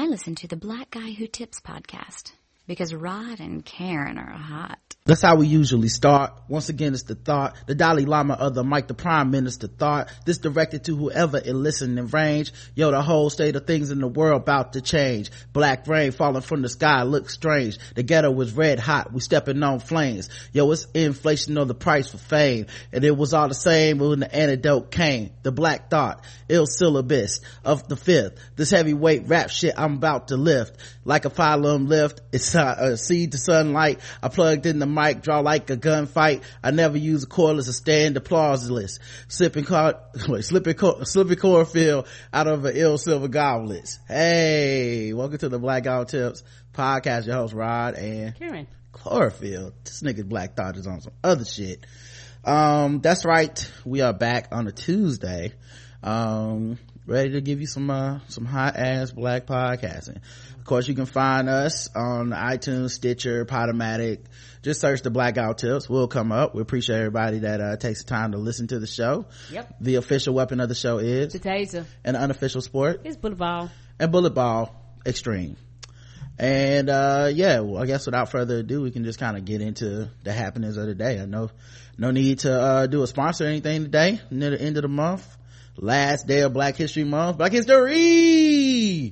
I listen to the Black Guy Who Tips podcast because Rod and Karen are hot. That's how we usually start. Once again, it's the thought, the Dalai Lama of the Mike, the Prime Minister thought. This directed to whoever in listening range. Yo, the whole state of things in the world about to change. Black rain falling from the sky looks strange. The ghetto was red hot. We stepping on flames. Yo, it's inflation of the price for fame. And it was all the same when the antidote came. The black thought, ill syllabus of the fifth. This heavyweight rap shit I'm about to lift. Like a phylum lift, it's a seed to sunlight. I plugged in the mic, draw like a gunfight. I never use a cordless or stand applauseless. Slipping chlorophyll out of an ill silver goblets. Hey, welcome to the Black Guy Who Tips podcast. Your host Rod and Karen. Chlorophyll. This nigga's Black Thought is on some other shit. That's right. We are back on a Tuesday. Ready to give you some hot ass black podcasting. Of course, you can find us on iTunes, Stitcher, Podomatic. Just search the Black Guy Who Tips. We'll come up. We appreciate everybody that takes the time to listen to the show. Yep. The official weapon of the show is the taser, and the unofficial sport is bullet ball and bullet ball extreme. And yeah, well, I guess without further ado, we can just kind of get into the happenings of the day. I know no need to do a sponsor or anything today. Near the end of the month, last day of Black History Month, Black History.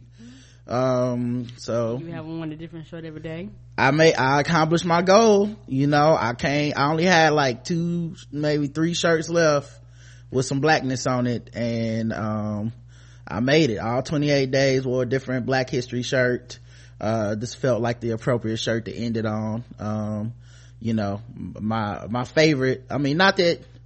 So you have one a different shirt every day. I accomplished my goal. You know, I only had like 2, maybe 3 shirts left with some blackness on it, and I made it. All 28 days wore a different Black History shirt. This felt like the appropriate shirt to end it on. You know, my favorite, aren't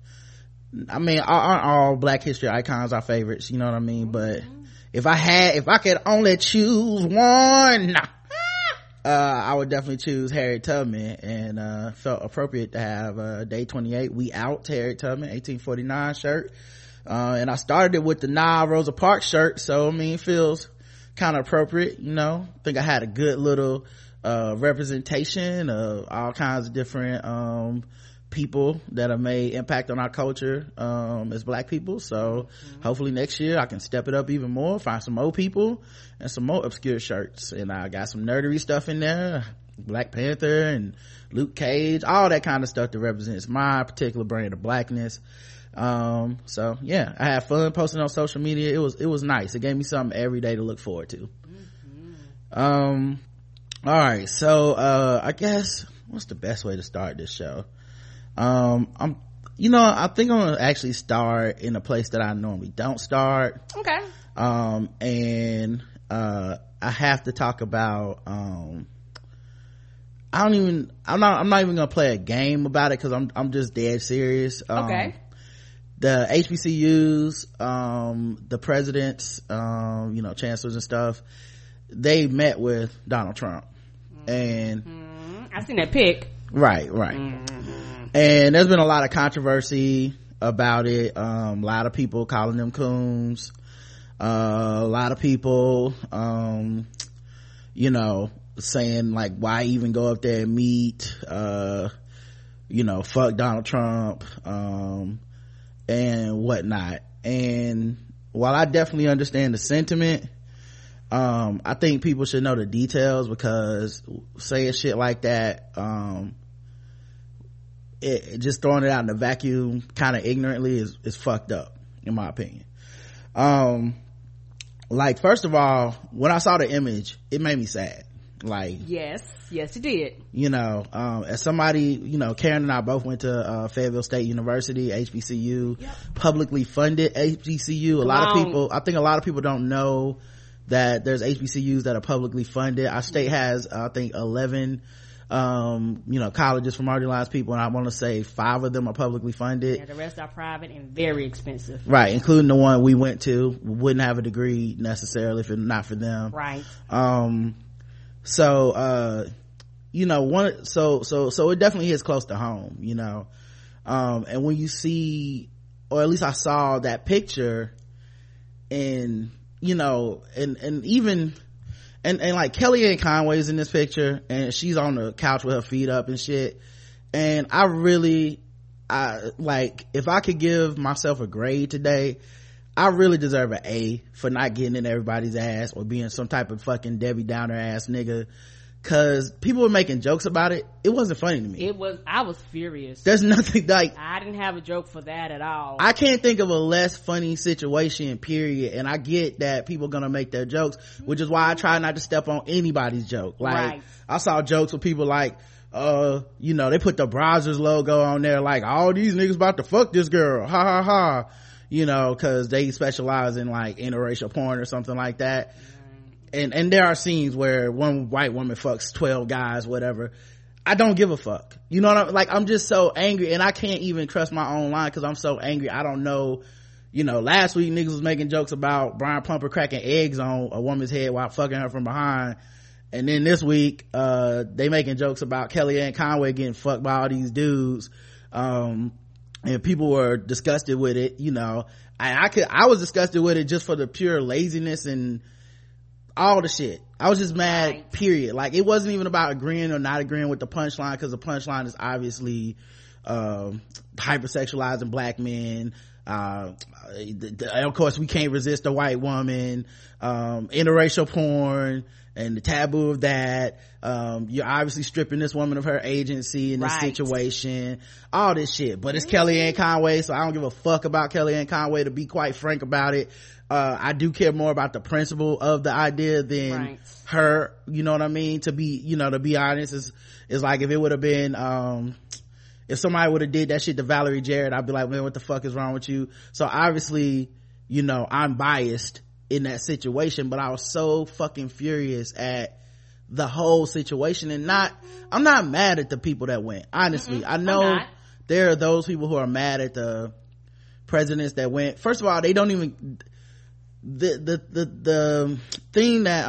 all Black History icons our favorites, you know what I mean? But if I could only choose one, I would definitely choose Harriet Tubman, and felt appropriate to have day 28 we out Harriet Tubman 1849 shirt. And I started it with the Rosa Parks shirt, so it feels kind of appropriate, you know. I think I had a good little representation of all kinds of different people that have made impact on our culture as black people. So hopefully next year I can step it up even more, find some more people and some more obscure shirts. And I got some nerdery stuff in there, Black Panther and Luke Cage, all that kind of stuff that represents my particular brand of blackness. So yeah, I had fun posting on social media. It was nice. It gave me something every day to look forward to. All right, so I guess what's the best way to start this show? I think I'm gonna actually start in a place that I normally don't start. Okay. And I have to talk about I'm not even gonna play a game about it because I'm just dead serious. Okay. The HBCUs, the presidents, chancellors and stuff, they met with Donald Trump. And I seen that pic. Right. And there's been a lot of controversy about it. A lot of people calling them coons. A lot of people, saying like, why even go up there and meet? Fuck Donald Trump, and whatnot. And while I definitely understand the sentiment, I think people should know the details, because saying shit like that, it just throwing it out in the vacuum kind of ignorantly is fucked up, in my opinion. Like, first of all, when I saw the image, it made me sad. Like, yes it did. As somebody, Karen and I both went to Fayetteville State University, HBCU. Yep. Publicly funded HBCU. I think a lot of people don't know that there's HBCUs that are publicly funded. Our state has, I think, 11 colleges for marginalized people, and I want to say 5 of them are publicly funded. Yeah, the rest are private and very expensive. Right, including the one we went to. Wouldn't have a degree necessarily if it's not for them. Right. So it definitely hits close to home, and when you see, or at least I saw that picture, and even like Kellyanne Conway's in this picture, and she's on the couch with her feet up and shit, and I like, if I could give myself a grade today, I really deserve an A for not getting in everybody's ass or being some type of fucking Debbie Downer ass nigga, cause people were making jokes about it. It wasn't funny to me. I was furious. There's nothing like, I didn't have a joke for that at all. I can't think of a less funny situation, period. And I get that people gonna make their jokes, which is why I try not to step on anybody's joke. Like, right. I saw jokes with people like, you know, they put the Brazzers logo on there, like, all these niggas about to fuck this girl, ha ha ha, you know, cause they specialize in like interracial porn or something like that. And there are scenes where one white woman fucks 12 guys, whatever. I don't give a fuck. You know what I'm like? I'm just so angry, and I can't even trust my own line because I'm so angry. I don't know. You know, last week niggas was making jokes about Brian Plumper cracking eggs on a woman's head while fucking her from behind. And then this week, they making jokes about Kellyanne Conway getting fucked by all these dudes. And people were disgusted with it, you know. I was disgusted with it just for the pure laziness and all the shit. I was just mad, right. Period. Like, it wasn't even about agreeing or not agreeing with the punchline, because the punchline is obviously hypersexualizing black men. Of course, we can't resist a white woman, interracial porn and the taboo of that. You're obviously stripping this woman of her agency in this right. situation, all this shit. But it's Kellyanne Conway, so I don't give a fuck about Kellyanne Conway, to be quite frank about it. I do care more about the principle of the idea than right. her, you know what I mean? To be honest, is like, if it would have been, if somebody would have did that shit to Valerie Jarrett, I'd be like, man, what the fuck is wrong with you? So obviously, you know, I'm biased in that situation, but I was so fucking furious at the whole situation. And I'm not mad at the people that went, honestly. I know there are those people who are mad at the presidents that went. First of all, they don't even, the thing that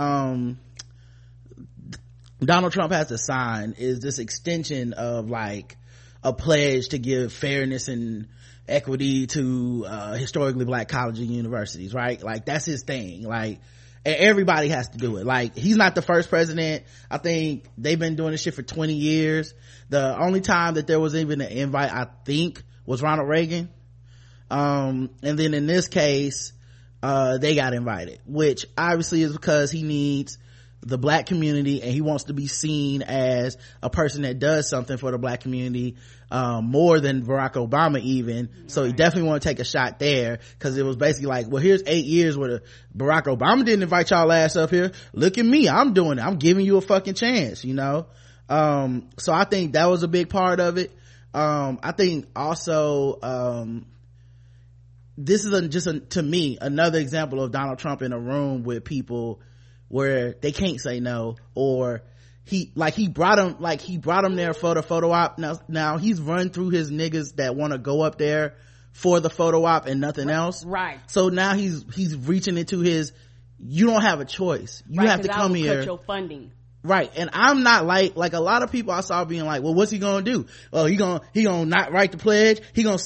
Donald Trump has to sign is this extension of like a pledge to give fairness and equity to historically black colleges and universities, right? Like, that's his thing. Like, everybody has to do it. Like, he's not the first president. I think they've been doing this shit for 20 years. The only time that there was even an invite, I think, was Ronald Reagan. And then in this case, they got invited, which obviously is because he needs the black community and he wants to be seen as a person that does something for the black community, more than Barack Obama even. Right. So he definitely want to take a shot there, because it was basically like, well, here's 8 years where Barack Obama didn't invite y'all ass up here. Look at me, I'm doing it, I'm giving you a fucking chance, you know. So I think that was a big part of it. I think also, this is to me another example of Donald Trump in a room with people where they can't say no, or he brought him there for the photo op. Now he's run through his niggas that want to go up there for the photo op and nothing else, right? So now he's reaching into his, you don't have a choice, you have to come here, cut your funding. Right. And I'm not like a lot of people I saw being like, well, what's he gonna do? Oh, he gonna not write the pledge, he gonna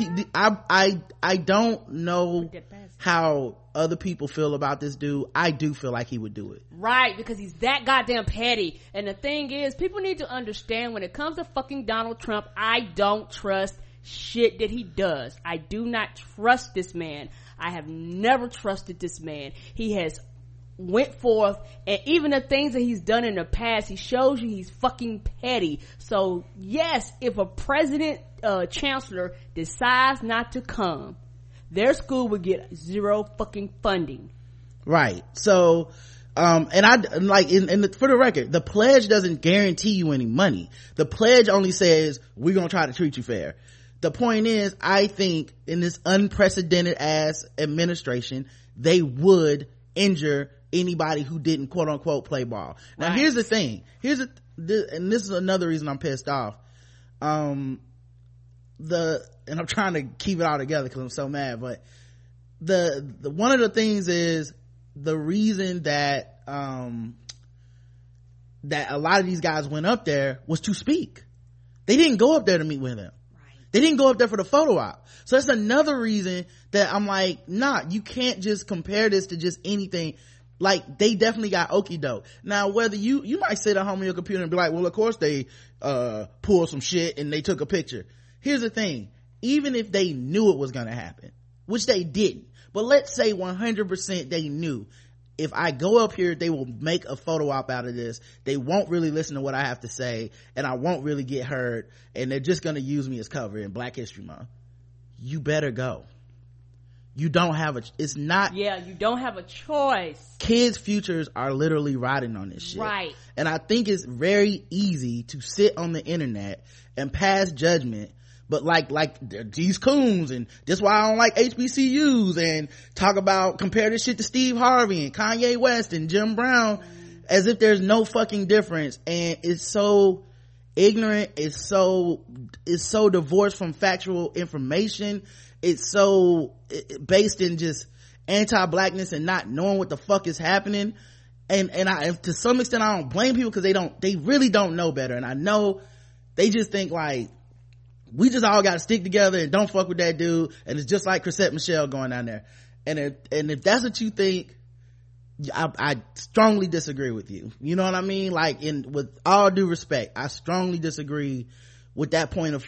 I don't know how other people feel about this dude. I do feel like he would do it. Right, because he's that goddamn petty. And the thing is, people need to understand, when it comes to fucking Donald Trump, I don't trust shit that he does. I do not trust this man. I have never trusted this man. He has went forth, and even the things that he's done in the past, he shows you he's fucking petty. So yes, if a president, chancellor decides not to come, their school would get zero fucking funding. Right. So and I like for the record, the pledge doesn't guarantee you any money. The pledge only says we're gonna try to treat you fair. The point is, I think in this unprecedented ass administration, they would injure anybody who didn't quote unquote play ball. Now here's the thing, and this is another reason I'm pissed off. And I'm trying to keep it all together because I'm so mad, but the one of the things is the reason that that a lot of these guys went up there was to speak. They didn't go up there to meet with him. They didn't go up there for the photo op. So that's another reason that I'm like, nah, you can't just compare this to just anything. Like, they definitely got okie doke. Now, whether you might sit at home on your computer and be like, well, of course they pulled some shit and they took a picture. Here's the thing, even if they knew it was gonna happen, which they didn't, But let's say 100% they knew, if I go up here, they will make a photo op out of this. They won't really listen to what I have to say, and I won't really get heard, and they're just gonna use me as cover in Black History Month. You better go. You don't have it's not. Yeah, you don't have a choice. Kids' futures are literally riding on this shit. Right. And I think it's very easy to sit on the internet and pass judgment, but like these coons, and that's why I don't like HBCUs, and talk about, compare this shit to Steve Harvey and Kanye West and Jim Brown, as if there's no fucking difference. And it's so ignorant, it's so divorced from factual information, it's so based in just anti-blackness and not knowing what the fuck is happening. And I, to some extent, I don't blame people, because they really don't know better. And I know they just think like, we just all gotta stick together and don't fuck with that dude, and it's just like Chrisette Michele going down there. And if that's what you think, I strongly disagree with you. You know what I mean? Like, with all due respect, I strongly disagree with that point,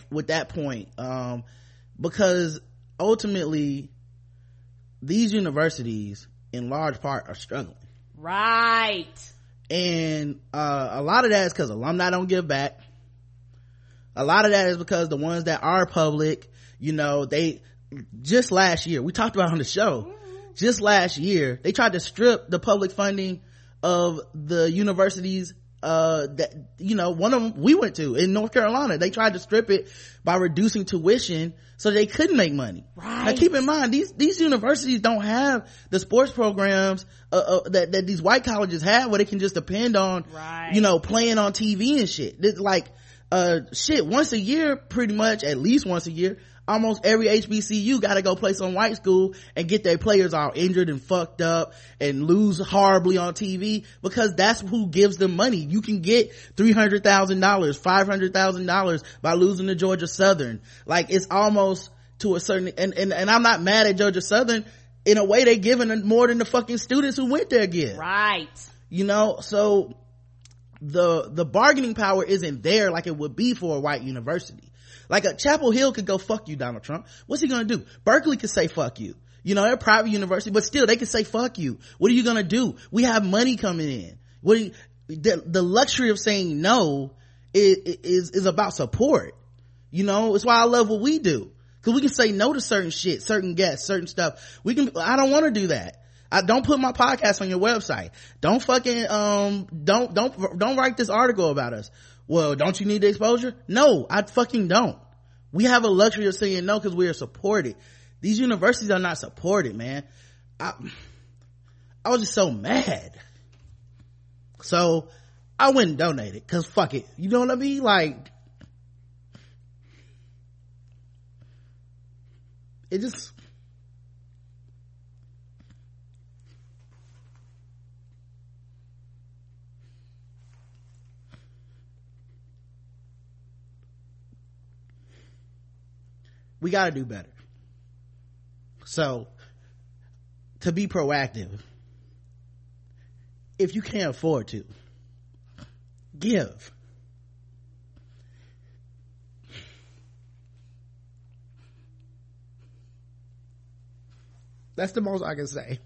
because ultimately these universities in large part are struggling. Right. And a lot of that is because alumni don't give back. A lot of that is because the ones that are public, you know, they just last year, we talked about on the show, just last year, they tried to strip the public funding of the universities that, you know, one of them we went to in North Carolina. They tried to strip it by reducing tuition so they couldn't make money. Right. Now keep in mind, these universities don't have the sports programs that these white colleges have, where they can just depend on, right, you know, playing on TV and shit. It's like shit, once a year, pretty much, at least once a year, almost every HBCU gotta go play some white school and get their players all injured and fucked up and lose horribly on TV, because that's who gives them money. You can get $300,000, $500,000 by losing to Georgia Southern. Like, it's almost to a certain, and I'm not mad at Georgia Southern. In a way, they giving more than the fucking students who went there give. Right. You know, so the bargaining power isn't there like it would be for a white university. Like a Chapel Hill could go, fuck you, Donald Trump. What's he gonna do? Berkeley could say fuck you. You know, they're a private university, but still they could say fuck you. What are you gonna do? We have money coming in. The luxury of saying no is about support. You know, it's why I love what we do, because we can say no to certain shit, certain guests, certain stuff. I don't want to do that. I don't put my podcast on your website. Don't fucking don't write this article about us. Well, don't you need the exposure? No, I fucking don't. We have a luxury of saying no because we are supported. These universities are not supported, man. I was just so mad. So I went and donated, because fuck it. You know what I mean? Like, it just, we gotta do better. So, to be proactive, if you can't afford to, give. That's the most I can say.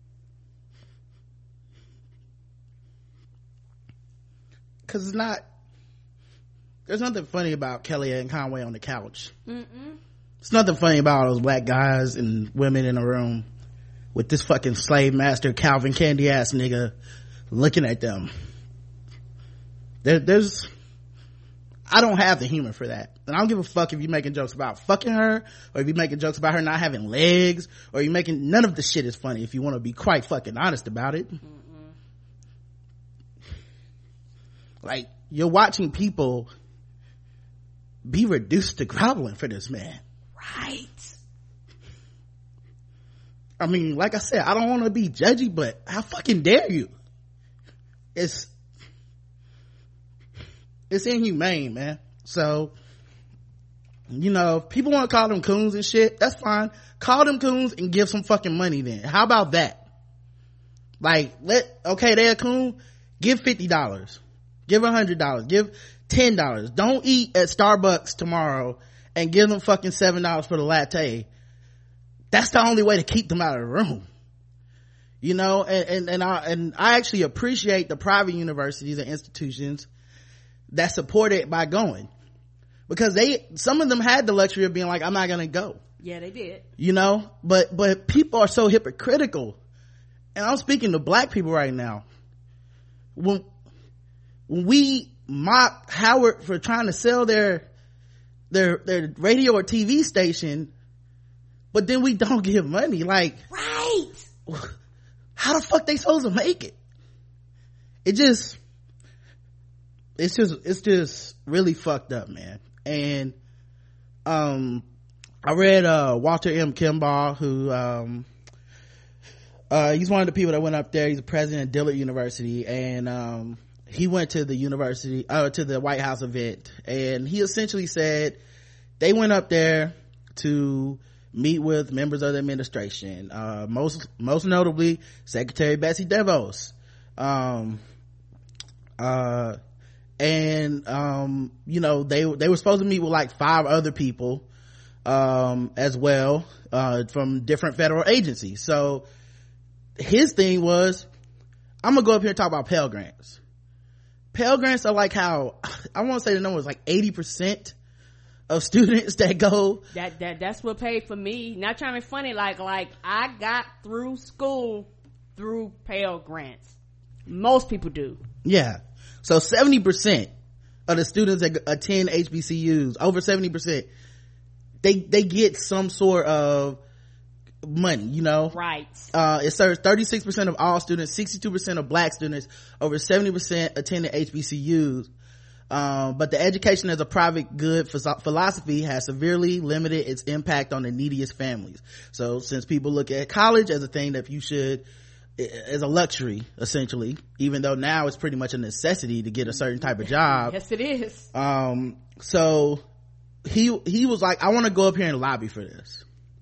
Because there's nothing funny about Kellyanne Conway on the couch. It's nothing funny about all those black guys and women in a room with this fucking slave master Calvin Candy ass nigga looking at them. There's I don't have the humor for that, and I don't give a fuck if you're making jokes about fucking her, or if you're making jokes about her not having legs, or you're making, none of the shit is funny if you want to be quite fucking honest about it. Like, you're watching people be reduced to groveling for this man. Right. I mean, like I said, I don't want to be judgy, but how fucking dare you? It's inhumane, man. So, you know, if people want to call them coons and shit, that's fine. Call them coons and give some fucking money then. How about that? Like, okay, they're a coon, give $50, give $100, give $10. Don't eat at Starbucks tomorrow and give them fucking $7 for the latte. that's the only way to keep them out of the room. You know, and I actually appreciate the private universities and institutions that support it by going, because some of them had the luxury of being like, I'm not gonna go. Yeah, they did. You know, but people are so hypocritical, and I'm speaking to black people right now. When we mock Howard for trying to sell their radio or TV station, but then we don't give money, like, right, how the fuck they supposed to make it? It's just really fucked up, man. And I read Walter M. Kimball, who he's one of the people that went up there. He's the president of Dillard University, and he went to the university to the White House event, and he essentially said they went up there to meet with members of the administration, most notably Secretary Betsy DeVos, and you know, they were supposed to meet with like 5 other people as well, from different federal agencies. So his thing was, I'm gonna go up here and talk about Pell Grants. Pell Grants are like how, I want to say the number was like 80% of students that go, that's what paid for me. Not trying to be funny, like I got through school through Pell Grants. Most people do. Yeah. So 70% of the students that attend HBCUs, over 70%, they get some sort of money, you know? Right. It serves 36% of all students, 62% of black students, over 70% attended HBCUs. But the education as a private good philosophy has severely limited its impact on the neediest families. So since people look at college as a thing that you should, as a luxury, essentially, even though now it's pretty much a necessity to get a certain type of job. Yes, it is. So he was like, I want to go up here and lobby for this.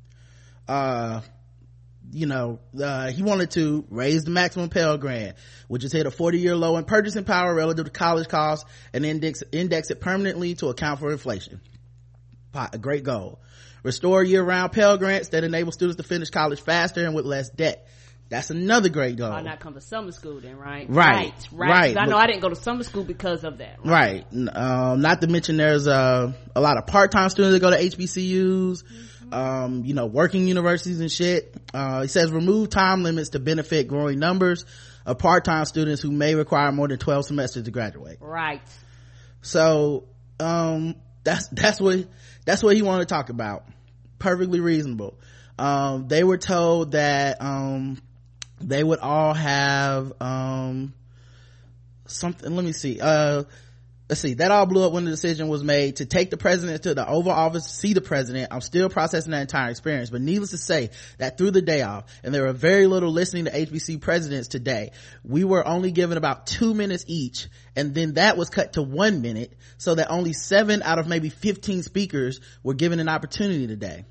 You know, he wanted to raise the maximum Pell Grant, which has hit a 40-year low in purchasing power relative to college costs, and index it permanently to account for inflation. A great goal. Restore year-round Pell Grants that enable students to finish college faster and with less debt. That's another great goal. Why not come to summer school then, right? Right. I know I didn't go to summer school because of that. Right. Not to mention there's a lot of part-time students that go to HBCUs, you know, working universities and shit. He says remove time limits to benefit growing numbers of part-time students who may require more than 12 semesters to graduate. Right. So that's what he wanted to talk about. Perfectly reasonable. They were told that they would all have something. Let me see. Let's see. That all blew up when the decision was made to take the president to the Oval Office to see the president. I'm still processing that entire experience, but needless to say that through the day off, and there were very little listening to HBC presidents today, we were only given about 2 minutes each, and then that was cut to 1 minute, so that only 7 out of maybe 15 speakers were given an opportunity today.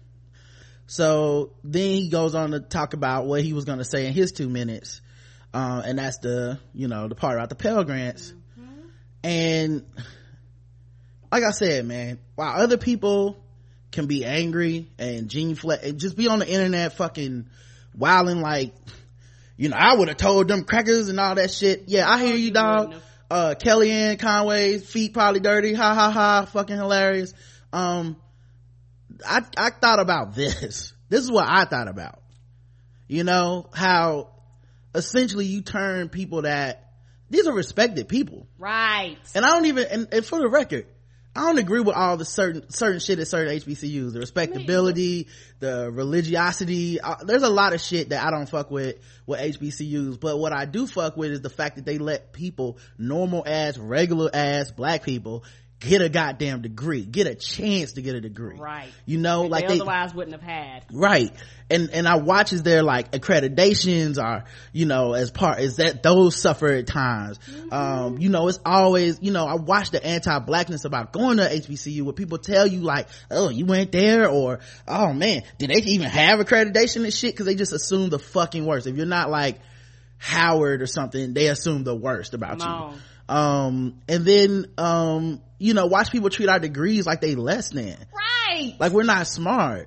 So then he goes on to talk about what he was going to say in his 2 minutes, and that's the part about the Pell Grants. And like I said, man, while other people can be angry and just be on the internet fucking wilding like, you know, I would have told them crackers and all that shit. Yeah, I hear you, dog. Kellyanne Conway's feet probably dirty, ha ha ha, fucking hilarious. I thought about this is what I thought about, you know, how essentially you turn people that these are respected people, right? And I don't even, and for the record, I don't agree with all the certain shit at certain HBCUs, the respectability, the religiosity. There's a lot of shit that I don't fuck with HBCUs, but what I do fuck with is the fact that they let people, normal ass, regular ass black people, get a goddamn degree, get a chance to get a degree, right? You know, like they otherwise wouldn't have had, right? And I watch as their like accreditations are, you know, as that those suffer at times. You know, it's always, you know, I watch the anti-blackness about going to HBCU where people tell you like, oh, you went there, or oh man, did they even have accreditation and shit? Because they just assume the fucking worst. If you're not like Howard or something, they assume the worst about you. And then you know, watch people treat our degrees like they less than, right? Like we're not smart.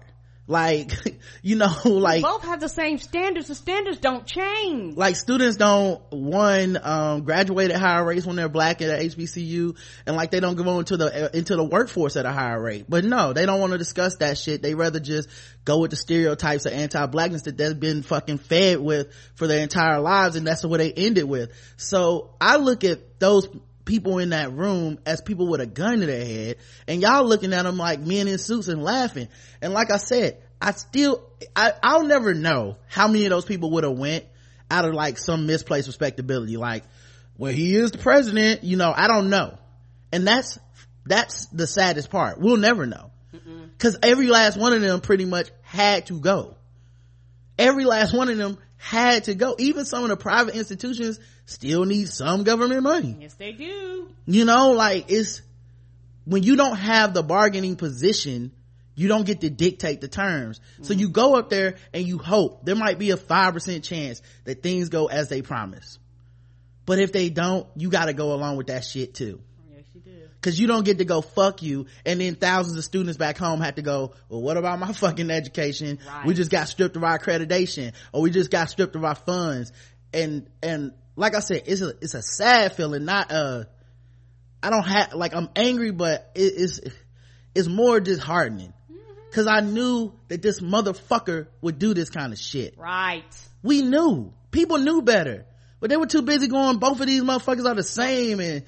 Like, you know, like, both have the same standards. The standards don't change. Like, students don't, graduate at higher rates when they're black at HBCU, and like they don't go into the workforce at a higher rate. But no, they don't want to discuss that shit. They rather just go with the stereotypes of anti-blackness that they've been fucking fed with for their entire lives, and that's what they ended with. So I look at those people in that room as people with a gun to their head, and y'all looking at them like men in suits and laughing. And like I said, I'll never know how many of those people would have went out of like some misplaced respectability, like, well, he is the president, you know. I don't know. And that's the saddest part. We'll never know, because every last one of them pretty much had to go. Every last one of them had to go. Even some of the private institutions still need some government money. Yes, they do. You know, like, it's when you don't have the bargaining position, you don't get to dictate the terms. So you go up there and you hope there might be a 5% chance that things go as they promise. But if they don't, you gotta go along with that shit too. Yes, you do. Cause you don't get to go fuck you, and then thousands of students back home have to go, well, what about my fucking education? Right. We just got stripped of our accreditation, or we just got stripped of our funds. And like I said, it's a sad feeling, not I don't have, like, I'm angry, but it's more disheartening. Cause I knew that this motherfucker would do this kind of shit. Right. We knew. People knew better. But they were too busy going, both of these motherfuckers are the same, and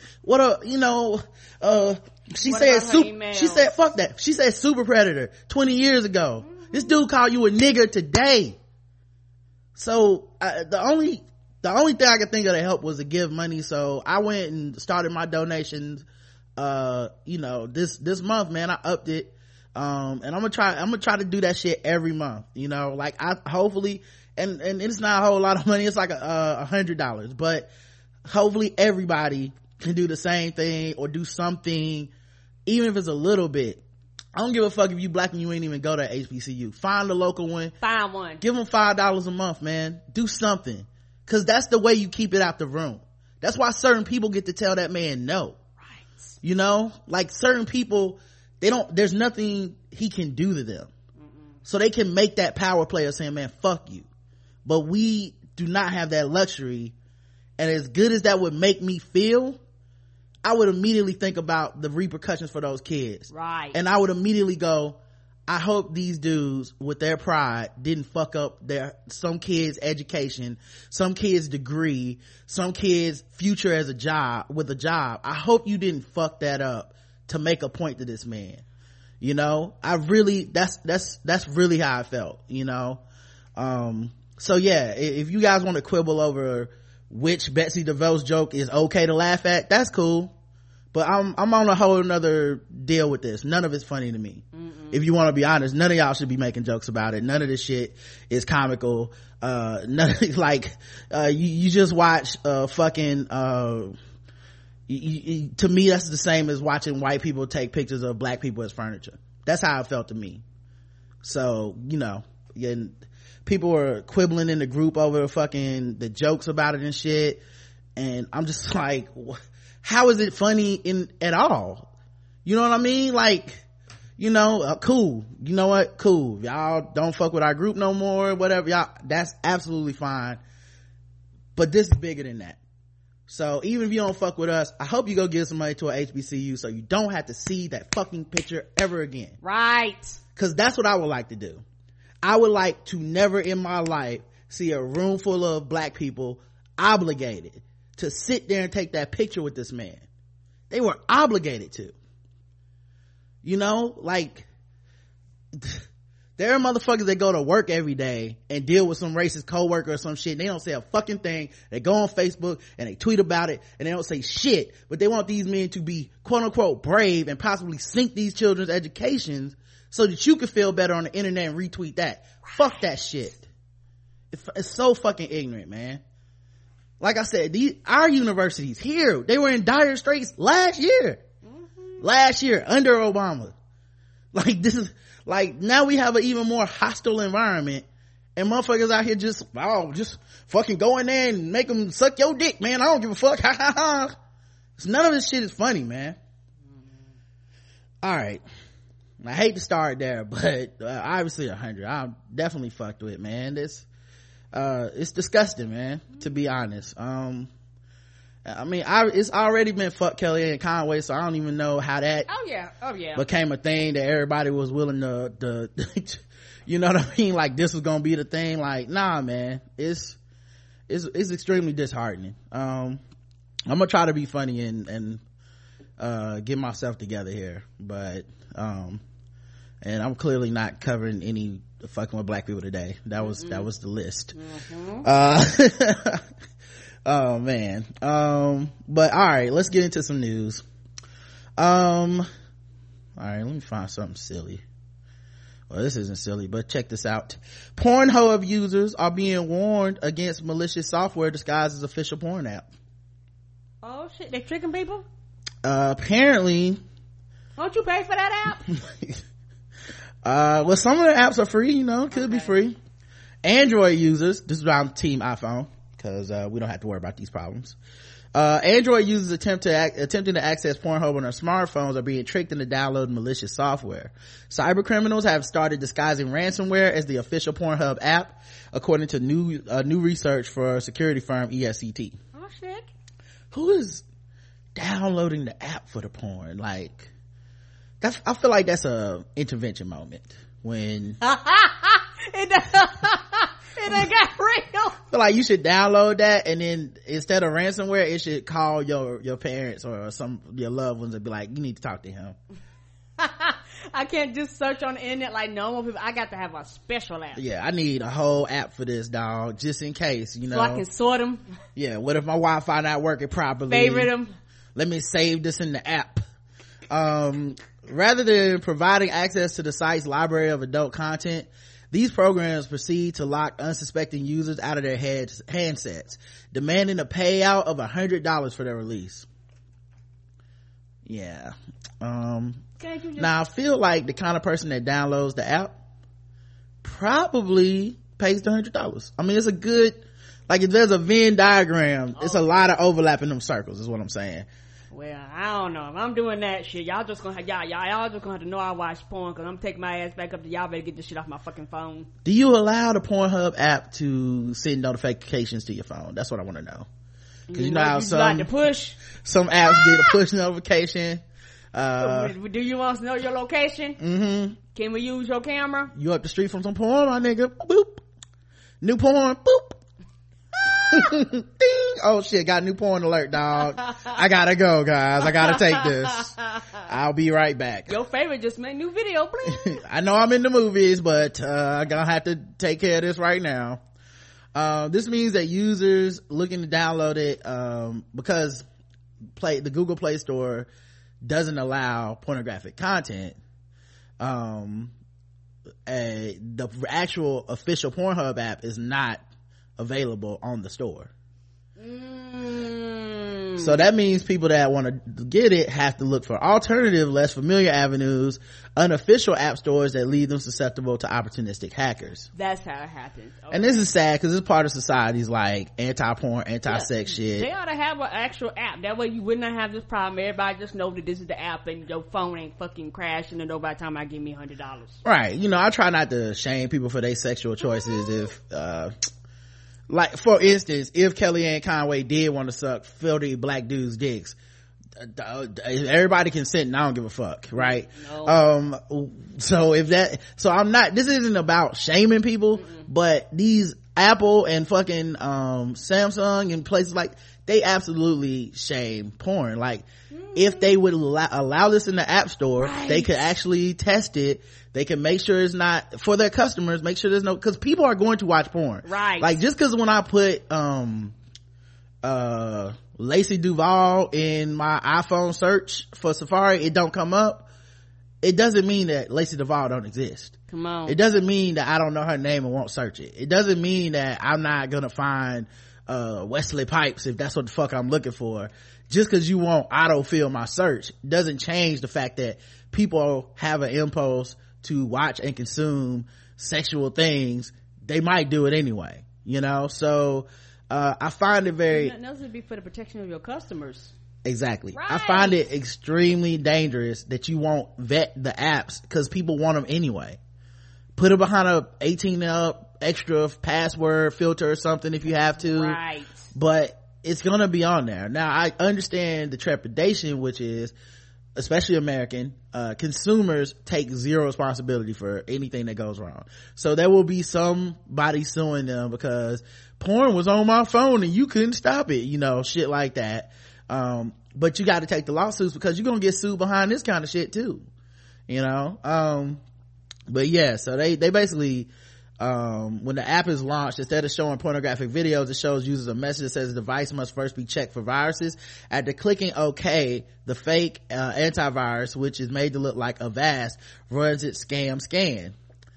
she said fuck that. She said super predator 20 years ago. This dude called you a nigger today. So the only thing I could think of to help was to give money. So I went and started my donations this month, man. I upped it. And I'm gonna try to do that shit every month, like I hopefully, and it's not a whole lot of money, it's like $100, but hopefully everybody can do the same thing or do something, even if it's a little bit. I don't give a fuck if you black and you ain't even go to HBCU. Find a local one, find one, give them $5 a month, man. Do something, because that's the way you keep it out the room. That's why certain people get to tell that man no, right? Like certain people, there's nothing he can do to them. So they can make that power play of saying, man, fuck you. But we do not have that luxury. And as good as that would make me feel, I would immediately think about the repercussions for those kids. Right. And I would immediately go, I hope these dudes with their pride didn't fuck up some kids' education, some kids' degree, some kids' future with a job. I hope you didn't fuck that up to make a point to this man. I really, that's really how I felt, so yeah, if you guys want to quibble over which Betsy DeVos joke is okay to laugh at, that's cool, but I'm on a whole nother deal with this. None of it's funny to me. If you want to be honest, none of y'all should be making jokes about it. None of this shit is comical. You just watch fucking to me, that's the same as watching white people take pictures of black people as furniture. That's how it felt to me. So, people were quibbling in the group over the jokes about it and shit. And I'm just like, how is it funny at all? You know what I mean? Like, cool. You know what? Cool. Y'all don't fuck with our group no more, whatever. Y'all, that's absolutely fine. But this is bigger than that. So even if you don't fuck with us, I hope you go give some money to a HBCU so you don't have to see that fucking picture ever again. Right. Cause that's what I would like to do. I would like to never in my life see a room full of black people obligated to sit there and take that picture with this man. They were obligated to. Like, there are motherfuckers that go to work every day and deal with some racist coworker or some shit, and they don't say a fucking thing. They go on Facebook and they tweet about it and they don't say shit, but they want these men to be quote unquote brave and possibly sink these children's educations so that you can feel better on the internet and retweet that. Fuck that shit. It's so fucking ignorant, man. Like I said, our universities here, they were in dire straits last year under Obama. Like, this is like, now we have an even more hostile environment, and motherfuckers out here just fucking go in there and make them suck your dick, man. I don't give a fuck. Ha ha ha. None of this shit is funny, man. All right, I hate to start there, but obviously 100. I'm definitely fucked with, man. It's disgusting, man, to be honest. I mean, it's already been fuck Kellyanne Conway, so I don't even know how that became a thing that everybody was willing to you know what I mean, like this was gonna be the thing. Like, nah, man, it's extremely disheartening. I'm gonna try to be funny and get myself together here, but and I'm clearly not covering any fucking with black people today. That was the list. Oh man. But all right, let's get into some news. All right, let me find something silly. Well, this isn't silly, but check this out. Pornhub users are being warned against malicious software disguised as official porn app. Oh shit, they tricking people? Apparently. Won't you pay for that app? Well, some of the apps are free, you know, could be free. Android users, this is why I'm team iPhone, because we don't have to worry about these problems. Android users attempting to access Pornhub on their smartphones are being tricked into downloading malicious software. Cyber criminals have started disguising ransomware as the official Pornhub app, according to new research for security firm ESCT. Oh shit. Who is downloading the app for the porn? Like, I feel like that's a intervention moment when it done got real. I feel like you should download that, and then instead of ransomware, it should call your parents or your loved ones and be like, you need to talk to him. I can't just search on the internet like normal people. I got to have a special app. Yeah, I need a whole app for this, dog, just in case, you know. So I can sort them. Yeah, what if my Wi-Fi not working properly? Favorite them. Let me save this in the app. Rather than providing access to the site's library of adult content, these programs proceed to lock unsuspecting users out of their handsets, demanding a payout of $100 for their release. Yeah. Now I feel like the kind of person that downloads the app probably pays the $100. I mean, it's a good, like, if there's a Venn diagram, it's a lot of overlap in them circles, is what I'm saying. Well, I don't know. If I'm doing that shit, y'all just gonna have to know I watch porn, cause I'm taking my ass back up to y'all better get this shit off my fucking phone. Do you allow the Pornhub app to send notifications to your phone? That's what I want to know. Cause you know how some apps get a push notification. Do you want to know your location? Mm-hmm. Can we use your camera? You up the street from some porn, my nigga? Boop. New porn. Boop. Ding. Oh shit, got a new porn alert, dog. I gotta go, guys. I gotta take this. I'll be right back. Your favorite just made new video, please. I know I'm in the movies, but I'm gonna have to take care of this right now. This means that users looking to download it, because the Google Play Store doesn't allow pornographic content, the actual official Pornhub app is not available on the store. So that means people that want to get it have to look for alternative, less familiar avenues, unofficial app stores that leave them susceptible to opportunistic hackers. That's how it happens. Okay. And this is sad because it's part of society's like anti-porn, anti-sex shit. They ought to have an actual app. That way you would not have this problem. Everybody just know that this is the app and your phone ain't fucking crashing and by the time I give me $100. Right. You know, I try not to shame people for their sexual choices. If, like, for instance, if Kellyanne Conway did want to suck filthy black dudes' dicks, everybody consent and I don't give a fuck, right? No. So this isn't about shaming people, but these Apple and fucking Samsung and places like, they absolutely shame porn. Like, if they would allow this in the app store, right, they could actually test it. They can make sure it's not, for their customers, make sure there's no, cause people are going to watch porn. Right. Like, just cause when I put, Lacey Duval in my iPhone search for Safari, it don't come up. It doesn't mean that Lacey Duval don't exist. Come on. It doesn't mean that I don't know her name and won't search it. It doesn't mean that I'm not gonna find, Wesley Pipes if that's what the fuck I'm looking for. Just cause you won't autofill my search doesn't change the fact that people have an impulse to watch and consume sexual things. They might do it anyway, you know? So, I find it very, nothing else would be for the protection of your customers. Exactly. Right. I find it extremely dangerous that you won't vet the apps because people want them anyway. Put it behind a 18 up extra password filter or something if you have to. Right. But it's gonna be on there. Now I understand the trepidation, which is, especially American consumers take zero responsibility for anything that goes wrong. So there will be somebody suing them because porn was on my phone and you couldn't stop it, shit like that. But you got to take the lawsuits because you're gonna get sued behind this kind of shit too, but yeah, so they basically when the app is launched, instead of showing pornographic videos, it shows users a message that says the device must first be checked for viruses. After clicking OK, the fake antivirus, which is made to look like Avast, runs its scam scan.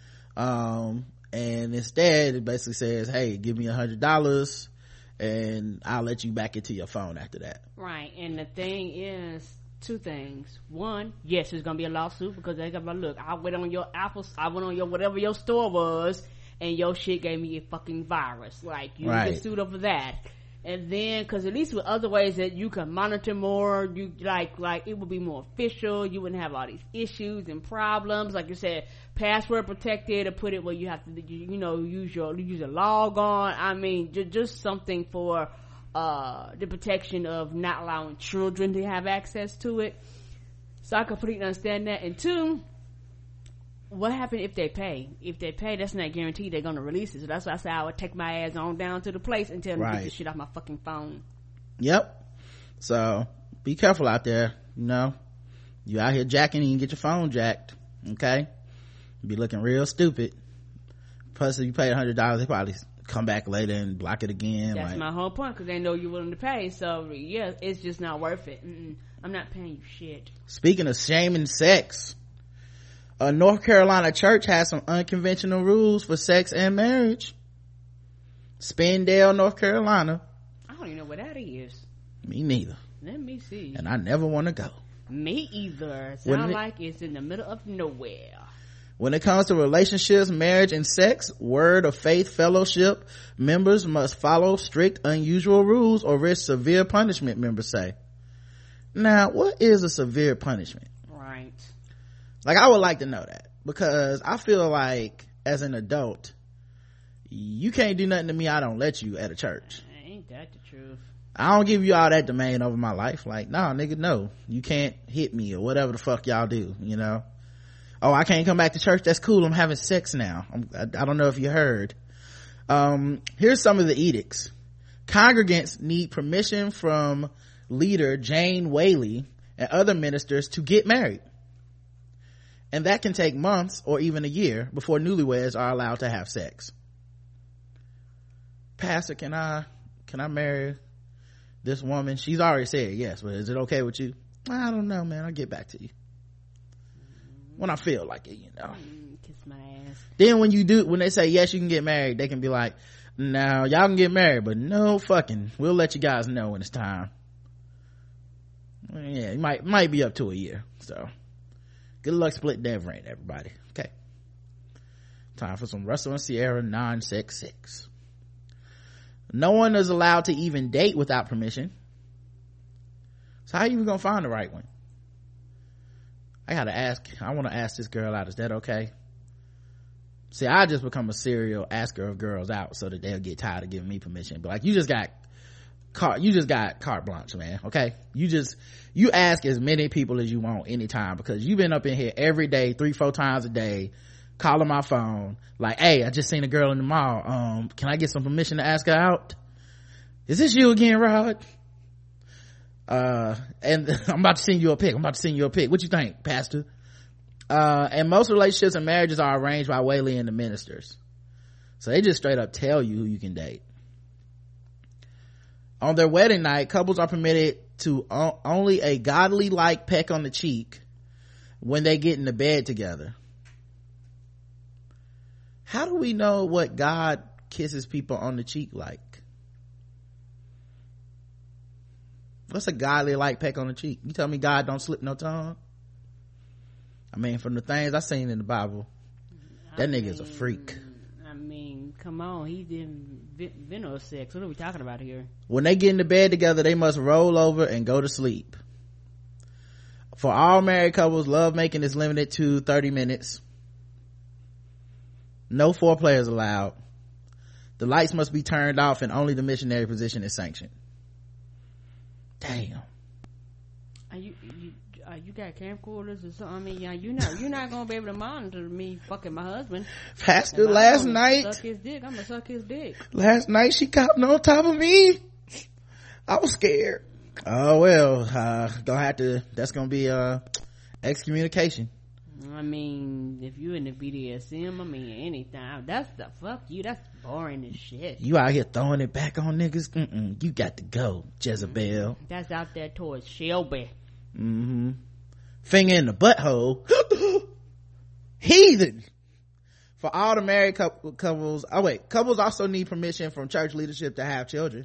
And instead it basically says, hey, give me $100 and I'll let you back into your phone after that. Right. And the thing is, two things. One, yes, there's gonna be a lawsuit because they're gonna look, I went on your whatever your store was and your shit gave me a fucking virus. Like, you get sued over that. And then, cause at least with other ways that you can monitor more, you like it would be more official, you wouldn't have all these issues and problems. Like you said, password protected, or put it where you have to, use a log on. I mean, just something for the protection of not allowing children to have access to it. So I completely understand that. And two, what happened if they pay? If they pay, that's not guaranteed they're gonna release it. So that's why I said I would take my ass on down to the place and tell them to get this shit off my fucking phone. Yep. So be careful out there. You out here jacking and you get your phone jacked. Okay, be looking real stupid. Plus, if you pay $100, they probably come back later and block it again. That's my whole point, because they know you're willing to pay. So yeah, it's just not worth it. I'm not paying you shit. Speaking of shaming sex, a North Carolina church has some unconventional rules for sex and marriage. Spindale, North Carolina. I don't even know where that is. Me neither. Let me see. And I never want to go. Me either. Sound like it's in the middle of nowhere. When it comes to relationships, marriage, and sex, Word of Faith Fellowship members must follow strict, unusual rules or risk severe punishment, members say. Now, what is a severe punishment? Right. Like, I would like to know that, because I feel like as an adult, you can't do nothing to me I don't let you at a church. Ain't that the truth? I don't give you all that domain over my life. Like, nah, nigga, no, you can't hit me or whatever the fuck y'all do, Oh, I can't come back to church, that's cool, I'm having sex now. I don't know if you heard. Here's some of the edicts. Congregants need permission from leader Jane Whaley and other ministers to get married, and that can take months or even a year before newlyweds are allowed to have sex. Pastor, can I marry this woman? She's already said yes, but is it okay with you? I don't know, man, I'll get back to you when I feel like it. Kiss my ass. Then when they say yes, you can get married, they can be like, now y'all can get married, but no fucking, we'll let you guys know when it's time. Yeah, it might be up to a year. So good luck splitting that rent, everybody. Okay, time for some Russell and Sierra 966. No one is allowed to even date without permission. So how are you even gonna find the right one? I want to ask this girl out, is that okay? See, I just become a serial asker of girls out so that they'll get tired of giving me permission. But like, you just got carte blanche, man. Okay, you ask as many people as you want anytime, because you've been up in here every day 3-4 times a day calling my phone like, hey, I just seen a girl in the mall, can I get some permission to ask her out? Is this you again, Rod? And I'm about to send you a pic. What you think, Pastor? And most relationships and marriages are arranged by Whaley and the ministers, so they just straight up tell you who you can date. On their wedding night, couples are permitted to only a godly like peck on the cheek when they get into bed together. How do we know what God kisses people on the cheek like? What's a godly like peck on the cheek? You tell me God don't slip no tongue? I mean, from the things I seen in the Bible, that nigga's a freak. I mean, Come on, he's in venereal sex. What are we talking about here? When they get into bed together, they must roll over and go to sleep. For all married couples, love making is limited to 30 minutes. No foreplay is allowed. The lights must be turned off and only the missionary position is sanctioned. Damn. You got camcorders or something? I mean, yeah, you're not gonna be able to monitor me fucking my husband. Pastor, last night, suck his dick. I'm gonna suck his dick. Last night she copped on top of me. I was scared. Oh well, that's gonna be excommunication. I mean, if you in the BDSM, I mean, anything. That's the fuck you. That's boring as shit. You out here throwing it back on niggas. You got to go, Jezebel. That's out there towards Shelby. Finger in the butthole. Heathen. For all the married couples. Oh wait, couples also need permission from church leadership to have children.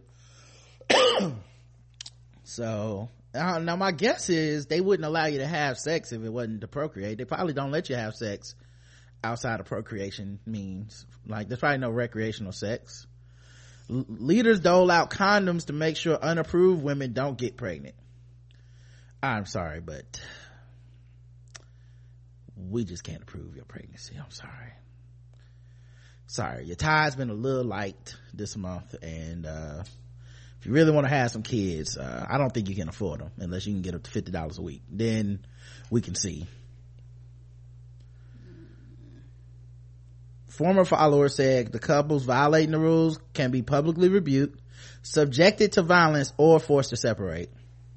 So now my guess is they wouldn't allow you to have sex if it wasn't to procreate. They probably don't let you have sex outside of procreation means. Like there's probably no recreational sex. Leaders dole out condoms to make sure unapproved women don't get pregnant. I'm sorry, but we just can't approve your pregnancy. I'm sorry. Your tie's been a little light this month, and if you really want to have some kids, I don't think you can afford them unless you can get up to $50 a week. Then we can see. Former followers said the couples violating the rules can be publicly rebuked, subjected to violence, or forced to separate.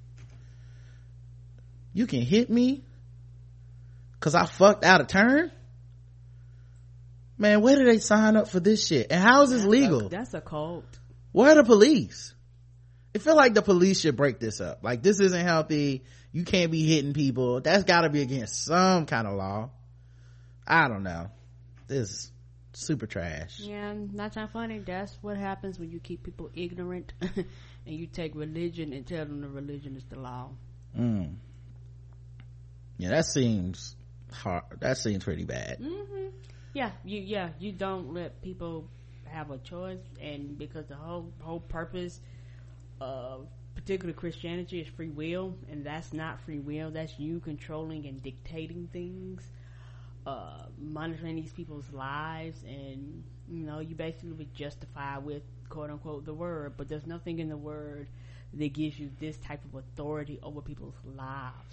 You can hit me because I fucked out of turn? Man, where do they sign up for this shit? And how is this legal? That's a cult. Where are the police? It feel like the police should break this up. Like, this isn't healthy. You can't be hitting people. That's gotta be against some kind of law. I don't know. This is super trash. Yeah, that's not funny. That's what happens when you keep people ignorant and you take religion and tell them the religion is the law. Yeah, that seems hard. That seems pretty bad. You don't let people have a choice, and because the whole purpose of particular Christianity is free will, and that's not free will. That's you controlling and dictating things, monitoring these people's lives, and you basically would justify with quote unquote the word, but there's nothing in the word that gives you this type of authority over people's lives.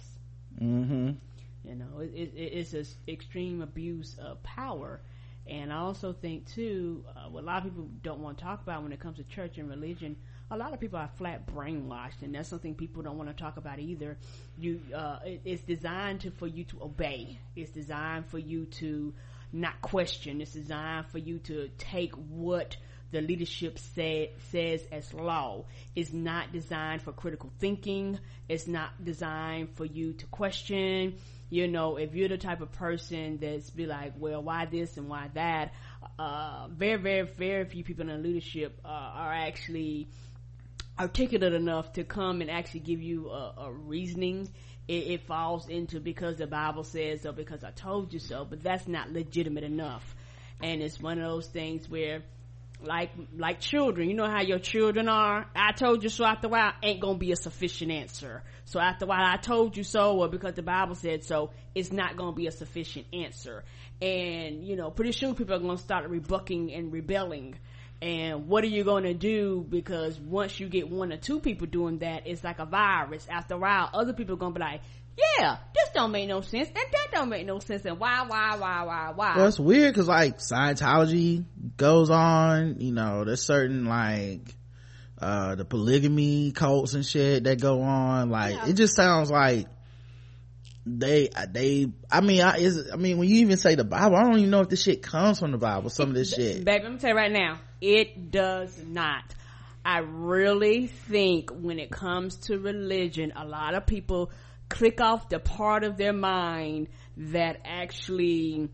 It's an extreme abuse of power. And I also think too, what a lot of people don't want to talk about when it comes to church and religion, a lot of people are flat brainwashed, and that's something people don't want to talk about either. It's designed for you to obey. It's designed for you to not question. It's designed for you to take what the leadership says as law. It's not designed for critical thinking. It's not designed for you to question. If you're the type of person that's be like, well, why this and why that, very, very, very few people in leadership are actually articulate enough to come and actually give you a reasoning. It falls into because the Bible says so, because I told you so, but that's not legitimate enough. And it's one of those things where, like children, you know how your children are. I told you so after a while ain't gonna be a sufficient answer. So after a while, I told you so, or because the Bible said so, it's not gonna be a sufficient answer. And pretty soon people are gonna start rebucking and rebelling. And what are you gonna do? Because once you get one or two people doing that, it's like a virus. After a while, other people are gonna be like, yeah, this don't make no sense, and that don't make no sense, and why? Well, it's weird because Scientology goes on, there's certain the polygamy cults and shit that go on. It just sounds like when you even say the Bible, I don't even know if this shit comes from the Bible. Some of this shit, baby, let me tell you right now, it does not. I really think when it comes to religion, a lot of people click off the part of their mind that actually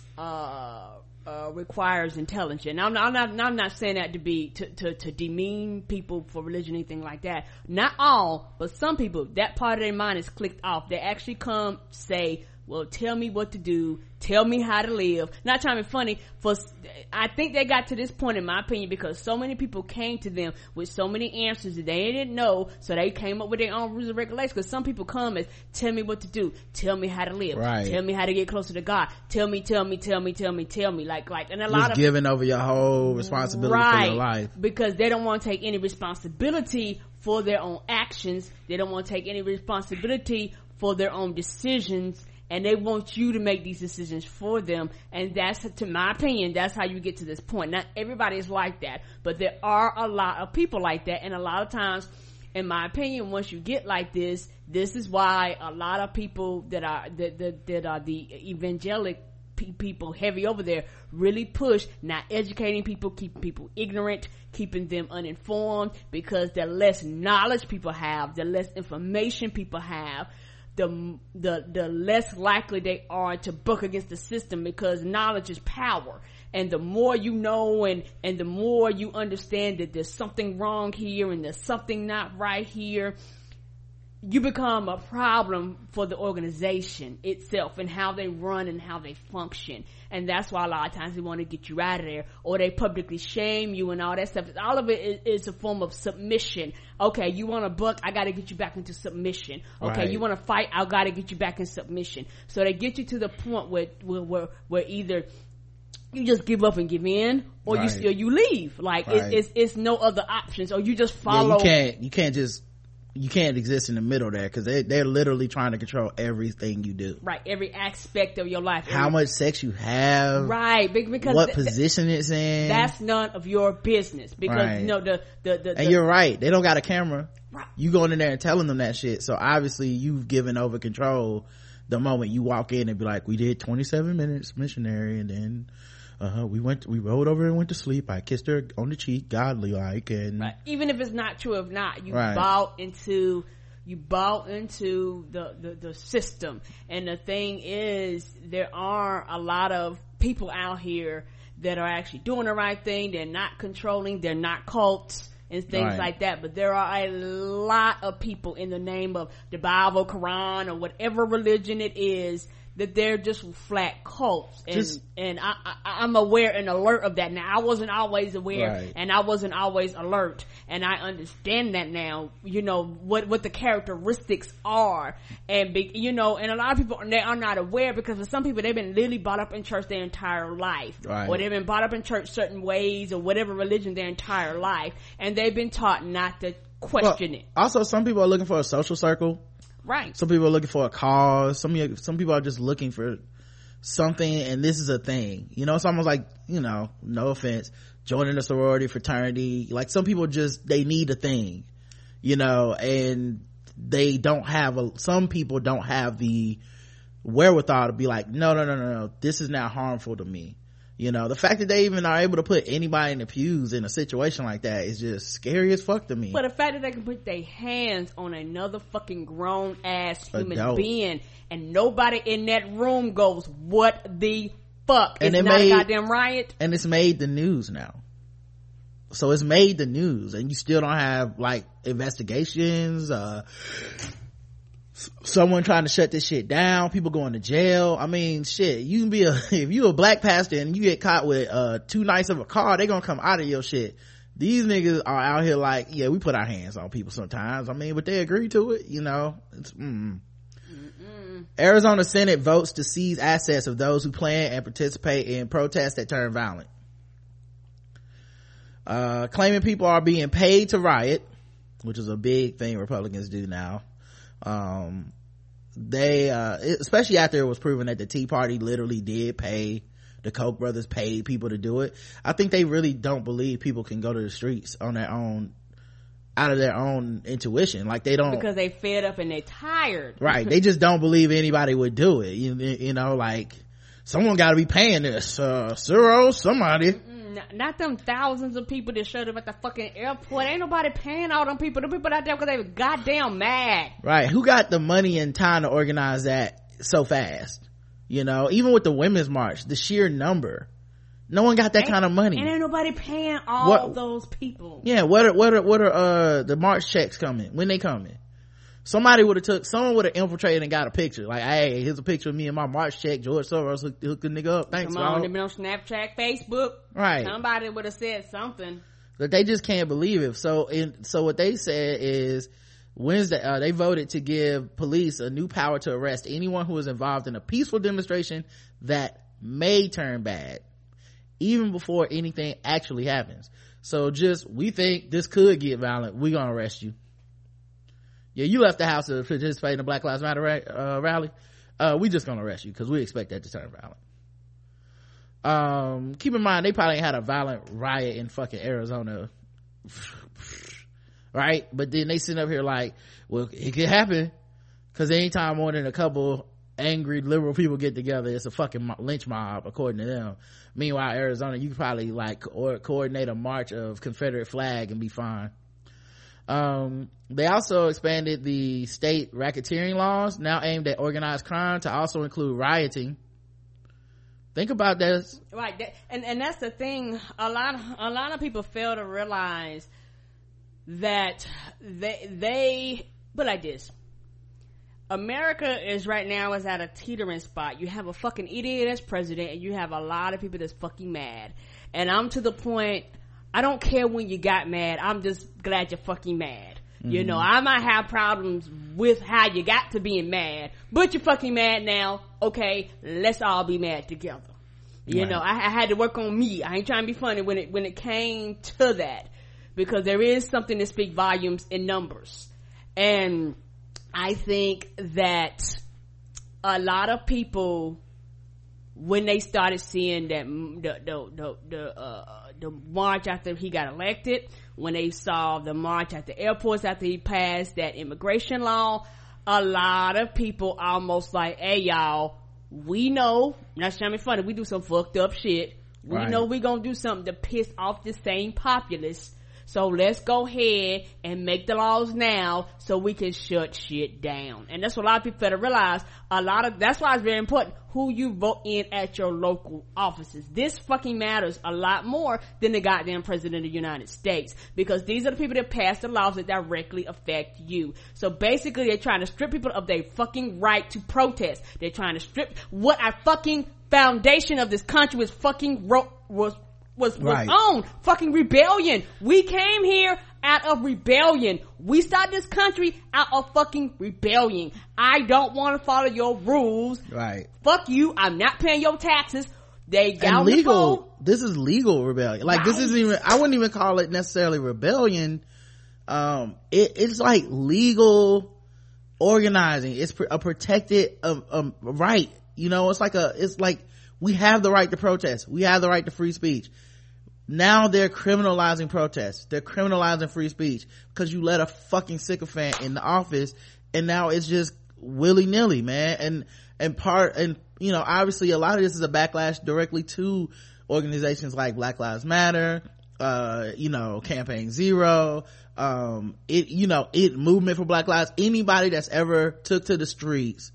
requires intelligence. And I'm not saying that to be to demean people for religion or anything like that. Not all, but some people, that part of their mind is clicked off. They actually come say well, tell me what to do, tell me how to live. Not trying to be funny, I think they got to this point, in my opinion, because so many people came to them with so many answers that they didn't know, so they came up with their own rules and regulations. Because some people come as, tell me what to do, tell me how to live, tell me how to get closer to God, tell me, and a lot of giving over your whole responsibility for your life, because they don't want to take any responsibility for their own actions. They don't want to take any responsibility for their own decisions, and they want you to make these decisions for them. And that's, to my opinion, that's how you get to this point. Not everybody is like that, but there are a lot of people like that. And a lot of times, in my opinion, once you get like this is why a lot of people that are the evangelic people heavy over there really push not educating people, keeping people ignorant, keeping them uninformed, because the less knowledge people have, the less information people have, the less likely they are to buck against the system, because knowledge is power. And the more you know, and the more you understand that there's something wrong here and there's something not right here, you become a problem for the organization itself and how they run and how they function. And that's why a lot of times they want to get you out of there, or they publicly shame you and all that stuff. All of it is a form of submission. Okay, you want to buck, I got to get you back into submission. Okay, right. You want to fight, I got to get you back in submission. So they get you to the point where either you just give up and give in, or right. you leave. Like right. it's no other options, or you just follow. Yeah, you can't exist in the middle there, because they're literally trying to control everything you do. Right, every aspect of your life. How much sex you have. Right, because what position it's in. That's none of your business. Because right. You know and you're right. They don't got a camera. Right. You going in there and telling them that shit. So obviously you've given over control the moment you walk in and be like, we did 27 minutes missionary, and then we rolled over and went to sleep. I kissed her on the cheek, godly like, and right. Even if it's not true, if not, you right. bought into the system. And the thing is, there are a lot of people out here that are actually doing the right thing. They're not controlling, they're not cults and things right. like that, but there are a lot of people in the name of the Bible, Quran, or whatever religion it is, that they're just flat cults. And I'm aware and alert of that. Now, I wasn't always aware, right. and I wasn't always alert, and I understand that now, what the characteristics are. And and a lot of people, they are not aware, because for some people, they've been literally brought up in church their entire life. Right. Or they've been brought up in church certain ways, or whatever religion, their entire life, and they've been taught not to question it. Also, some people are looking for a social circle. Right. Some people are looking for a cause. Some people are just looking for something, and this is a thing. It's almost like, no offense, joining a sorority, fraternity. Like, some people they need a thing, and they don't have some people don't have the wherewithal to be like, no, this is now harmful to me. The fact that they even are able to put anybody in the pews in a situation like that is just scary as fuck to me. But the fact that they can put their hands on another fucking grown ass human being, and nobody in that room goes, what the fuck? It's not a goddamn riot. And it's made the news now. So it's made the news, and you still don't have like investigations, someone trying to shut this shit down, people going to jail. I mean, shit, you can be if you a black pastor and you get caught with 2 nights of a car, they gonna come out of your shit. These niggas are out here like, yeah, we put our hands on people sometimes. I mean, but they agree to it, it's Arizona Senate votes to seize assets of those who plan and participate in protests that turn violent. Claiming people are being paid to riot, which is a big thing Republicans do now. They especially after it was proven that the Tea Party literally did pay, the Koch brothers paid people to do it. I think they really don't believe people can go to the streets on their own, out of their own intuition. Like, they don't, because they fed up and they tired. Right. They just don't believe anybody would do it. Like, someone got to be paying this. Ciro, somebody. Not them thousands of people that showed up at the fucking airport. Ain't nobody paying all them people. The people out there because they were goddamn mad. Right. Who got the money and time to organize that so fast? Even with the Women's March, the sheer number. No one got that kind of money. And ain't nobody paying all those people. Yeah. What are the March checks coming? When they coming? someone would have infiltrated and got a picture. Like, hey, here's a picture of me and my March check. George Soros hooked the nigga up. Thanks, come on, they've been on Snapchat, Facebook. Right. Somebody would have said something. But they just can't believe it. So what they said is Wednesday, they voted to give police a new power to arrest anyone who is involved in a peaceful demonstration that may turn bad, even before anything actually happens. So we think this could get violent. We're gonna arrest you. Yeah, you left the house to participate in the Black Lives Matter rally. We just gonna arrest you because we expect that to turn violent. Keep in mind, they probably ain't had a violent riot in fucking Arizona. Right? But then they sit up here like, well, it could happen. Cause anytime more than a couple angry liberal people get together, it's a fucking lynch mob, according to them. Meanwhile, Arizona, you could probably like coordinate a march of Confederate flag and be fine. They also expanded the state racketeering laws, now aimed at organized crime, to also include rioting. Think about this. Right. And that's the thing. A lot of people fail to realize that they but like this. America is right now is at a teetering spot. You have a fucking idiot as president, and you have a lot of people that's fucking mad. And I'm to the point, I don't care when you got mad. I'm just glad you're fucking mad. Mm-hmm. You know, I might have problems with how you got to being mad, but you're fucking mad now. Okay, let's all be mad together. You know, I had to work on me. I ain't trying to be funny when it came to that, because there is something to speak volumes in numbers. And I think that a lot of people, when they started seeing that the march after he got elected, when they saw the march at the airports after he passed that immigration law, a lot of people almost like, hey y'all, we know, not trying to be funny, we do some fucked up shit. We know we gonna do something to piss off the same populace. So let's go ahead and make the laws now so we can shut shit down. And that's what a lot of people better realize. That's why it's very important who you vote in at your local offices. This fucking matters a lot more than the goddamn president of the United States, because these are the people that pass the laws that directly affect you. So basically they're trying to strip people of their fucking right to protest. They're trying to strip what our fucking foundation of this country was fucking was on fucking rebellion. We came here out of rebellion. We started this country out of fucking rebellion. I don't want to follow your rules. Right. Fuck you. I'm not paying your taxes. They got legal. This is legal rebellion. Like, this isn't even, I wouldn't even call it necessarily rebellion. It's like legal organizing. It's a protected right. You know, it's like we have the right to protest. We have the right to free speech. Now they're criminalizing protests. They're criminalizing free speech because you let a fucking sycophant in the office, and now it's just willy-nilly, man. And you know, obviously a lot of this is a backlash directly to organizations like Black Lives Matter, you know, Campaign Zero, Movement for Black Lives. Anybody that's ever took to the streets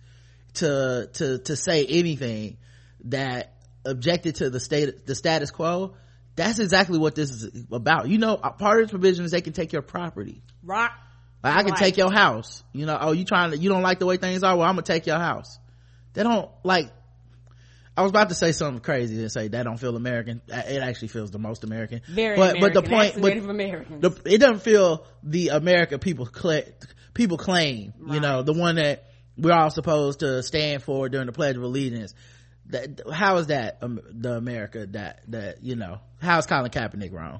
to say anything that objected to the status quo, that's exactly what this is about. You know, part of this provision is they can take your property. Right. Like, I can take your house. You know, you don't like the way things are? Well, I'm gonna take your house. They don't, like, I was about to say something crazy and say that don't feel American. It actually feels the most American. Very American. But the point, it doesn't feel the America people claim, right. You know, the one that we're all supposed to stand for during the Pledge of Allegiance. How is that the America that you know, how is Colin Kaepernick wrong?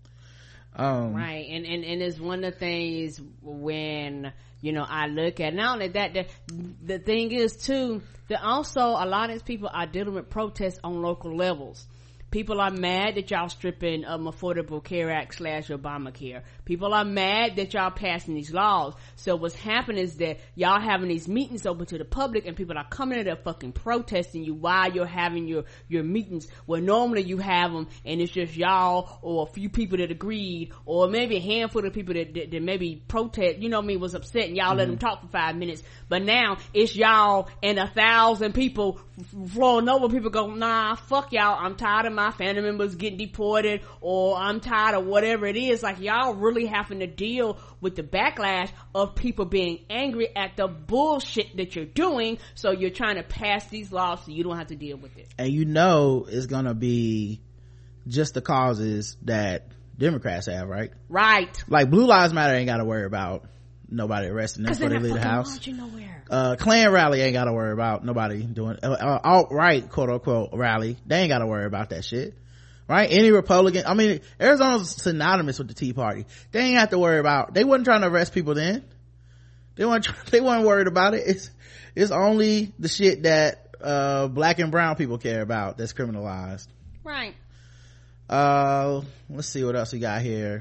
Right. And it's one of the things when, you know, I look at, not only that, the thing is too, that also a lot of these people are dealing with protests on local levels. People are mad that y'all stripping Affordable Care Act / Obamacare. People are mad that y'all passing these laws. So what's happening is that y'all having these meetings open to the public, and people are coming in there fucking protesting you while you're having your meetings, where normally you have them and it's just y'all or a few people that agreed, or maybe a handful of people that maybe protest, you know what I mean, was upset, and y'all let them talk for 5 minutes. But now it's y'all and 1,000 people flowing over, people go, nah, fuck y'all, I'm tired of my family members getting deported, or I'm tired of whatever it is. Like, y'all really having to deal with the backlash of people being angry at the bullshit that you're doing, so you're trying to pass these laws so you don't have to deal with it. And it's gonna be just the causes that Democrats have, right? Right. Like, Blue Lives Matter ain't gotta worry about nobody arresting them before they leave the house. Klan rally ain't gotta worry about nobody doing alt-right quote-unquote rally. They ain't gotta worry about that shit, right? Any Republican, I mean, Arizona's synonymous with the Tea Party. They ain't have to worry about, they wasn't trying to arrest people then. They weren't worried about it. It's only the shit that black and brown people care about that's criminalized. Right. Let's see what else we got here.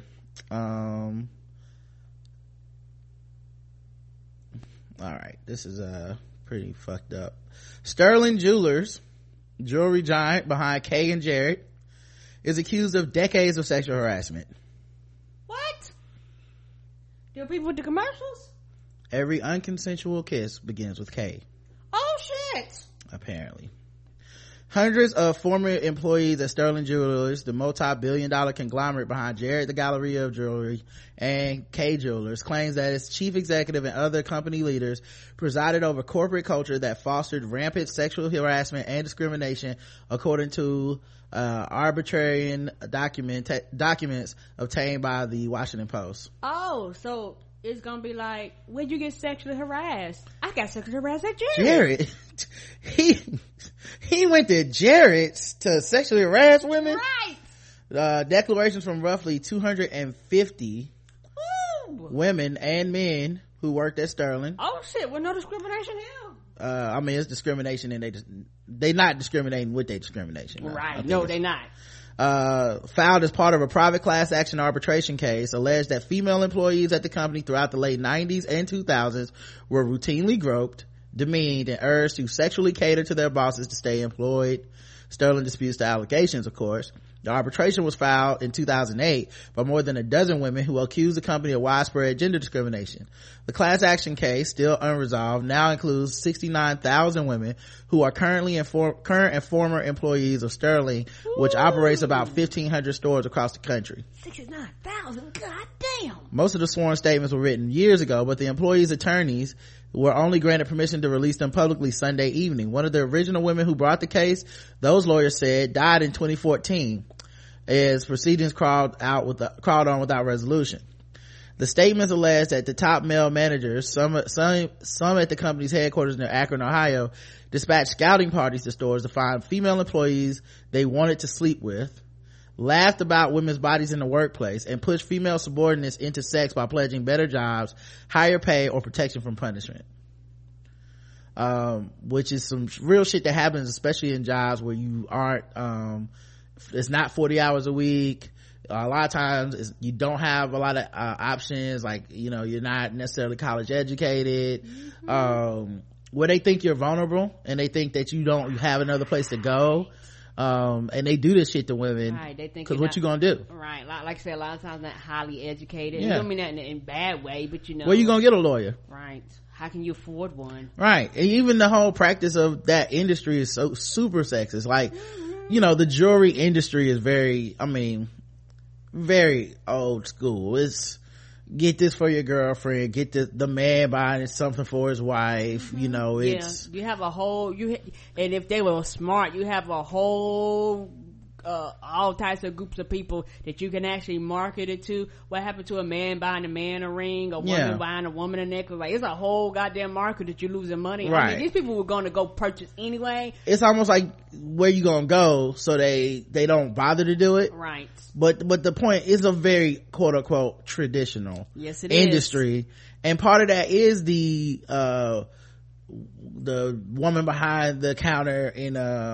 All right, this is pretty fucked up. Sterling Jewelers, jewelry giant behind Kay and Jared, is accused of decades of sexual harassment. What? Do people with the commercials? Every unconsensual kiss begins with Kay. Oh shit. Apparently. Hundreds of former employees at Sterling Jewelers, the multi-billion-dollar conglomerate behind Jared the Galleria of Jewelry and Kay Jewelers, claims that its chief executive and other company leaders presided over corporate culture that fostered rampant sexual harassment and discrimination, according to arbitrarian documents obtained by the Washington Post. Oh, so it's gonna be like, where'd you get sexually harassed? I got sexually harassed at Jared. He went to Jared's to sexually harass women. Right. Declarations from roughly 250 women and men who worked at Sterling. Oh shit, well, no discrimination here. I mean, it's discrimination, and they not discriminating with their discrimination. Right. No, they not. Filed as part of a private class action arbitration case, alleged that female employees at the company throughout the late 90s and 2000s were routinely groped, demeaned, and urged to sexually cater to their bosses to stay employed. Sterling disputes the allegations, of course. The arbitration was filed in 2008 by more than a dozen women who accused the company of widespread gender discrimination. The class action case, still unresolved, now includes 69,000 women who are current and former employees of Sterling, which operates about 1,500 stores across the country. 69,000? God damn. Most of the sworn statements were written years ago, but the employees' attorneys were only granted permission to release them publicly Sunday evening. One of the original women who brought the case, those lawyers said, died in 2014 as proceedings crawled on without resolution. The statements allege that the top male managers, some at the company's headquarters near Akron, Ohio, dispatched scouting parties to stores to find female employees they wanted to sleep with, laughed about women's bodies in the workplace, and pushed female subordinates into sex by pledging better jobs, higher pay, or protection from punishment. Which is some real shit that happens, especially in jobs where you aren't, it's not 40 hours a week. A lot of times you don't have a lot of options, like, you're not necessarily college educated. Where they think you're vulnerable and they think that you don't have another place to go. And they do this shit to women. Right, they think, because what you gonna do? Right, like I said, a lot of times not highly educated. Yeah. You don't mean that in a bad way, but where you gonna get a lawyer? Right. How can you afford one? Right. And even the whole practice of that industry is so super sexist. Like, the jewelry industry is very old school. It's get this for your girlfriend, get the man buying something for his wife. It's you have a whole and if they were smart, you have a whole all types of groups of people that you can actually market it to. What happened to a man buying a man a ring, a woman buying a woman a necklace? Like, it's a whole goddamn market that you're losing money. Right. I mean, these people were going to go purchase anyway. It's almost like where you gonna go, so they don't bother to do it. Right. But the point is a very quote unquote traditional industry is. And part of that is the woman behind the counter in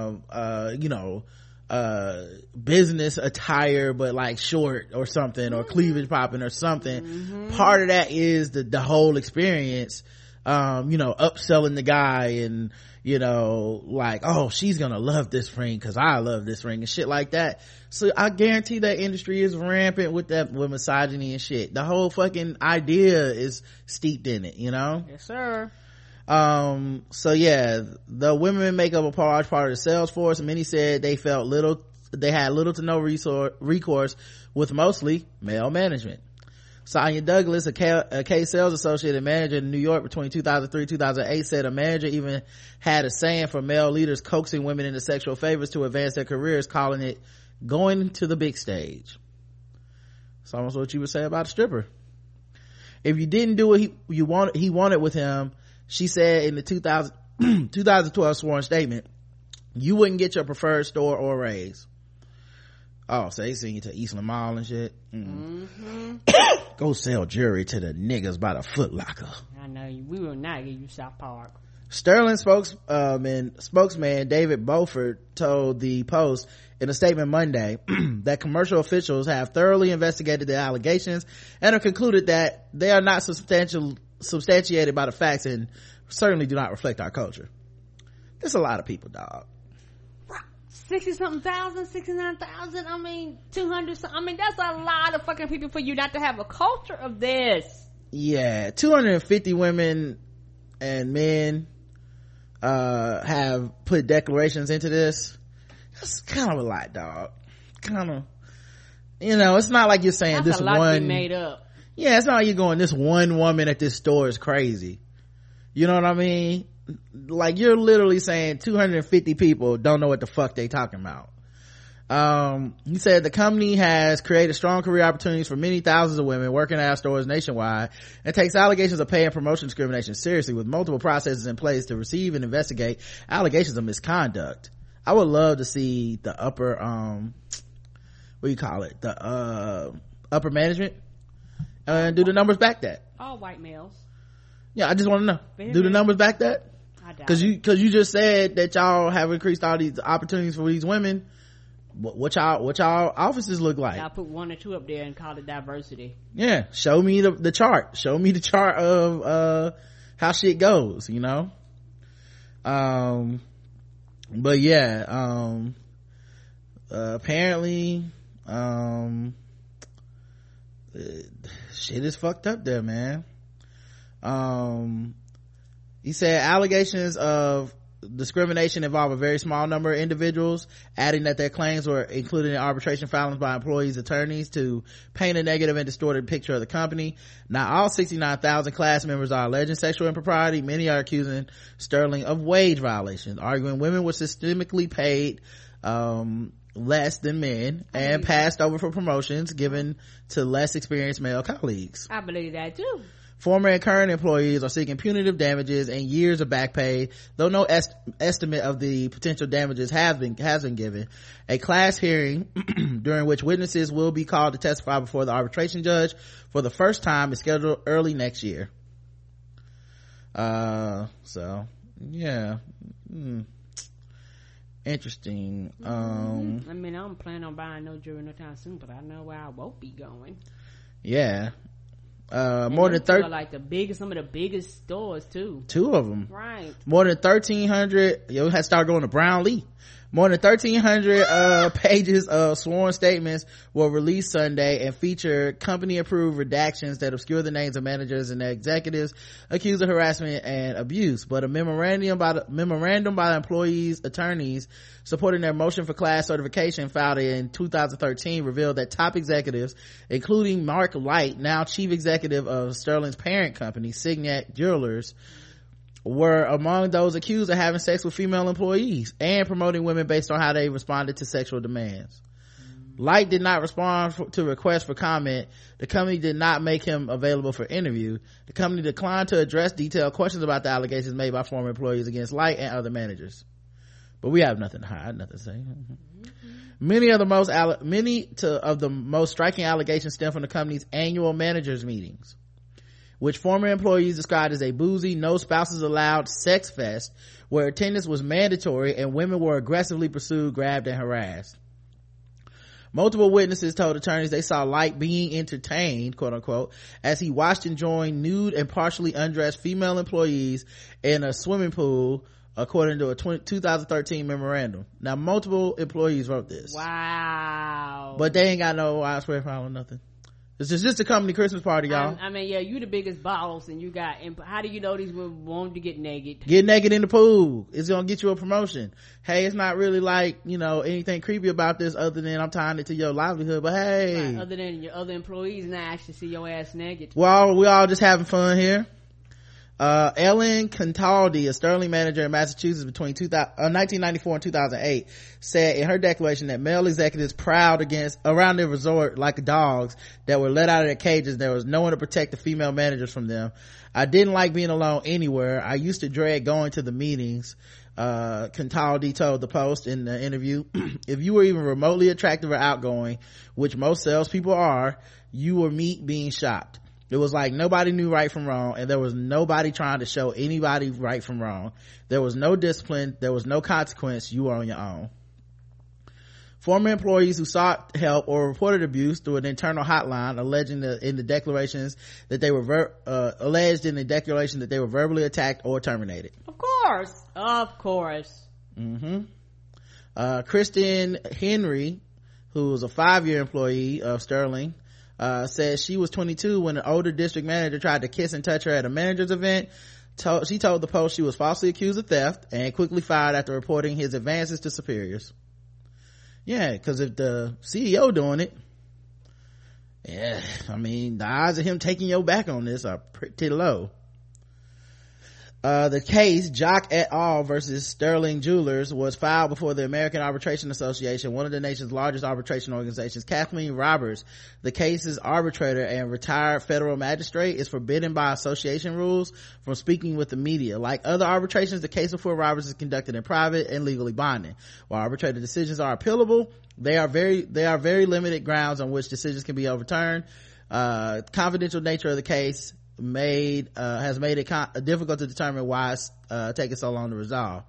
business attire, but like short or something, or cleavage popping or something. Part of that is the whole experience, upselling the guy and like, oh, she's gonna love this ring because I love this ring and shit like that. So I guarantee that industry is rampant with misogyny and shit. The whole fucking idea is steeped in it. Yes, sir. So yeah, the women make up a large part of the sales force, and many said they had little to no recourse with mostly male management. Sonia Douglas, a K sales associate and manager in New York between 2003 2008, said a manager even had a saying for male leaders coaxing women into sexual favors to advance their careers, calling it going to the big stage. It's almost what you would say about a stripper. If you didn't do what he wanted with him, she said in the 2012 sworn statement, you wouldn't get your preferred store or raise. Oh, so they send you to Eastland Mall and shit. Go sell jewelry to the niggas by the Foot Locker. I know we will not give you South Park. Sterling spokesman David Beaufort told the Post in a statement Monday that commercial officials have thoroughly investigated the allegations and have concluded that they are not substantiated by the facts and certainly do not reflect our culture. There's a lot of people, dog. 60-something thousand, 69,000, 200, that's a lot of fucking people for you not to have a culture of this. Yeah, 250 women and men have put declarations into this. That's kind of a lot, dog. Kind of, it's not like you're saying that's this a lot one to be made up. Yeah, it's not like you're going, this one woman at this store is crazy. You know what I mean? Like, you're literally saying 250 people don't know what the fuck they talking about. He said the company has created strong career opportunities for many thousands of women working at our stores nationwide and takes allegations of pay and promotion discrimination seriously, with multiple processes in place to receive and investigate allegations of misconduct. I would love to see the upper the upper management do the numbers back that. All white males. Yeah, I just want to know, do the numbers back that? Because you just said that y'all have increased all these opportunities for these women. What y'all offices look like? I'll put one or two up there and call it diversity. Yeah, show me the chart. Show me the chart of how shit goes. But yeah, apparently shit is fucked up there, man. He said allegations of discrimination involve a very small number of individuals, adding that their claims were included in arbitration filings by employees' attorneys to paint a negative and distorted picture of the company. Not all 69,000 class members are alleging sexual impropriety. Many are accusing Sterling of wage violations, arguing women were systemically paid less than men and passed over for promotions given to less experienced male colleagues. I believe that too. Former and current employees are seeking punitive damages and years of back pay, though no estimate of the potential damages has been given. A class hearing during which witnesses will be called to testify before the arbitration judge for the first time is scheduled early next year. So yeah, interesting. I don't plan on buying no jewelry no time soon, but I know where I won't be going. Yeah. More than 30 like some of the biggest stores too. Two of them, right? More than 1,300. You had to start going to Brownlee. More than 1,300 pages of sworn statements were released Sunday and feature company approved redactions that obscure the names of managers and executives accused of harassment and abuse. But a memorandum by the employees' attorneys supporting their motion for class certification filed in 2013 revealed that top executives, including Mark Light, now chief executive of Sterling's parent company, Signet Jewelers, were among those accused of having sex with female employees and promoting women based on how they responded to sexual demands. Light did not respond to requests for comment. The company did not make him available for interview. The company declined to address detailed questions about the allegations made by former employees against Light and other managers. But we have nothing to hide, nothing to say. Many of the most striking allegations stem from the company's annual managers meetings, which former employees described as a boozy, no spouses allowed sex fest where attendance was mandatory and women were aggressively pursued, grabbed, and harassed. Multiple witnesses told attorneys they saw Light being entertained, quote unquote, as he watched and joined nude and partially undressed female employees in a swimming pool, according to a 2013 memorandum. Now, multiple employees wrote this. Wow. But they ain't got no widespread problem or nothing. This is just a company Christmas party, y'all. I mean, yeah, you the biggest boss, and you got. And how do you know these women want to get naked? Get naked in the pool. It's gonna get you a promotion. Hey, it's not really like, you know, anything creepy about this other than I'm tying it to your livelihood. But hey, right, other than your other employees not actually see your ass naked. Well, we all just having fun here. Ellen Contaldi, a Sterling manager in Massachusetts between 1994 and 2008, said in her declaration that male executives prowled around their resort like dogs that were let out of their cages. There was no one to protect the female managers from them. I didn't like being alone anywhere. I used to dread going to the meetings. Contaldi told the Post in the interview, if you were even remotely attractive or outgoing, which most salespeople are, you were meat being shopped. It was like nobody knew right from wrong, and there was nobody trying to show anybody right from wrong. There was no discipline. There was no consequence. You were on your own. Former employees who sought help or reported abuse through an internal hotline alleged in the declaration that they were verbally attacked or terminated. Of course. Kristen Henry, who was a 5-year employee of Sterling, says she was 22 when an older district manager tried to kiss and touch her at a manager's event. She told the Post she was falsely accused of theft and quickly fired after reporting his advances to superiors. Yeah, because if the CEO doing it, yeah, I mean, the odds of him taking your back on this are pretty low. The case, Jock et al. Versus Sterling Jewelers, was filed before the American Arbitration Association, one of the nation's largest arbitration organizations. Kathleen Roberts, the case's arbitrator and retired federal magistrate, is forbidden by association rules from speaking with the media. Like other arbitrations, the case before Roberts is conducted in private and legally binding. While arbitrator decisions are appealable, they are very limited grounds on which decisions can be overturned. Confidential nature of the case has made it difficult to determine why it's taking so long to resolve.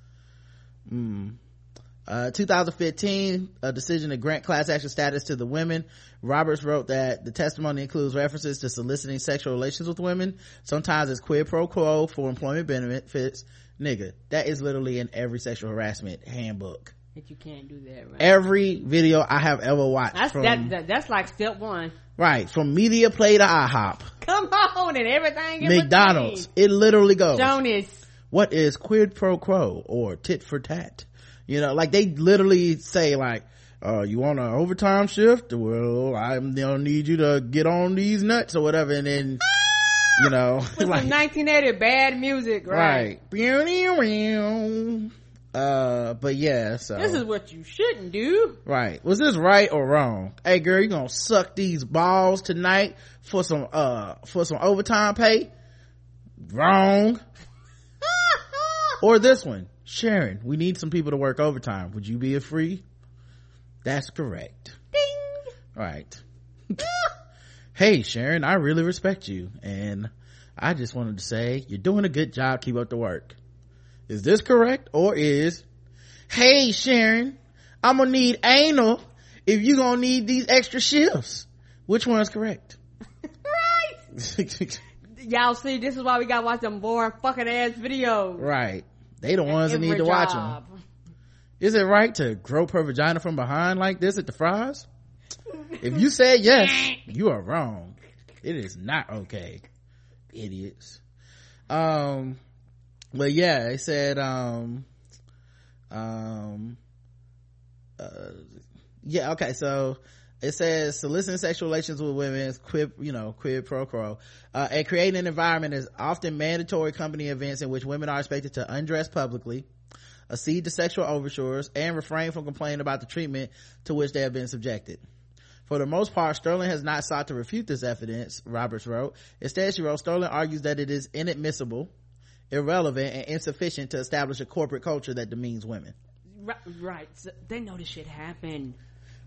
2015, a decision to grant class action status to the women. Roberts wrote that the testimony includes references to soliciting sexual relations with women, sometimes as quid pro quo for employment benefits. Nigga, that is literally in every sexual harassment handbook. That you can't do that, right? Every video I have ever watched. That's like step one. Right, from Media Play to IHOP. Come on, and everything in McDonald's. It literally goes. Jonas. What is quid pro quo or tit for tat? You know, like they literally say like, you want an overtime shift? Well, I'm gonna need you to get on these nuts or whatever, and then, you know. With like, some 1980 bad music, right? Right. But yeah, so this is what you shouldn't do. Right. Was this right or wrong? Hey girl, you gonna suck these balls tonight for some overtime pay? Wrong. Or this one, Sharon, we need some people to work overtime. Would you be free? That's correct. Ding. Right. Hey Sharon, I really respect you, and I just wanted to say you're doing a good job. Keep up the work. Is this correct? Or is, hey Sharon, I'm gonna need anal if you gonna need these extra shifts? Which one is correct? Right. Y'all see, this is why we gotta watch them boring fucking ass videos. Right. They the ones that need to watch them. Is it right to grope her vagina from behind like this at the fries? If you said yes, you are wrong. It is not okay. Idiots. But yeah, it said, yeah, okay, so it says soliciting sexual relations with women is quid pro quo, and creating an environment is often mandatory company events in which women are expected to undress publicly, accede to sexual overtures, and refrain from complaining about the treatment to which they have been subjected. For the most part, Sterling has not sought to refute this evidence, Roberts wrote. Instead, she wrote, Sterling argues that it is inadmissible, irrelevant, and insufficient to establish a corporate culture that demeans women. Right. So they know this shit happened.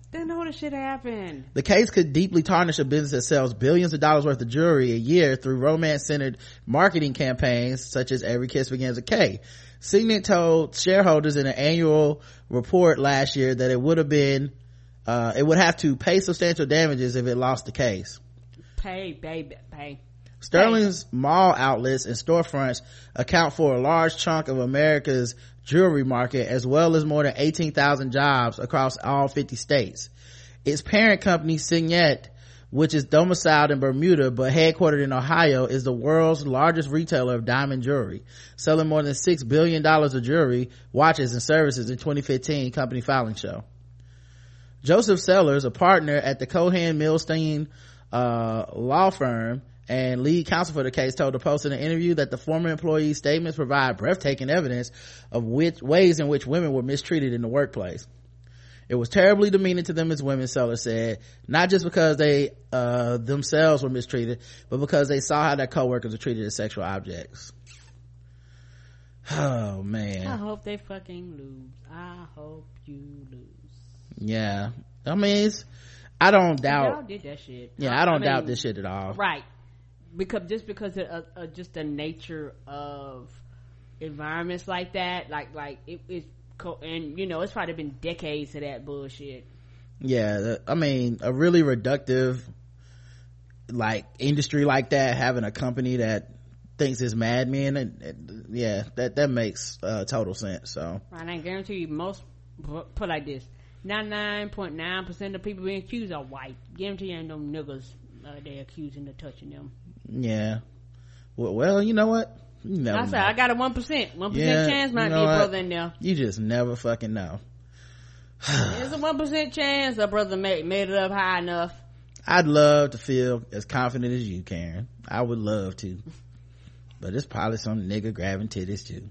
The case could deeply tarnish a business that sells billions of dollars worth of jewelry a year through romance-centered marketing campaigns such as Every Kiss Begins with K. Signet told shareholders in an annual report last year that it would have to pay substantial damages if it lost the case. Pay. Sterling's mall outlets and storefronts account for a large chunk of America's jewelry market, as well as more than 18,000 jobs across all 50 states. Its parent company, Signet, which is domiciled in Bermuda but headquartered in Ohio, is the world's largest retailer of diamond jewelry, selling more than $6 billion of jewelry, watches, and services in 2015 company filing show. Joseph Sellers, a partner at the Cohen Milstein law firm and lead counsel for the case, told the Post in an interview that the former employee's statements provide breathtaking evidence of ways in which women were mistreated in the workplace. It was terribly demeaning to them as women, Sellers said, not just because they themselves were mistreated, but because they saw how their coworkers were treated as sexual objects. Oh man, I hope they fucking lose. I hope you lose. Yeah, I mean, I don't doubt y'all did that shit. Yeah, I don't doubt this shit at all. Right, because just the nature of environments like that, like it's and you know, it's probably been decades of that bullshit. Yeah, I mean, a really reductive like industry like that, having a company that thinks it's Mad Men, and yeah, that makes total sense. So right, I guarantee you, most put like this, 99.9% of people being accused are white. Guarantee you ain't no niggas they accusing of touching them. Yeah, well, you know what, you never I said I got a 1% chance might be a brother in there. You just never fucking know. There's a 1% chance a brother made it up high enough. I'd love to feel as confident as you, Karen. I would love to, but it's probably some nigga grabbing titties too.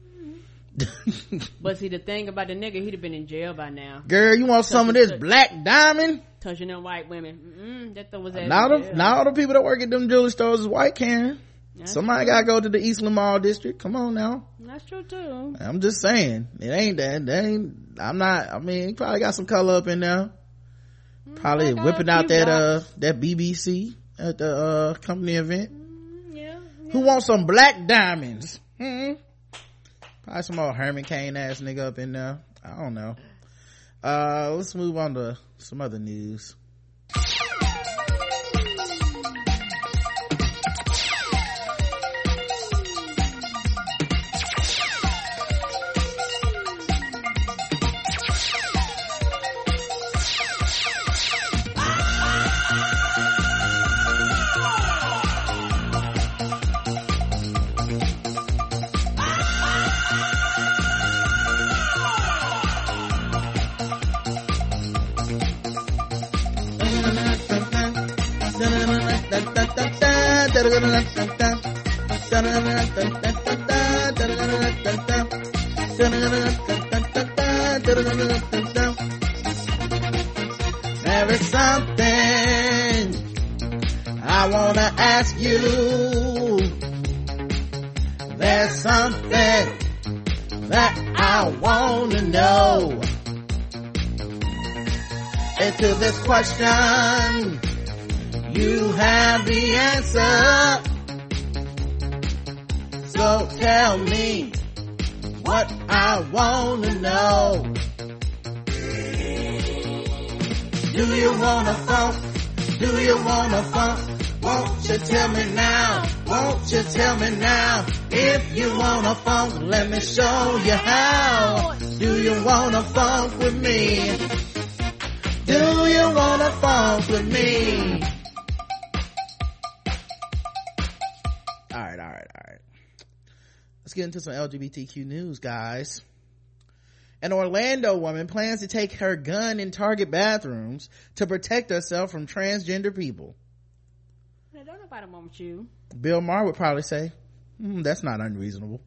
But see, the thing about the nigga, he'd have been in jail by now. Girl, you want some of this black diamond? Touching them white women. That was not all the people that work at them jewelry stores is white, Karen. That's somebody gotta go to the Eastland Mall district. Come on now. That's true too. I'm just saying, it ain't that. He probably got some color up in there. Probably whipping out that BBC at the company event. Yeah. Who wants some black diamonds? Probably some old Herman Cain ass nigga up in there. I don't know. Let's move on to some other news. There is something I wanna ask you. There's something that I wanna know. And to this question, you have the answer. So tell me what I wanna know. Do you wanna funk? Do you wanna funk? Won't you tell me now? Won't you tell me now? If you wanna funk, let me show you how. Do you wanna funk with me? Do you wanna funk with me? All right. Let's get into some LGBTQ news, guys. An Orlando woman plans to take her gun in Target bathrooms to protect herself from transgender people. I don't know about a moment you. Bill Maher would probably say, that's not unreasonable.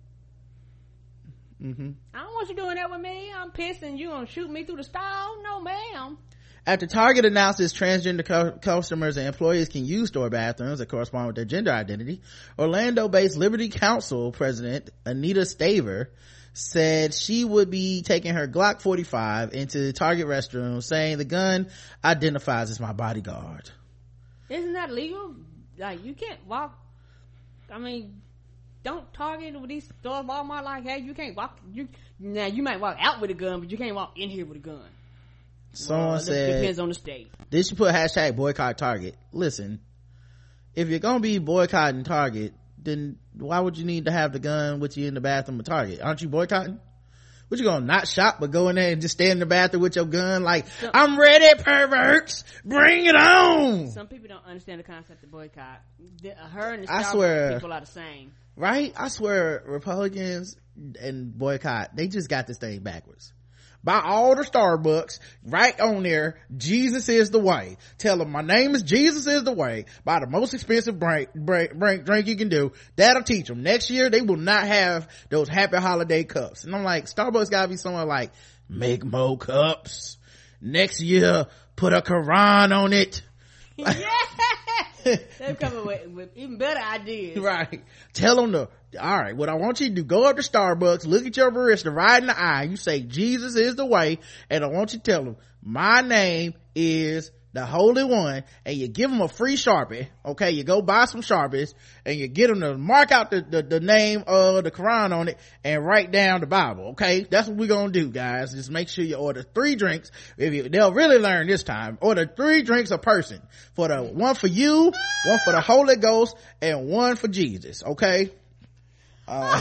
I don't want you doing that with me. I'm pissed and you gonna shoot me through the stall? No, ma'am. After Target announces transgender customers and employees can use store bathrooms that correspond with their gender identity, Orlando-based Liberty Council president Anita Staver said she would be taking her Glock 45 into Target restrooms, saying the gun identifies as my bodyguard. Isn't that legal? Like, you can't walk. I mean, don't Target with these stores, Walmart, like, hey, you can't walk. Now you might walk out with a gun, but you can't walk in here with a gun. Someone said, depends on the state. Did you put hashtag boycott Target? Listen, if you're gonna be boycotting Target, then why would you need to have the gun with you in the bathroom of Target? Aren't you boycotting? What, you gonna not shop but go in there and just stay in the bathroom with your gun like, I'm ready, perverts, bring it on? Some people don't understand the concept of boycott. Her and the I swear, people are the same, right? I swear Republicans and boycott, they just got this thing backwards. Buy all the Starbucks, right on there, Jesus is the way. Tell them my name is Jesus is the way. Buy the most expensive drink you can do. That'll teach them. Next year, they will not have those happy holiday cups. And I'm like, Starbucks gotta be somewhere like, make more cups. Next year, put a Quran on it. Yeah. They're coming with even better ideas. Right. Tell them all right, what I want you to do, go up to Starbucks, look at your barista right in the eye, you say Jesus is the way, and I want you to tell them my name is the Holy One, and you give them a free Sharpie. Okay, you go buy some Sharpies and you get them to mark out the name of the Quran on it and write down the Bible. Okay, that's what we're gonna do, guys. Just make sure you order 3 drinks. They'll really learn this time. Order 3 drinks a person, for the one for you, one for the Holy Ghost, and one for Jesus. Okay. All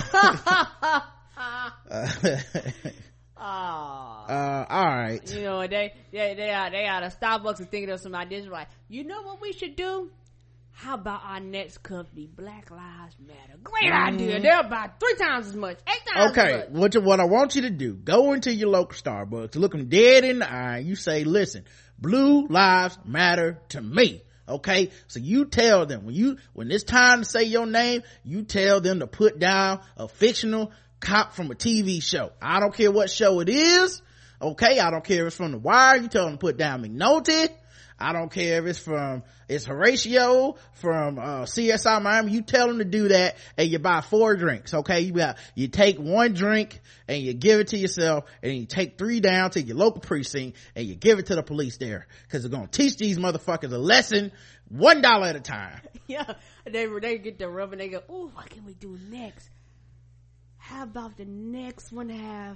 right. You know, they out of Starbucks and thinking of some ideas like, you know what we should do? How about our next company, Black Lives Matter? Great idea. They're about 3 times as much, 8 times as much. What I want you to do, go into your local Starbucks, look them dead in the eye, you say, listen, blue lives matter to me. Okay, so you tell them when it's time to say your name, you tell them to put down a fictional cop from a TV show. I don't care what show it is. Okay, I don't care if it's from The Wire. You tell them to put down McNulty. I don't care if it's Horatio from CSI Miami. You tell them to do that, and you buy 4 drinks. Okay, you take 1 drink and you give it to yourself, and you take 3 down to your local precinct and you give it to the police there, because they're gonna teach these motherfuckers a lesson, $1 at a time. Yeah, they get the rub and they go, oh, what can we do next? How about the next one have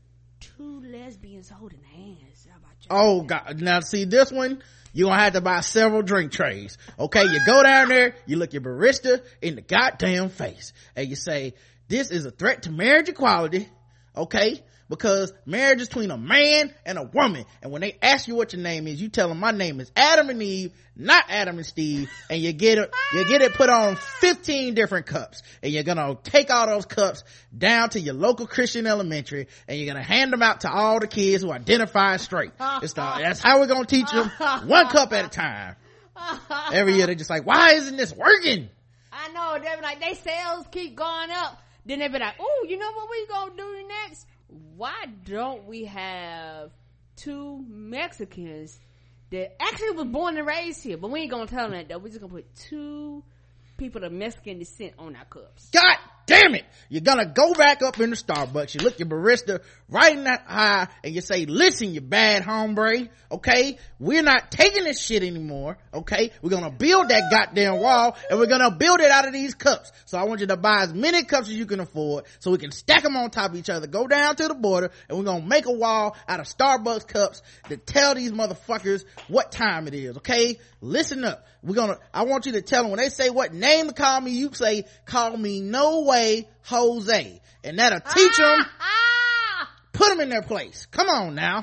2 lesbians holding hands? How about you? Oh God, now see this one, you're gonna have to buy several drink trays. Okay, you go down there, you look your barista in the goddamn face and you say, this is a threat to marriage equality. Okay, because marriage is between a man and a woman, and when they ask you what your name is, you tell them my name is Adam and Eve, not Adam and Steve, and you get it put on 15 different cups, and you're gonna take all those cups down to your local Christian elementary, and you're gonna hand them out to all the kids who identify as straight. That's how we're gonna teach them, 1 cup at a time. Every year they're just like, why isn't this working? I know, they're like, they sales keep going up. Then they be like, oh, you know what we gonna do next? Why don't we have 2 Mexicans that actually was born and raised here, but we ain't gonna tell them that though. We're just gonna put 2 people of Mexican descent on our cups. God damn it, you're gonna go back up in the Starbucks, you look your barista right in that eye and you say, listen, you bad hombre, okay, we're not taking this shit anymore. Okay, we're gonna build that goddamn wall, and we're gonna build it out of these cups. So I want you to buy as many cups as you can afford so we can stack them on top of each other, go down to the border, and we're gonna make a wall out of Starbucks cups to tell these motherfuckers what time it is. Okay, listen up, I want you to tell them when they say what name to call me, you say, call me No Way Jose, and that'll teach them, put them in their place. Come on now.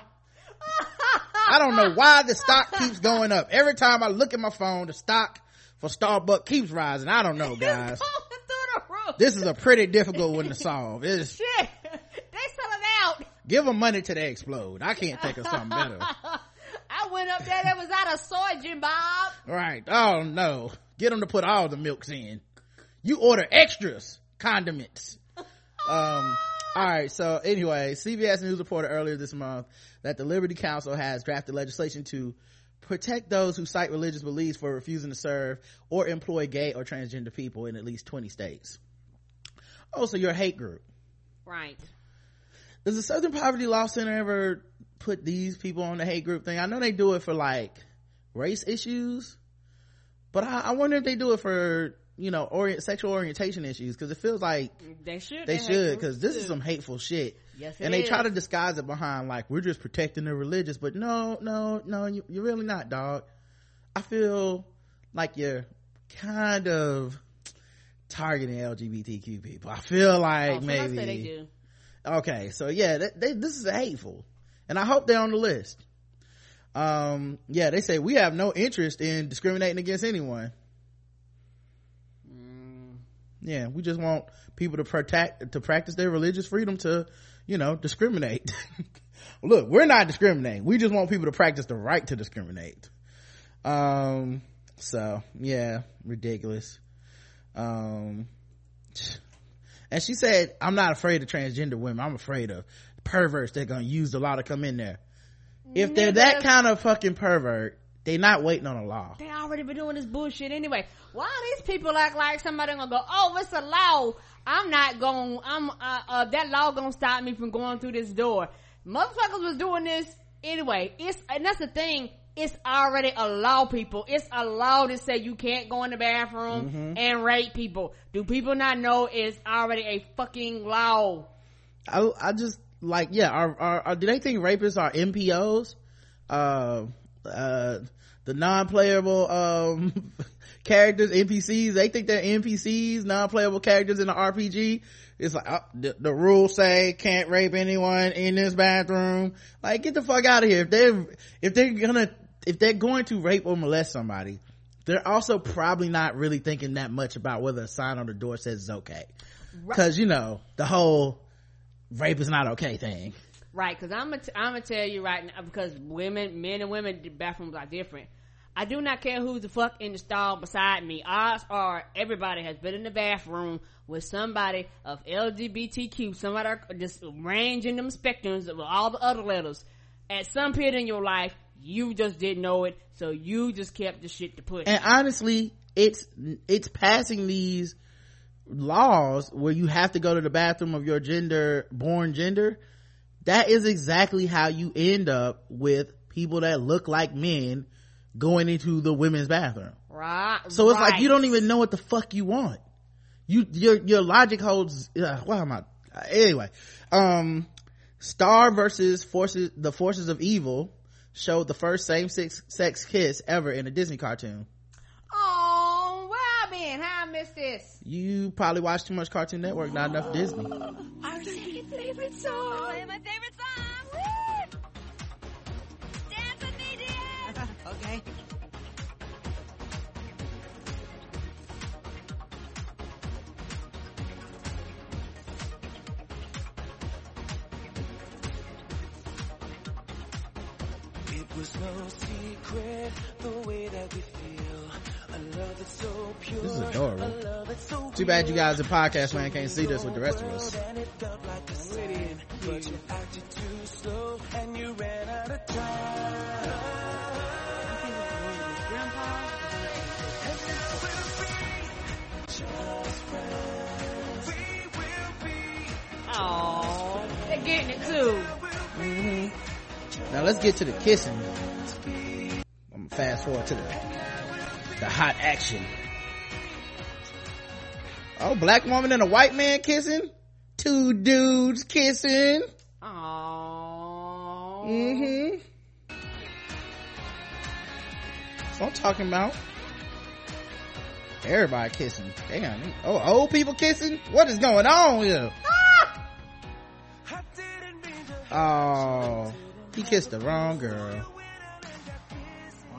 I don't know why the stock keeps going up. Every time I look at my phone, the stock for Starbucks keeps rising. I don't know, guys. This is a pretty difficult one to solve. Shit, they sell it out. Give them money till they explode. I can't think of something better. I went up there, that was out of soy, Bob. Right. Oh no, get them to put all the milks in. You order extras, condiments. All right, so anyway, CBS News reported earlier this month that the Liberty Council has drafted legislation to protect those who cite religious beliefs for refusing to serve or employ gay or transgender people in at least 20 states. Oh, so you're a hate group. Right. Does the Southern Poverty Law Center ever put these people on the hate group thing? I know they do it for like race issues, but I wonder if they do it for, you know, sexual orientation issues, because it feels like they should, because this is some hateful shit. Yes, and they try to disguise it behind like, we're just protecting the religious, but no, you're really not, dog. I feel like you're kind of targeting LGBTQ people. I feel like maybe they do. Okay, so yeah, this is hateful, and I hope they're on the list. Yeah, they say we have no interest in discriminating against anyone. Yeah, we just want people to practice their religious freedom to, discriminate. Look, we're not discriminating. We just want people to practice the right to discriminate. So yeah, ridiculous. And she said, I'm not afraid of transgender women. I'm afraid of perverts they're gonna use the law to come in there. If they're that kind of fucking pervert, they not waiting on a law. They already been doing this bullshit anyway. Why these people act like somebody gonna go, oh, it's a law, that law gonna stop me from going through this door? Motherfuckers was doing this anyway. And that's the thing, it's already a law, people. It's a law to say you can't go in the bathroom and rape people. Do people not know it's already a fucking law? I just like, yeah, do they think rapists are NPOs? The non-playable characters, NPCs, they think they're NPCs, non-playable characters in the RPG. It's like, the rules say can't rape anyone in this bathroom. Like, get the fuck out of here. If they're going to rape or molest somebody, they're also probably not really thinking that much about whether a sign on the door says it's okay. Cause the whole rape is not okay thing. Right, because I'm gonna tell you right now, because men and women bathrooms are different. I do not care who the fuck in the stall beside me. Odds are everybody has been in the bathroom with somebody of LGBTQ, somebody just ranging them spectrums of all the other letters. At some period in your life, you just didn't know it, so you just kept the shit to push. And honestly, it's passing these laws where you have to go to the bathroom of your born gender. That is exactly how you end up with people that look like men going into the women's bathroom. Right. So it's like you don't even know what the fuck you want. Your logic holds. Why am I? Anyway, Star versus the Forces of Evil showed the first same-sex kiss ever in a Disney cartoon. Oh, where I been? How I missed this? You probably watched too much Cartoon Network, not enough Disney. Our second favorite song. Play my favorite song. Woo! Dance with me, dear. Okay. It was no secret the way that we feel. A love that's so pure. This is adorable. Too bad you guys in podcast land can't see this with the rest of us. And it felt like the same, but you acted too slow and you ran out of time. Oh, they're getting it too. Now let's get to the kissing. I'm gonna fast forward to the hot action. Oh, black woman and a white man kissing, two dudes kissing. Oh. That's what I'm talking about. Everybody kissing. Damn. Oh, old people kissing? What is going on here? Oh, he kissed the wrong girl. Wow.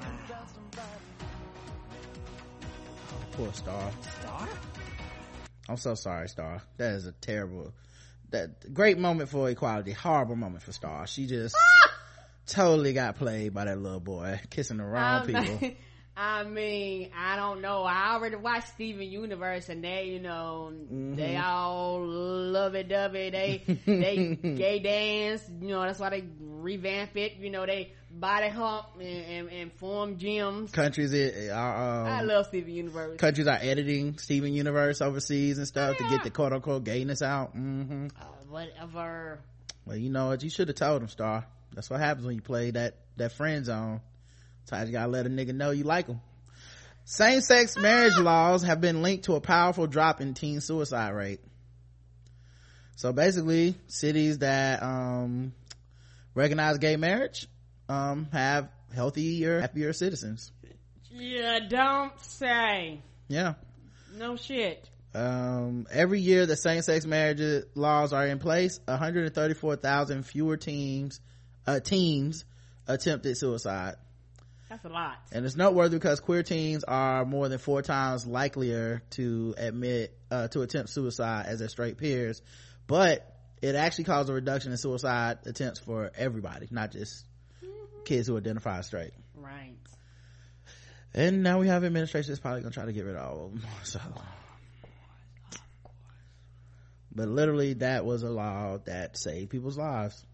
Oh, poor Star. I'm so sorry, Star. That is a great moment for equality, horrible moment for Star. She just totally got played by that little boy kissing the wrong people. I mean, I don't know. I already watched Steven Universe, and they, they all lovey-dovey. They gay dance. That's why they revamp it. They body hump and form gyms. Countries I love Steven Universe. Countries are editing Steven Universe overseas and stuff to get the quote-unquote gayness out. Whatever. Well, you know what? You should have told him, Star. That's what happens when you play that friend zone. Sometimes you gotta let a nigga know you like him. Same-sex marriage laws have been linked to a powerful drop in teen suicide rate. So basically, cities that recognize gay marriage have healthier, happier citizens. Yeah, don't say. Yeah. No shit. Every year that same-sex marriage laws are in place, 134,000 fewer teens attempted suicide. That's a lot. And it's noteworthy because queer teens are more than 4 times likelier to attempt suicide as their straight peers, but it actually caused a reduction in suicide attempts for everybody, not just kids who identify as straight. Right. And now we have administration that's probably gonna try to get rid of all of them. So, but literally that was a law that saved people's lives.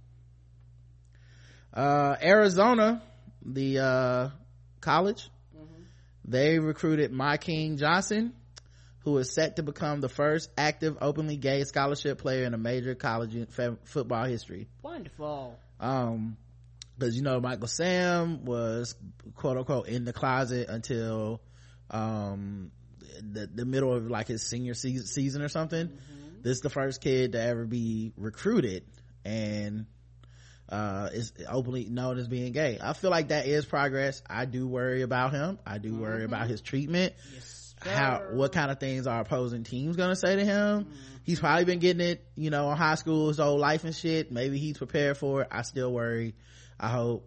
Arizona, the college, they recruited My King Johnson, who is set to become the first active openly gay scholarship player in a major college football history. Wonderful. Because Michael Sam was quote unquote in the closet until the middle of like his senior season or something. This is the first kid to ever be recruited and is openly known as being gay. I feel like that is progress. I do worry about him. I do worry about his treatment. Yes, what kind of things are opposing teams gonna say to him? He's probably been getting it in high school his whole life and shit. Maybe he's prepared for it. I still worry. I hope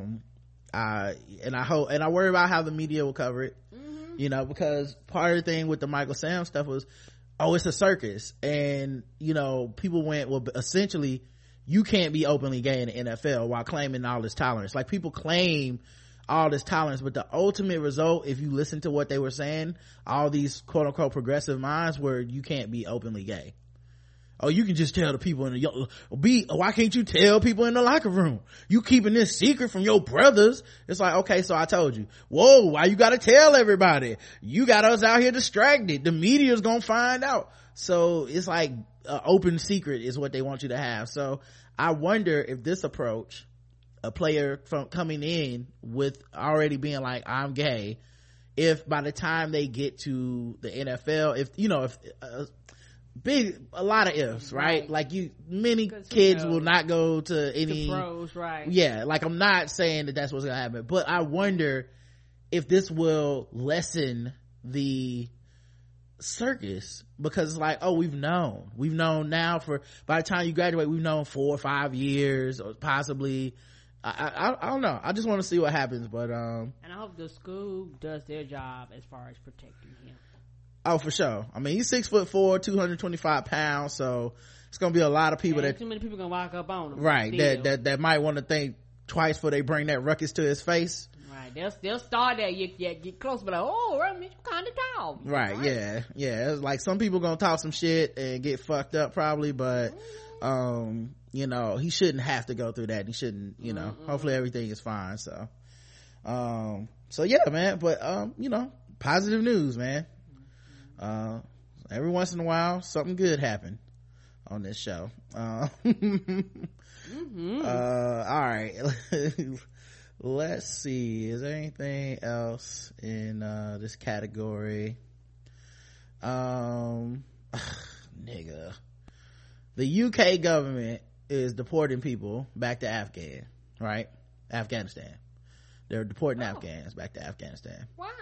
I worry about how the media will cover it, because part of the thing with the Michael Sam stuff was, it's a circus, and people went, well, essentially you can't be openly gay in the NFL while claiming all this tolerance. Like, people claim all this tolerance, but the ultimate result, if you listen to what they were saying, all these quote unquote progressive minds, were you can't be openly gay. Oh, you can just tell the people in why can't you tell people in the locker room? You keeping this secret from your brothers. It's like, okay, so I told you. Whoa, why you gotta tell everybody? You got us out here distracted. The media's gonna find out. So it's like open secret is what they want you to have. So I wonder if this approach, a player from coming in with already being like, I'm gay, if by the time they get to the NFL, a lot of ifs, right? Like many kids will not go to any pros, right? Yeah, like I'm not saying that that's what's gonna happen, but I wonder if this will lessen the circus, because it's like, we've known now for, by the time you graduate, we've known 4 or 5 years, or possibly, I don't know. I just want to see what happens, but and I hope the school does their job as far as protecting him. Oh, for sure. I mean, he's 6'4", 225 pounds, so it's gonna be a lot of people too many people gonna walk up on him, right? That might want to think twice before they bring that ruckus to his face. Right, they'll start there. You get close, but like, I mean, you kind of tall. Right, yeah. It's like some people gonna talk some shit and get fucked up probably, but he shouldn't have to go through that. He shouldn't, hopefully everything is fine. So yeah, man. But positive news, man. Every once in a while something good happen on this show. All right. Let's see, is there anything else in this category? Nigga, the UK government is deporting people back to Afghanistan. They're deporting Afghans back to Afghanistan. Why?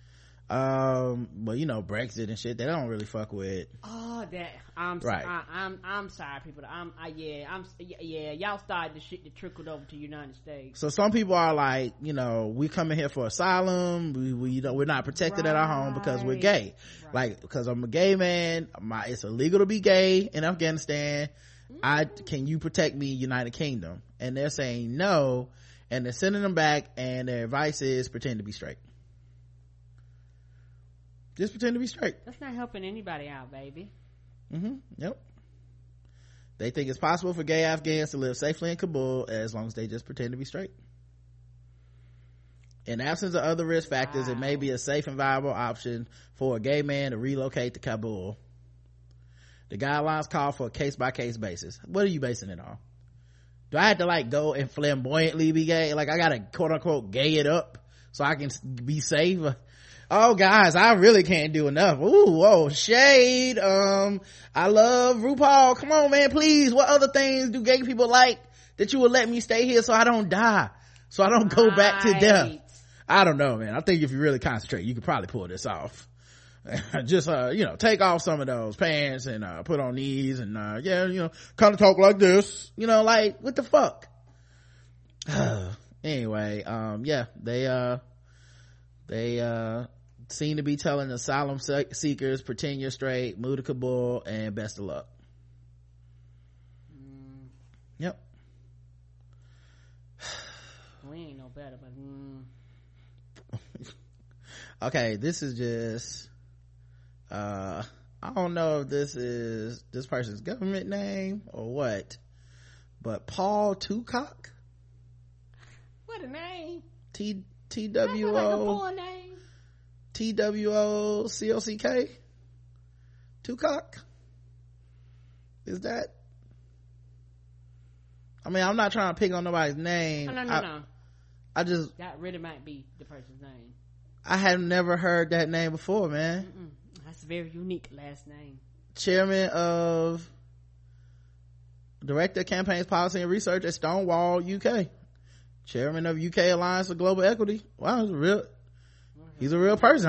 Brexit and shit, they don't really fuck with. I'm sorry, people. Y'all started the shit that trickled over to the United States. So some people are like, we coming here for asylum. We're not protected at our home because we're gay. Right. Like, because I'm a gay man, it's illegal to be gay in Afghanistan. Can you protect me, United Kingdom? And they're saying no, and they're sending them back, and their advice is pretend to be straight. Just pretend to be straight. That's not helping anybody out, baby. Yep. They think it's possible for gay Afghans to live safely in Kabul as long as they just pretend to be straight. In absence of other risk factors, it may be a safe and viable option for a gay man to relocate to Kabul. The guidelines call for a case-by-case basis. What are you basing it on? Do I have to go and flamboyantly be gay? Like, I gotta quote-unquote gay it up so I can be safe? Oh, guys, I really can't do enough. Ooh, whoa, shade. I love RuPaul. Come on, man, please. What other things do gay people like that you would let me stay here so I don't die, so I don't go back to death? I don't know, man. I think if you really concentrate, you could probably pull this off. just take off some of those pants and put on these and kind of talk like this, like what the fuck. Anyway, they seem to be telling asylum seekers pretend you're straight, move to Kabul, and best of luck. Yep. We ain't no better, but okay, this is just I don't know if this is this person's government name or what, but Paul Tucock, what a name. TWO name. TWOCOCK Tucock. Is that, I mean, I'm not trying to pick on nobody's name. No. I just, that really might be the person's name. I have never heard that name before, man. That's a very unique last name. Chairman of Director of Campaigns Policy and Research at Stonewall UK. Chairman of UK Alliance for Global Equity. Wow, he's a real person.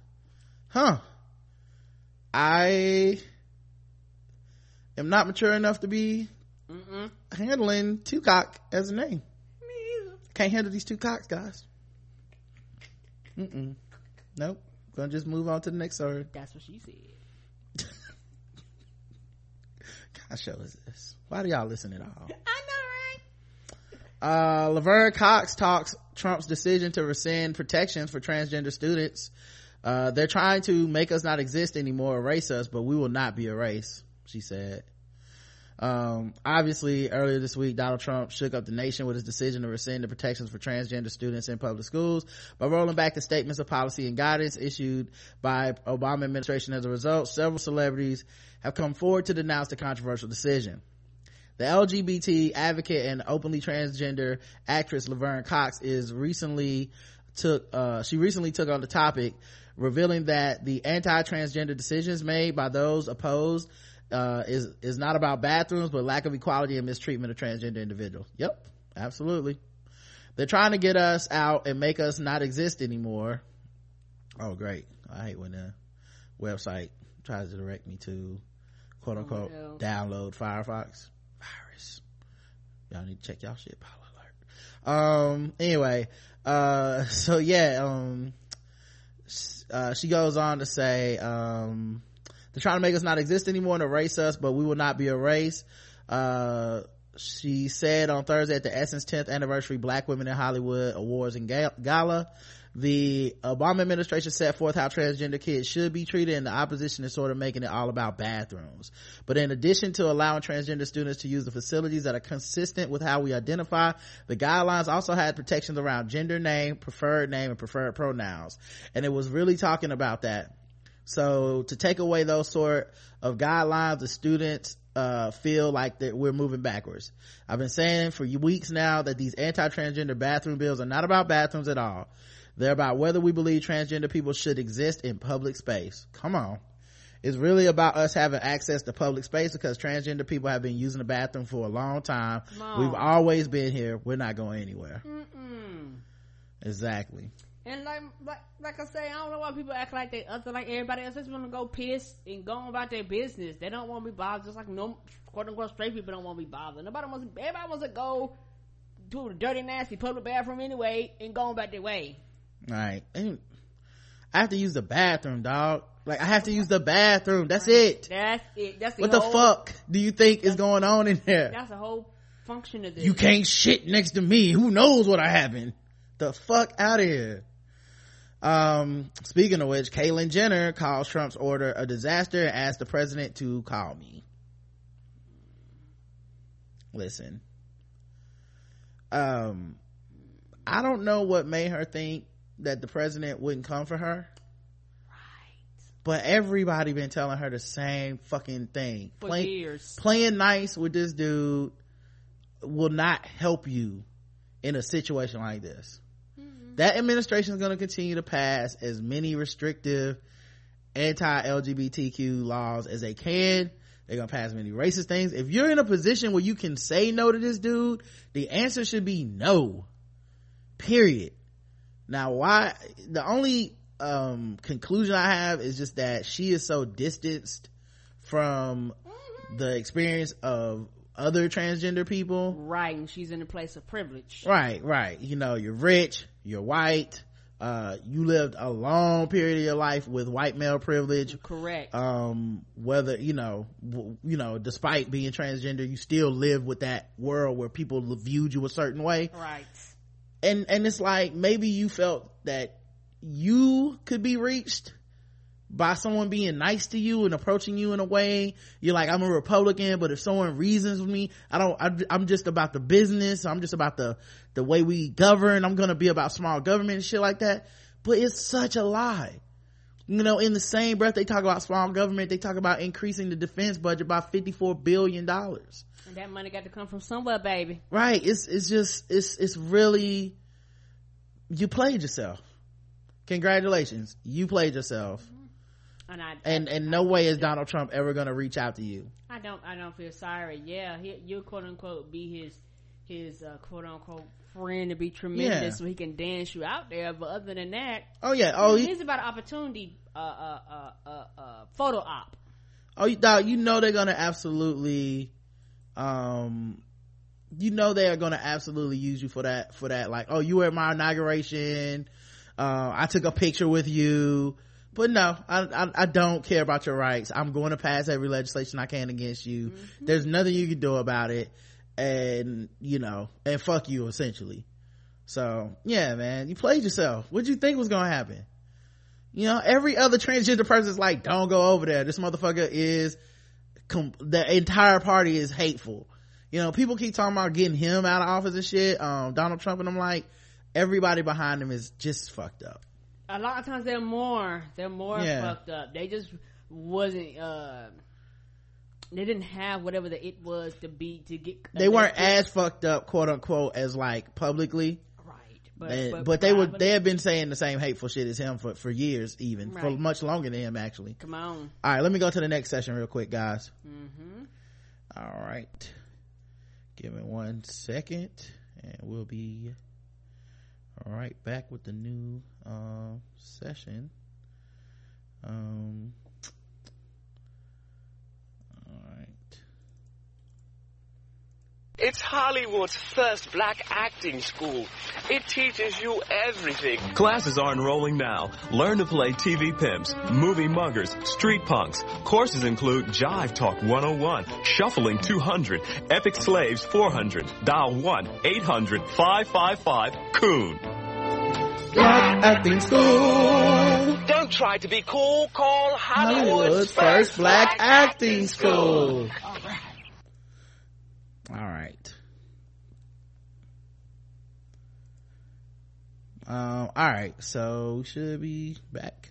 I am not mature enough to be handling Tucock as a name. Me either. Can't handle these two cocks, guys. Nope. Gonna just move on to the next story. That's what she said. What show is this? Why do y'all listen at all? I know, right? Laverne Cox talks Trump's decision to rescind protections for transgender students. They're trying to make us not exist anymore, erase us, but we will not be erased, she said. Obviously earlier this week, Donald Trump shook up the nation with his decision to rescind the protections for transgender students in public schools by rolling back the statements of policy and guidance issued by Obama administration. As a result, several celebrities have come forward to denounce the controversial decision. The LGBT advocate and openly transgender actress Laverne Cox recently took on the topic, revealing that the anti-transgender decisions made by those opposed is not about bathrooms but lack of equality and mistreatment of transgender individuals. Yep, absolutely. They're trying to get us out and make us not exist anymore. Oh great, I hate when the website tries to direct me to quote unquote download Firefox virus. Y'all need to check y'all shit, Paula alert. Anyway, so yeah, she goes on to say they're trying to make us not exist anymore and erase us, but we will not be erased. She said on Thursday at the Essence 10th anniversary Black Women in Hollywood Awards and Gala, the Obama administration set forth how transgender kids should be treated, and the opposition is sort of making it all about bathrooms. But in addition to allowing transgender students to use the facilities that are consistent with how we identify, the guidelines also had protections around gender name, and preferred pronouns. And it was really talking about that. So to take away those sort of guidelines, the students feel like that we're moving backwards. I've been saying for weeks now that these anti-transgender bathroom bills are not about bathrooms at all. They're about whether we believe transgender people should exist in public space. Come on. It's really about us having access to public space, because transgender people have been using the bathroom for a long time. We've always been here. We're not going anywhere. Exactly. And like I say, I don't know why people act like they other like everybody else. They just want to go piss and go about their business. They don't want to be bothered, just like no quote unquote straight people don't want to be bothered. Everybody wants to go to a dirty, nasty public bathroom anyway and go about their way. Right. And I have to use the bathroom, dog. Like I have to use the bathroom. That's it. That's it. That's what the fuck do you think is going on in there? That's the whole function of this. You can't shit next to me. Who knows what happened? The fuck out of here. Speaking of which, Caitlyn Jenner calls Trump's order a disaster and asked the president to call me. Listen, I don't know what made her think that the president wouldn't come for her. Right. But everybody been telling her the same fucking thing. For years. Playing nice with this dude will not help you in a situation like this. That administration is going to continue to pass as many restrictive anti-LGBTQ laws as they can. They're going to pass many racist things. If you're in a position where you can say no to this dude, the answer should be no. Period. Now, why? The only conclusion I have is just that she is so distanced from the experience of other transgender people. Right, and she's in a place of privilege. Right. You know, you're rich, you're white, you lived a long period of your life with white male privilege. Correct. Whether you know despite being transgender, you still live with that world where people viewed you a certain way. Right. And it's like, maybe you felt that you could be reached by someone being nice to you and approaching you in a way. You're like, I'm a Republican, but if someone reasons with me, I'm just about the business, I'm just about the way we govern, I'm gonna be about small government and shit like that. But it's such a lie. You know, in the same breath they talk about small government, they talk about increasing the defense budget by $54 billion. And that money got to come from somewhere, baby. Right. It's really, you played yourself. Congratulations, you played yourself. And no way is Donald Trump ever gonna reach out to you. I don't feel sorry. Yeah, you quote unquote be his quote unquote friend to be tremendous, so he can dance you out there. But other than that, he's about opportunity photo op. Dog, you know they're gonna absolutely they are gonna absolutely use you for that. Like, oh, you were at my inauguration, I took a picture with you. But no, I don't care about your rights. I'm going to pass every legislation I can against you. Mm-hmm. There's nothing you can do about it. And, and fuck you, essentially. So, yeah, man, you played yourself. What'd you think was going to happen? Every other transgender person is like, don't go over there. This motherfucker the entire party is hateful. People keep talking about getting him out of office and shit, Donald Trump, and I'm like, everybody behind him is just fucked up. A lot of times they're more fucked up. They just wasn't they didn't have whatever it was to get they weren't as fucked up, quote unquote, as like publicly, right? But they have been saying the same hateful shit as him for years, even for much longer than him, actually. Come on. All right, let me go to the next session real quick, guys. All right, give me 1 second and we'll be all right back with the new session. All right. It's Hollywood's first black acting school. It teaches you everything. Classes are enrolling now. Learn to play TV pimps, movie muggers, street punks. Courses include Jive Talk 101, Shuffling 200, Epic Slaves 400. Dial 1-800-555-COON. Black Acting School. Don't try to be cool. Call Hollywood's first black acting school. All right. All right. So we should be back.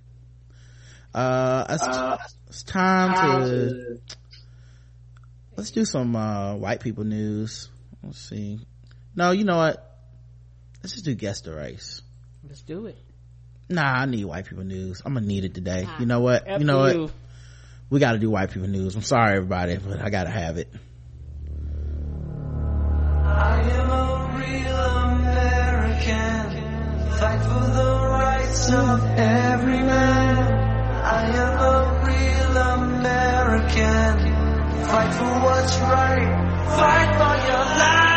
It's time to let's do some white people news. Let's see. No, you know what? Let's just do guess the race. Let's do it. Nah, I need white people news. I'm gonna need it today. You know what? What? We gotta do white people news. I'm sorry, everybody, but I gotta have it. I am a real American. Fight for the rights of every man. I am a real American. Fight for what's right. Fight for your life.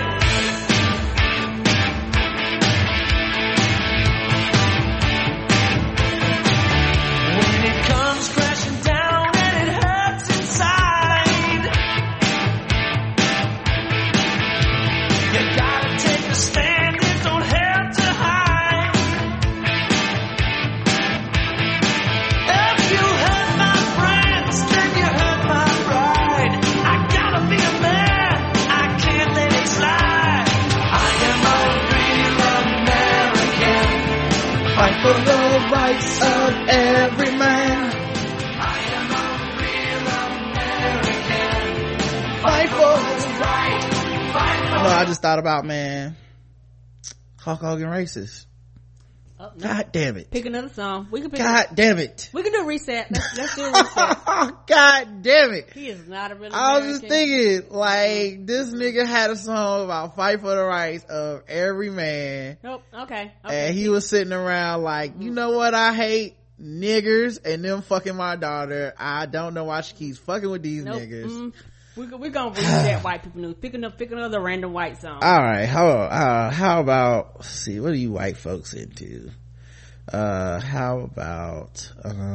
For the rights of every man. I am a real American. Fight for what's right. Fight for I just thought about, man, Hulk Hogan racist. Oh, no. God damn it. Pick another song. We can pick. God damn it. We can do a reset. Let's do a reset. God damn it. He is not a real I was American. just thinking, like, this nigga had a song about fight for the rights of every man. Nope. Okay. And he was sitting around like, you know what I hate? Niggers and them fucking my daughter. I don't know why she keeps fucking with these niggas. We're gonna reset white people news. Pick another random white song. All right, how about, let's see, what are you white folks into? How about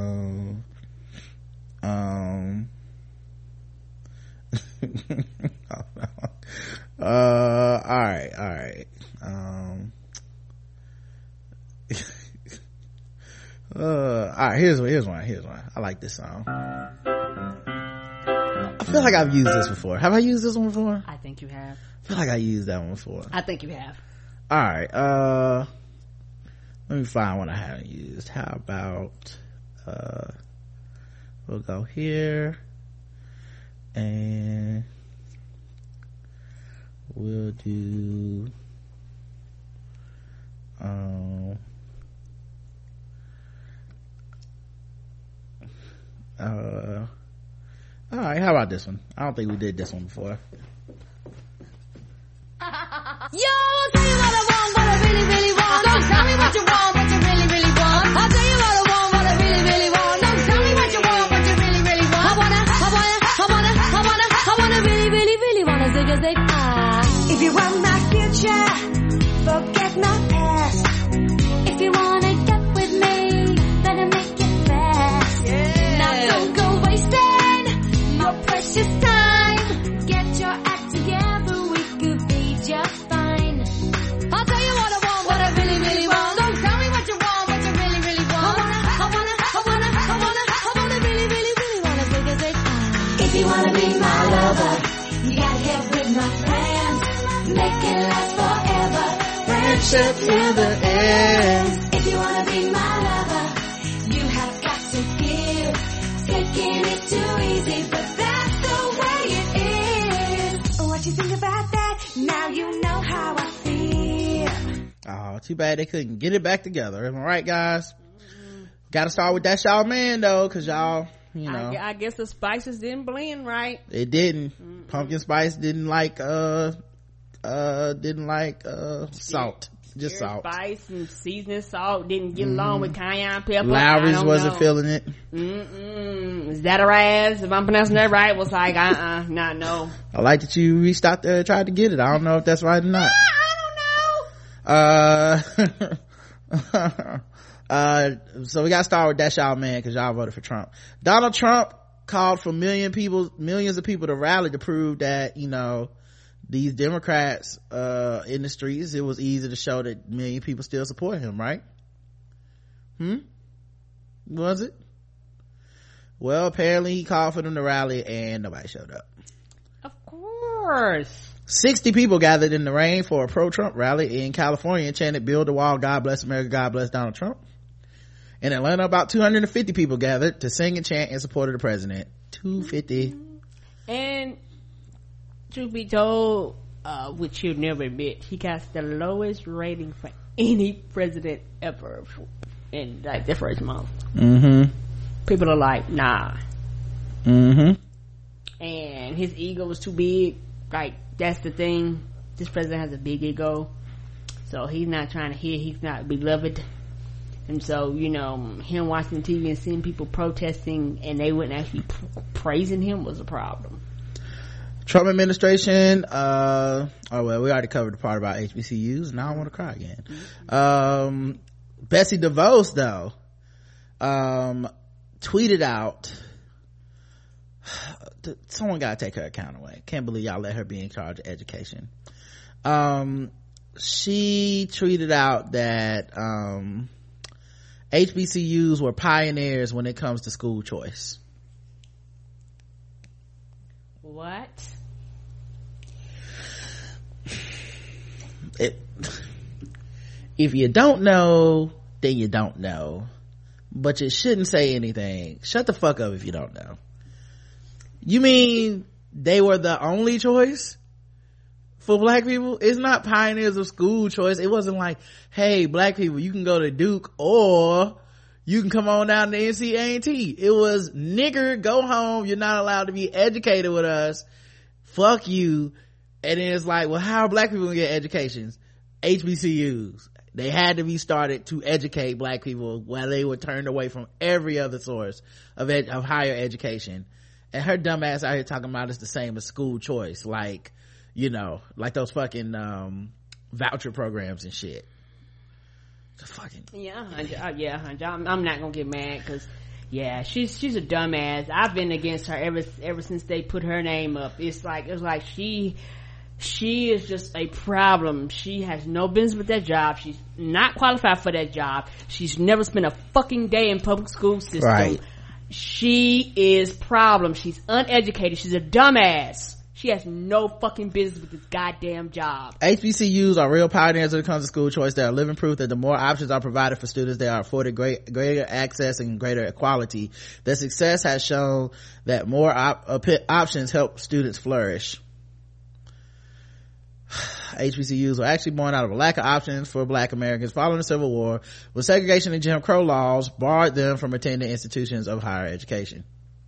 all right all right, here's one. I like this song. I feel like I've used this before. Have I used this one before? I think you have. I feel like I used that one before. I think you have. All right, let me find one I haven't used. How about we'll go here and we'll do all right, how about this one? I don't think we did this one before. Yo, I'll tell you what I want, what I really, really want. Don't tell me what you want, what you really, really want. I'll tell you what I want, what I really, really want. Don't tell me what you want, what you really, really want. I wanna really, really, really wanna zig a zig. If you want my future, forget my past. If you wanna get with me, better make it fast. Yeah. Now don't go wasting your precious time. Get your act together, we could be just fine. I'll tell you what I want, what I really, really want. Don't tell me what you want, what you really, really want. I wanna really, really, really wanna zig a zig. If you wanna be my lover, you gotta get with my friends. Make it last forever. Friendship till the end. If you wanna be my lover, you have got to give. Taking it too easy, but that's the way it is. What you think about that? Now you know how I feel. Oh, too bad they couldn't get it back together. Am I right, guys? Gotta start with that Shaw Man though, cause y'all, you know, I guess the spices didn't blend right. it didn't. Pumpkin spice didn't like salt, just salt. Spice and seasoning salt didn't get along with cayenne pepper. Lowry's wasn't feeling it. Zataraz, if I'm pronouncing that right, was like not no. I like that you reached out there and tried to get it. I don't know if that's right or not. I don't know. So we got to start with that Shaw Man because y'all voted for Trump. Donald Trump called for millions of people to rally to prove that, you know, these Democrats in the streets, it was easy to show that million people still support him, right? Was it? Well, apparently he called for them to rally and nobody showed up. Of course. 60 people gathered in the rain for a pro-Trump rally in California and chanted "Build the Wall, God bless America, God bless Donald Trump." In Atlanta, about 250 people gathered to sing and chant in support of the president. 250. And truth be told, which you'll never admit, he got the lowest rating for any president ever in like the first month. People are like, nah. And his ego was too big. Like, that's the thing. This president has a big ego, so he's not trying to hear he's not beloved. And so, you know, him watching TV and seeing people protesting and they wouldn't actually praising him was a problem. Trump administration, oh well, we already covered the part about HBCUs. Now I want to cry again. Betsy DeVos though, tweeted out, someone gotta take her account away. Can't believe y'all let her be in charge of education. She tweeted out that HBCUs were pioneers when it comes to school choice. What? If you don't know, then you don't know, but you shouldn't say anything. Shut the fuck up if you don't know. You mean they were the only choice for black people. It's not pioneers of school choice. It wasn't like, hey, black people, you can go to Duke or you can come on down to NC A&T. It was, nigger, go home. You're not allowed to be educated with us. Fuck you. And then it's like, well, how are black people gonna get educations? HBCUs. They had to be started to educate black people while they were turned away from every other source of higher education. And her dumb ass out here talking about it's the same as school choice. Like, you know, like those fucking, voucher programs and shit. The fucking. I'm not gonna get mad because, yeah, she's a dumbass. I've been against her ever since they put her name up. It's like she is just a problem. She has no business with that job. She's not qualified for that job. She's never spent a fucking day in public school system. Right. She is problem. She's uneducated. She's a dumbass. She has no fucking business with this goddamn job. HBCUs are real pioneers when it comes to school choice. They are living proof that the more options are provided for students, they are afforded greater access and greater equality. Their success has shown that more options help students flourish. HBCUs were actually born out of a lack of options for black Americans following the Civil War, when segregation and Jim Crow laws barred them from attending institutions of higher education.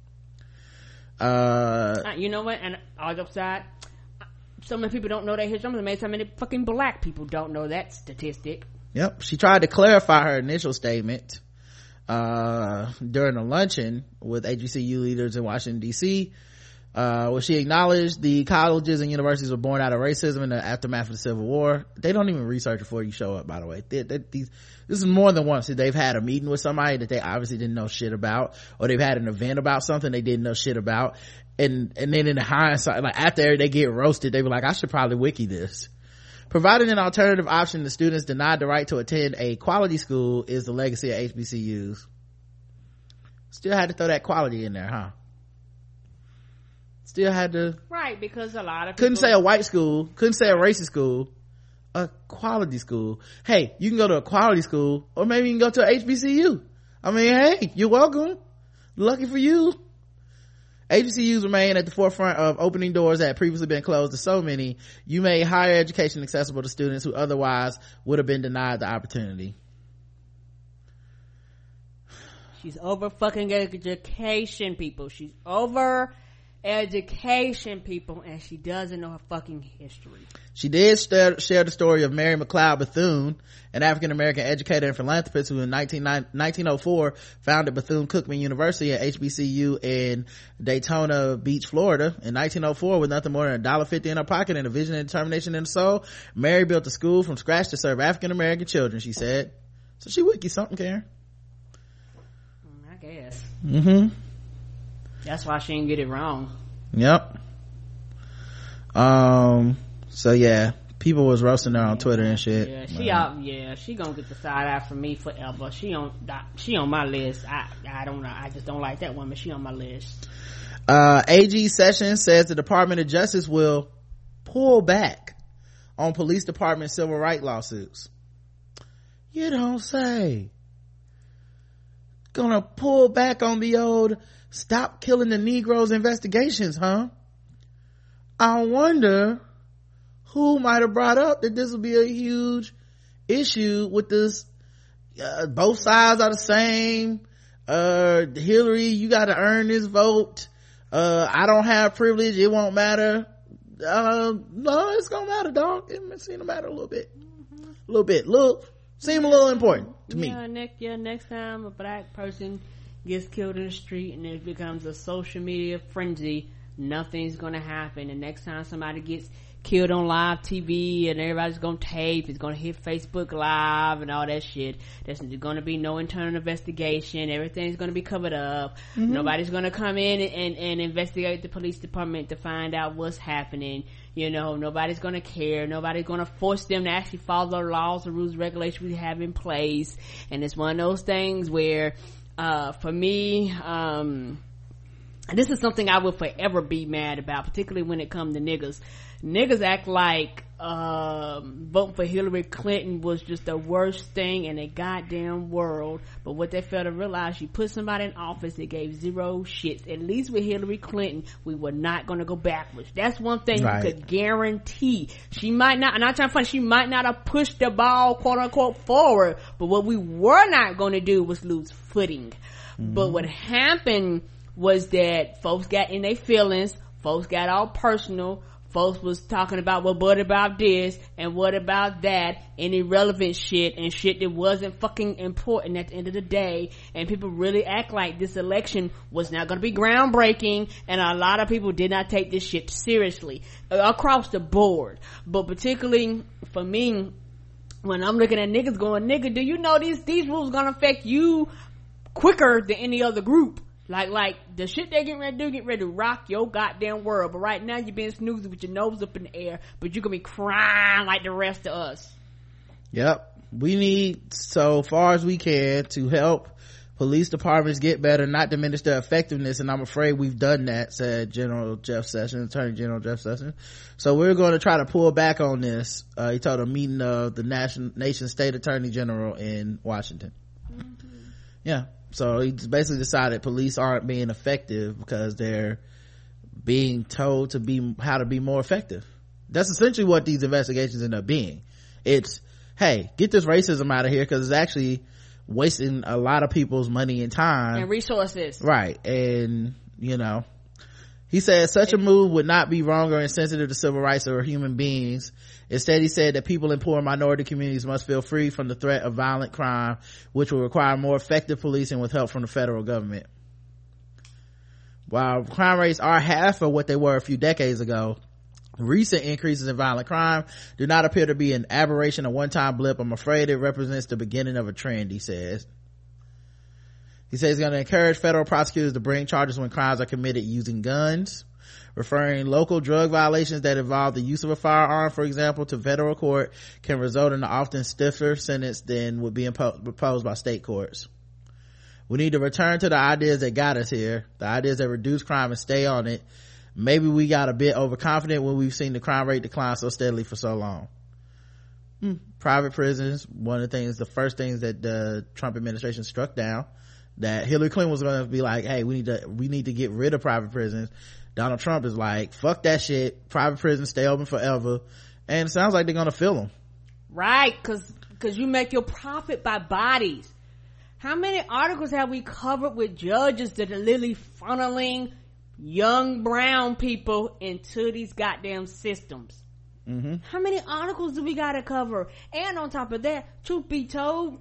You know what, and all jokes aside, so many people don't know that history. So many fucking black people don't know that statistic. Yep. She tried to clarify her initial statement during a luncheon with HBCU leaders in Washington DC, where she acknowledged the colleges and universities were born out of racism in the aftermath of the Civil War. They don't even research before you show up, by the way. This is more than once that they've had a meeting with somebody that they obviously didn't know shit about, or they've had an event about something they didn't know shit about, and then in the hindsight, like after they get roasted, they were like, I should probably wiki this. Providing an alternative option to students denied the right to attend a quality school is the legacy of HBCUs. Still had to throw that quality in there, huh? Still had to, right, because a lot of people couldn't say a white school, couldn't say a racist school, a quality school. Hey, you can go to a quality school, or maybe you can go to a HBCU. I mean, hey, you're welcome. Lucky for you. HBCUs remain at the forefront of opening doors that had previously been closed to so many. You made higher education accessible to students who otherwise would have been denied the opportunity. She's over fucking education, people. She's over education, people, and she doesn't know her fucking history. She did share the story of Mary McLeod Bethune, an African-American educator and philanthropist who in 1904 founded Bethune-Cookman University at HBCU in Daytona Beach, Florida. In 1904, with nothing more than $1.50 in her pocket and a vision and determination in her soul, Mary built a school from scratch to serve African-American children, she said. So she wiki something, Karen. I guess. That's why she didn't get it wrong. Yep. So yeah, people was roasting her on Twitter and shit. Yeah, she gonna get the side eye from me forever. She on my list. I don't know, I just don't like that woman. She on my list. AG Sessions says the Department of Justice will pull back on police department civil rights lawsuits. You don't say. Gonna pull back on the old stop killing the Negroes investigations, huh? I wonder who might have brought up that this will be a huge issue with this. Both sides are the same. Hillary, you gotta earn this vote. I don't have privilege, it won't matter. No, it's gonna matter, dog. It seems to matter a little bit. Seem a little important to me. Next time a black person gets killed in the street and it becomes a social media frenzy, nothing's gonna happen. And next time somebody gets killed on live TV and everybody's gonna tape, it's gonna hit Facebook Live and all that shit, there's gonna be no internal investigation, everything's gonna be covered up. Nobody's gonna come in and investigate the police department to find out what's happening. You know, nobody's gonna care. Nobody's gonna force them to actually follow the laws, the rules, regulations we have in place. And it's one of those things where for me, this is something I will forever be mad about, particularly when it comes to niggas. Niggas act like voting for Hillary Clinton was just the worst thing in the goddamn world. But what they failed to realize, you put somebody in office that gave zero shits. At least with Hillary Clinton, we were not going to go backwards. That's one thing you could guarantee. She might not, I'm not trying to find, she might not have pushed the ball, quote unquote, forward. But what we were not going to do was lose footing. But what happened was that folks got in their feelings, folks got all personal, folks was talking about, well, what about this and what about that, and irrelevant shit and shit that wasn't fucking important at the end of the day. And people really act like this election was not going to be groundbreaking, and a lot of people did not take this shit seriously across the board. But particularly for me, when I'm looking at niggas going, nigga, do you know these rules gonna affect you quicker than any other group? Like the shit they get ready to rock your goddamn world. But right now you're being snoozing with your nose up in the air, but you're gonna be crying like the rest of us. Yep. We need, so far as we can, to help police departments get better, not diminish their effectiveness, and I'm afraid we've done that, said Attorney General Jeff Sessions. So we're going to try to pull back on this. He told a meeting of the nation's state attorney general in Washington. Yeah. So he basically decided police aren't being effective because they're being told how to be more effective. That's essentially what these investigations end up being. It's, hey, get this racism out of here, because it's actually wasting a lot of people's money and time and resources. Right. And he said such a move would not be wrong or insensitive to civil rights or human beings. Instead, he said that people in poor minority communities must feel free from the threat of violent crime, which will require more effective policing with help from the federal government. While crime rates are half of what they were a few decades ago, recent increases in violent crime do not appear to be an aberration, a one-time blip. I'm afraid it represents the beginning of a trend, he says. He says he's going to encourage federal prosecutors to bring charges when crimes are committed using guns. Referring local drug violations that involve the use of a firearm, for example, to federal court can result in an often stiffer sentence than would be imposed by state courts. We need to return to the ideas that got us here, the ideas that reduce crime and stay on it. Maybe we got a bit overconfident when we've seen the crime rate decline so steadily for so long. Private prisons, one of the first things that the Trump administration struck down, that Hillary Clinton was going to be like, hey, we need to get rid of private prisons. Donald Trump is like, fuck that shit, private prisons stay open forever, and it sounds like they're gonna fill them. Right, cause you make your profit by bodies. How many articles have we covered with judges that are literally funneling young brown people into these goddamn systems? How many articles do we gotta cover? And on top of that, truth be told,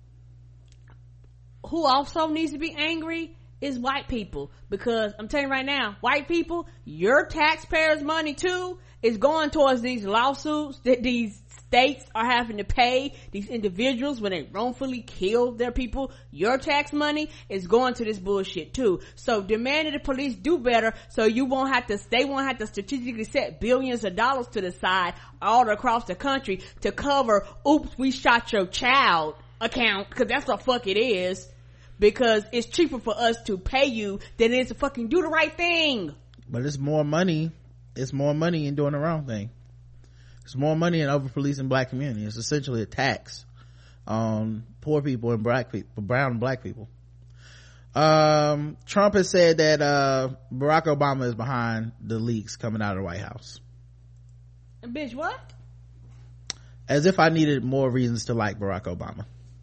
who also needs to be angry is white people. Because I'm telling you right now, white people, your taxpayers' money too is going towards these lawsuits that these states are having to pay these individuals when they wrongfully kill their people. Your tax money is going to this bullshit too. So demand that the police do better, so they won't have to strategically set billions of dollars to the side all across the country to cover, oops, we shot your child account, because that's what the fuck it is. Because it's cheaper for us to pay you than it is to fucking do the right thing. But it's more money in doing the wrong thing. It's more money in over policing black communities. It's essentially a tax on poor people and black people, brown and black people. Trump has said that Barack Obama is behind the leaks coming out of the White House. And bitch, what? As if I needed more reasons to like Barack Obama.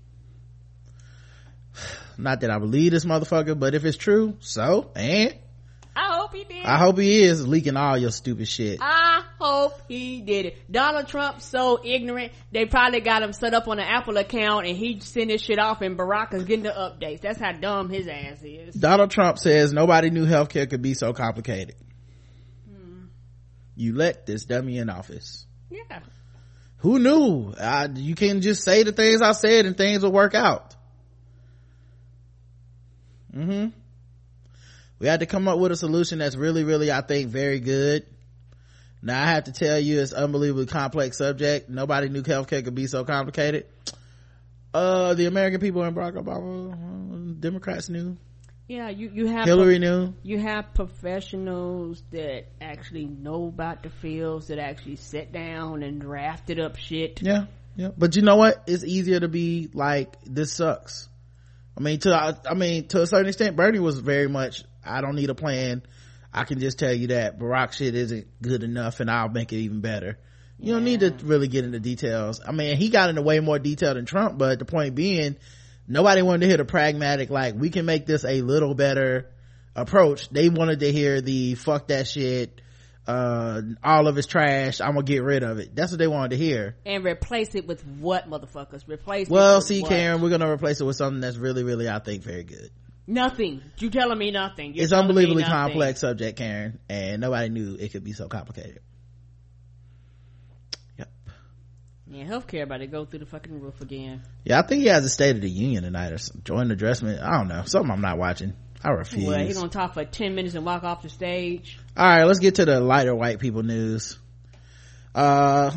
Not that I believe this motherfucker, but if it's true, so, and I hope he did. I hope he is leaking all your stupid shit. I hope he did it. Donald Trump's so ignorant, they probably got him set up on an Apple account and he send his shit off and Barack is getting the updates. That's how dumb his ass is. Donald Trump says nobody knew healthcare could be so complicated. You let this dummy in office. Yeah. Who knew? You can just say the things I said and things will work out. We had to come up with a solution that's really, really, I think, very good. Now I have to tell you, it's unbelievably complex subject. Nobody knew healthcare could be so complicated. The American people and Barack Obama, Democrats knew. Yeah, you have Hillary knew. You have professionals that actually know about the fields, that actually sit down and drafted up shit. Yeah. But you know what? It's easier to be like, this sucks. I mean, to a certain extent, Bernie was very much, I don't need a plan. I can just tell you that Barack shit isn't good enough and I'll make it even better. You don't need to really get into details. I mean, he got into way more detail than Trump, but the point being, nobody wanted to hear the pragmatic, like, we can make this a little better approach. They wanted to hear the fuck that shit, all of it's trash, I'm gonna get rid of it. That's what they wanted to hear. And replace it with what, motherfuckers? Karen, we're gonna replace it with something that's really, really, I think, very good. Nothing. You telling me nothing. It's unbelievably complex subject, Karen, and nobody knew it could be so complicated. Yep. Yeah, healthcare about to go through the fucking roof again. Yeah, I think he has a State of the Union tonight or joint addressment. I don't know, something I'm not watching. I refuse. Well, he's gonna talk for 10 minutes and walk off the stage. All right, let's get to the lighter white people news. Lauryn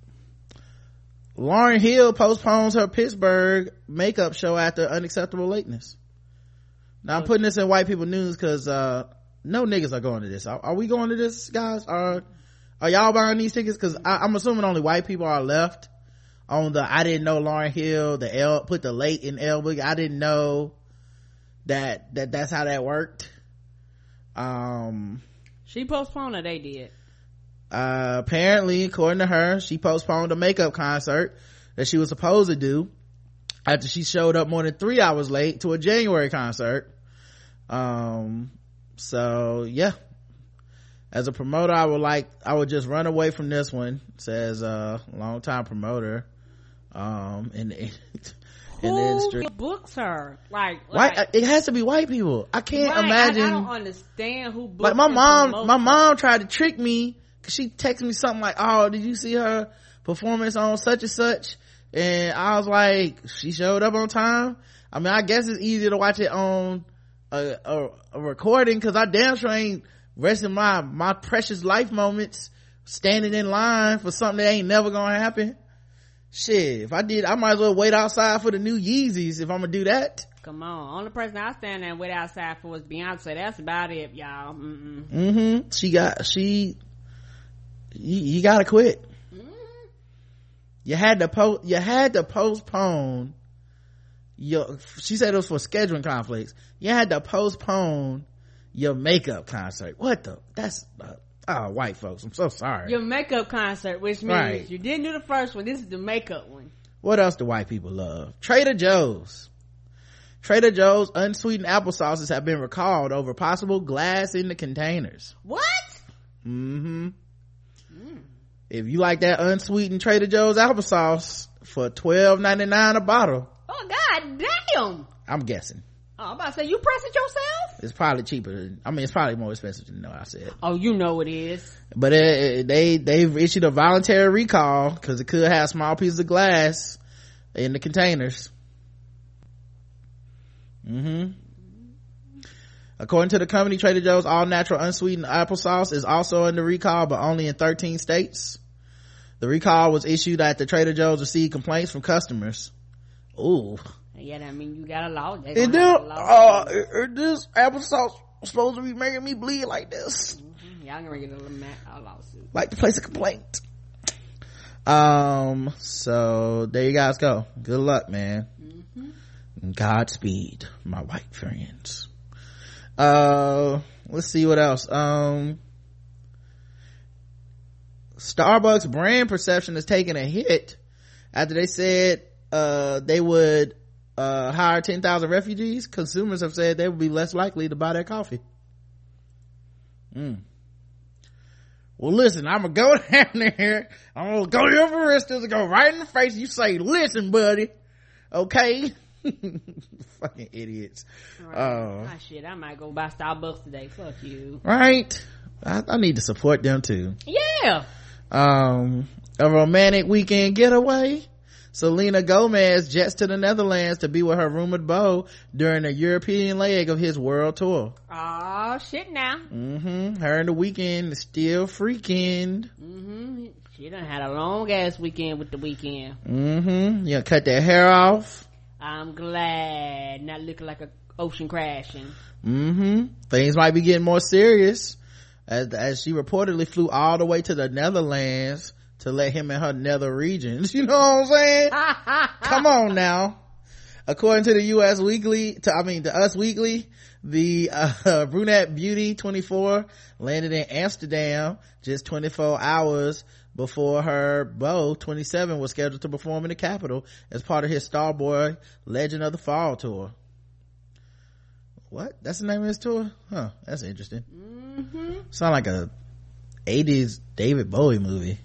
Hill postpones her Pittsburgh makeup show after unacceptable lateness. Now I'm putting this in white people news because no niggas are going to this. Are we going to this, guys? Are y'all buying these tickets? Because I'm assuming only white people are left on the I didn't know Lauryn Hill, put the late in L Boogie. I didn't know that's how that worked. She postponed it, they did. Apparently, according to her, she postponed a makeup concert that she was supposed to do after she showed up more than 3 hours late to a January concert. So yeah, as a promoter, I would just run away from this one, says a longtime promoter in the industry. Who books her? Like it has to be white people. I can't imagine. I don't understand who books. Like my mom tried to trick me because she texted me something like, "Oh, did you see her performance on such and such?" And I was like, she showed up on time. I mean, I guess it's easier to watch it on a recording because I damn sure ain't resting my precious life moments standing in line for something that ain't never gonna happen. Shit, if I did, I might as well wait outside for the new Yeezys if I'm gonna do that. Come on, only person I stand there and wait outside for was Beyonce. That's about it, y'all. You gotta quit. You had to postpone she said it was for scheduling conflicts. You had to postpone your makeup concert. That's white folks, I'm so sorry. Your makeup concert, which means you didn't do the first one, this is the makeup one. What else do white people love? Trader Joe's unsweetened applesauces have been recalled over possible glass in the containers. What? If you like that unsweetened Trader Joe's applesauce for $12.99 a bottle. Oh god damn. I'm guessing. Oh, I'm about to say, you press it yourself? It's probably cheaper it's probably more expensive than I said. Oh, you know it is. But they've issued a voluntary recall because it could have small pieces of glass in the containers. According to the company, Trader Joe's all natural unsweetened applesauce is also under recall, but only in 13 states. The recall was issued after Trader Joe's received complaints from customers. Ooh. Yeah, I mean, you got a law. This applesauce supposed to be making me bleed like this. Y'all gonna get a lawsuit. Like to place a complaint. So there you guys go. Good luck, man. Godspeed, my white friends. Let's see what else. Starbucks brand perception is taking a hit after they said they would hire 10,000 refugees. Consumers have said they would be less likely to buy their coffee. Well, listen, I'm gonna go down there, I'm gonna go to your baristas and go right in the face. You say, listen, buddy, okay? Fucking idiots. Shit, I might go buy Starbucks today. Fuck you. Right? I need to support them too. Yeah. A romantic weekend getaway. Selena Gomez jets to the Netherlands to be with her rumored beau during the European leg of his world tour. Oh shit now. Her and the Weeknd is still freaking. She done had a long ass weekend with the Weeknd. You cut their hair off. I'm glad. Not looking like ocean crashing. Things might be getting more serious as she reportedly flew all the way to the Netherlands to let him in her nether regions. You know what I'm saying? Come on now. According to the Us Weekly, the brunette beauty 24 landed in Amsterdam just 24 hours before her beau 27 was scheduled to perform in the capital as part of his Starboy Legend of the Fall tour. What? That's the name of his tour? Huh, that's interesting. Sound like a 80s David Bowie movie.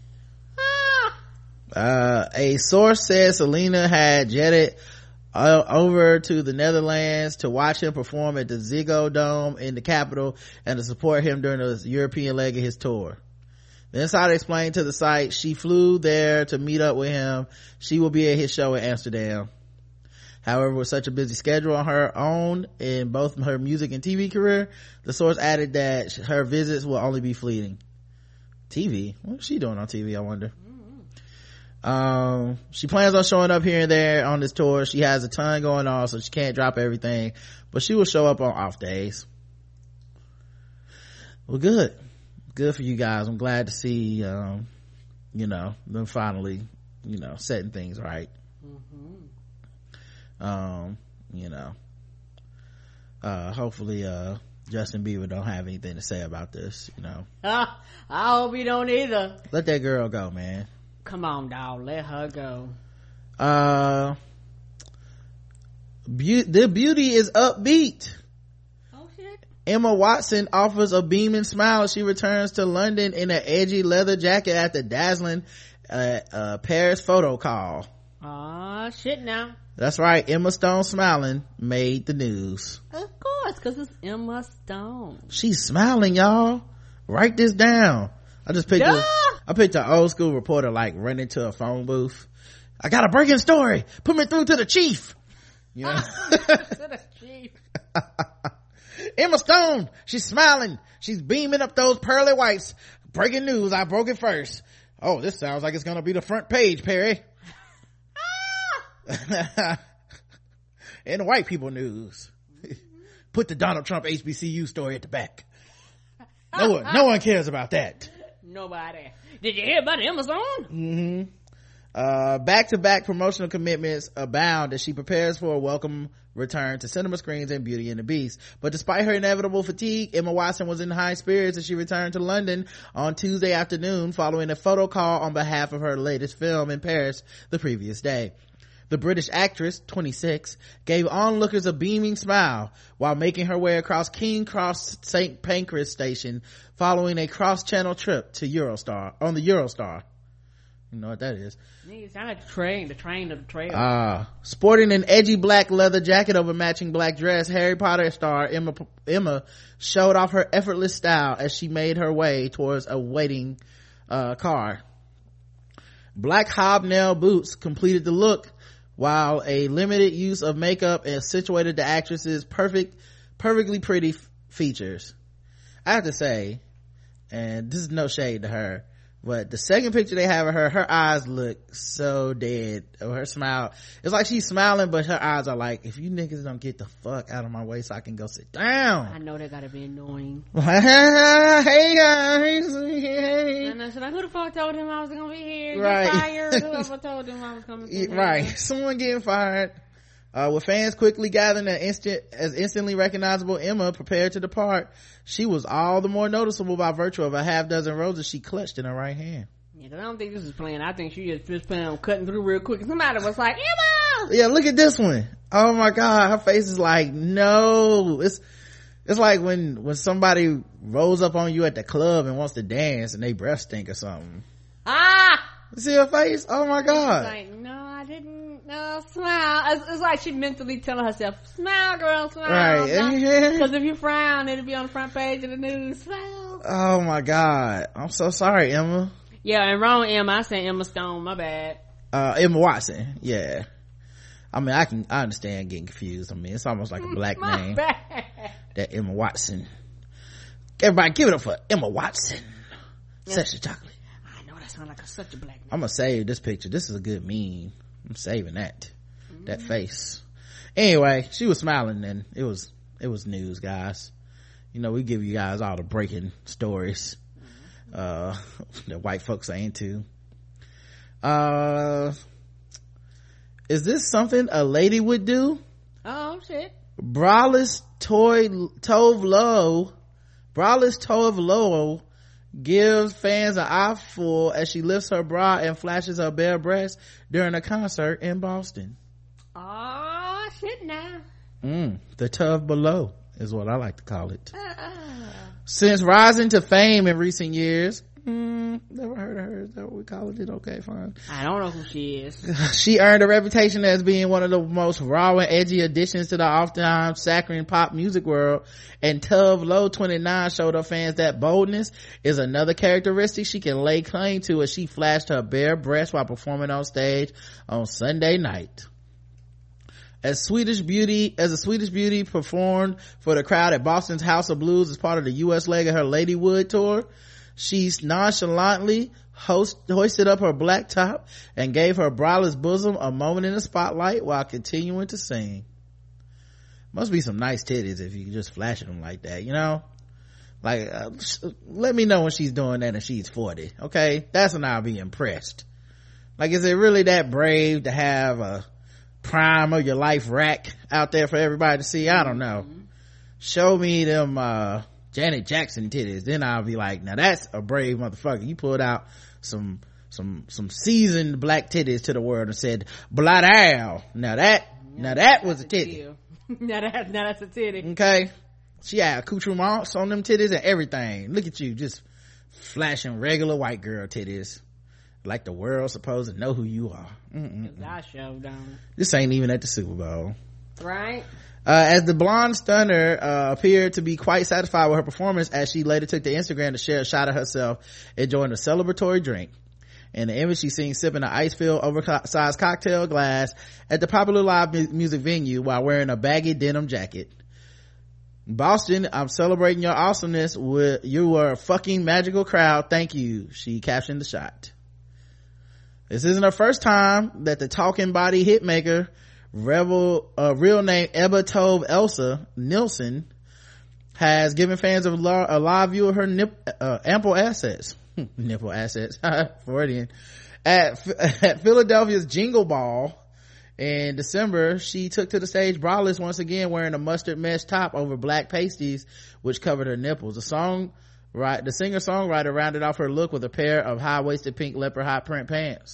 A source says Selena had jetted over to the Netherlands to watch him perform at the Ziggo Dome in the capital and to support him during the European leg of his tour. The insider explained to the site she flew there to meet up with him. She will be at his show in Amsterdam. However, with such a busy schedule on her own in both her music and TV career, the source added that her visits will only be fleeting. TV? What's she doing on TV, I wonder? She plans on showing up here and there on this tour. She has a ton going on, so she can't drop everything, but she will show up on off days. Well, good for you guys. I'm glad to see them finally setting things right. Hopefully Justin Bieber don't have anything to say about this. I hope he don't either. Let that girl go, man. Come on, dog, let her go. The beauty is upbeat. Oh shit. Emma Watson offers a beaming smile as she returns to London in an edgy leather jacket at the dazzling Paris photo call. Aw, shit now. That's right, Emma Stone smiling made the news. Of course, because it's Emma Stone. She's smiling, y'all. Write this down. I picked an old school reporter like running to a phone booth. I got a breaking story. Put me through to the chief. To the chief. Emma Stone, she's smiling. She's beaming up those pearly whites. Breaking news, I broke it first. Oh, this sounds like it's gonna be the front page, Perry. In the white people news. Put the Donald Trump HBCU story at the back. No one cares about that. Nobody. Did you hear about Emma Stone? Back-to-back promotional commitments abound as she prepares for a welcome return to cinema screens in Beauty and the Beast. But despite her inevitable fatigue, Emma Watson was in high spirits as she returned to London on Tuesday afternoon following a photo call on behalf of her latest film in Paris the previous day. The British actress, 26, gave onlookers a beaming smile while making her way across King Cross St. Pancras station following a cross-channel trip to Eurostar, on the Eurostar. You know what that is? It sounds like the train of the trail. Sporting an edgy black leather jacket over matching black dress, Harry Potter star Emma showed off her effortless style as she made her way towards a waiting car. Black hobnail boots completed the look, while a limited use of makeup accentuated the actress's perfectly pretty features. I have to say, and this is no shade to her, but the second picture they have of her eyes look so dead. Her smile, it's like she's smiling, but her eyes are like, if you niggas don't get the fuck out of my way so I can go sit down. I know that gotta be annoying. Hey guys, hey. And I said, who the fuck told him I was gonna be here? Right. Get fired. Whoever told him I was coming to right. Someone getting fired. With fans quickly gathering as instantly recognizable Emma prepared to depart, she was all the more noticeable by virtue of a half dozen roses she clutched in her right hand. Yeah, cause I don't think this is playing. I think she just planning on cutting through real quick. Somebody was like, Emma! Yeah, look at this one. Oh my god, her face is like, no. It's like when somebody rolls up on you at the club and wants to dance and they breath stink or something. See her face? Oh my god. Like, no, I didn't. No, smile. It's like she mentally telling herself, smile, girl, smile. Right. Because if you frown, it'll be on the front page of the news. Smile. Oh my god. I'm so sorry, Emma. Yeah, and wrong Emma. I said Emma Stone. My bad. Emma Watson. Yeah. I mean, I understand getting confused. I mean, it's almost like a black name. Bad. That Emma Watson. Everybody give it up for Emma Watson. Yeah. Sexy chocolate. I know that sounds like such a black name. I'm gonna save this picture. This is a good meme. I'm saving that face. Anyway, she was smiling and it was news, guys. You know, we give you guys all the breaking stories that white folks are into. Is this something a lady would do? Oh shit. Braless Tove Lo gives fans an eyeful as she lifts her bra and flashes her bare breasts during a concert in Boston. Oh shit now. The Tove below is what I like to call it. Since rising to fame in recent years, never heard of her. Is that what we call it? Okay, fine. I don't know who she is. She earned a reputation as being one of the most raw and edgy additions to the oftentimes saccharine pop music world, and Tove Lo 29 showed her fans that boldness is another characteristic she can lay claim to as she flashed her bare breast while performing on stage on Sunday night. As a Swedish Beauty performed for the crowd at Boston's House of Blues as part of the U.S. leg of her Ladywood tour, she nonchalantly hoisted up her black top and gave her braless bosom a moment in the spotlight while continuing to sing. Must be some nice titties if you just flashing them like that, you know? Like, let me know when she's doing that and she's 40, okay? That's when I'll be impressed. Like, is it really that brave to have a prime of your life rack out there for everybody to see? I don't know. Show me them Janet Jackson titties, then I'll be like, now that's a brave motherfucker. You pulled out some seasoned black titties to the world and said, "Blood owl." Now that was a titty. now that's a titty. Okay, she had accoutrements on them titties and everything. Look at you, just flashing regular white girl titties, like the world's supposed to know who you are. I showed down. This ain't even at the Super Bowl, right? As the blonde stunner appeared to be quite satisfied with her performance, as she later took to Instagram to share a shot of herself enjoying a celebratory drink. In the image, she's seen sipping an ice-filled oversized cocktail glass at the popular live music venue while wearing a baggy denim jacket. Boston, I'm celebrating your awesomeness. You were a fucking magical crowd. Thank you, she captioned the shot. This isn't her first time that the talking body hitmaker, real name Ebba Tove Elsa Nilsson, has given fans a live view of her ample assets. Nipple assets. Freudian. At Philadelphia's Jingle Ball in December, she took to the stage braless once again, wearing a mustard mesh top over black pasties which covered her nipples. The singer-songwriter rounded off her look with a pair of high-waisted pink leopard print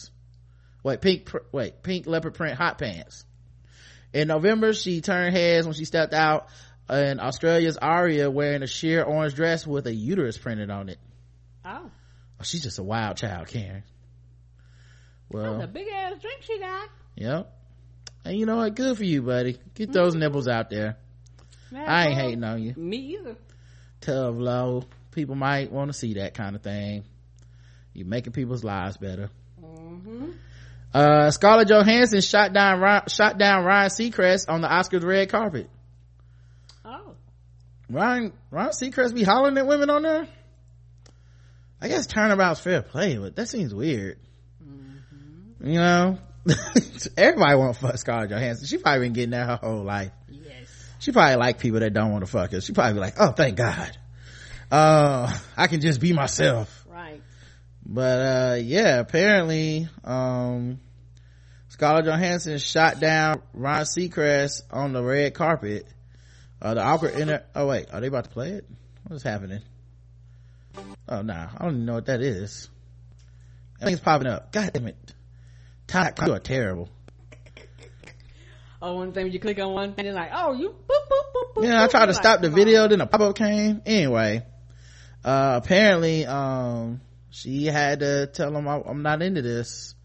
hot pants. In November, she turned heads when she stepped out in Australia's Aria wearing a sheer orange dress with a uterus printed on it. Oh, she's just a wild child, Karen. Well, that's a big ass drink she got. Yep. And you know what? Good for you, buddy. Get those nipples out there. I ain't hating on you. Me either. Tove Lo. People might want to see that kind of thing. You're making people's lives better. Scarlett Johansson shot down Ryan Seacrest on the Oscars red carpet. Oh, Ryan Seacrest be hollering at women on there. I guess turnabout's fair play, but that seems weird. You know, everybody want to fuck Scarlett Johansson. She probably been getting that her whole life. Yes, she probably like people that don't want to fuck her. She probably be like, oh, thank God, I can just be myself. Right. But yeah, apparently Scarlett Johansson shot down Ryan Seacrest on the red carpet. The awkward oh wait, are they about to play it? What is happening? Oh nah, I don't even know what that is. That thing's popping up. God damn it. You are terrible. Oh, one thing you click on one and it's like, oh, you boop boop boop boop. Yeah, I tried to stop the video, then a pop-up came. Anyway, apparently she had to tell him I'm not into this.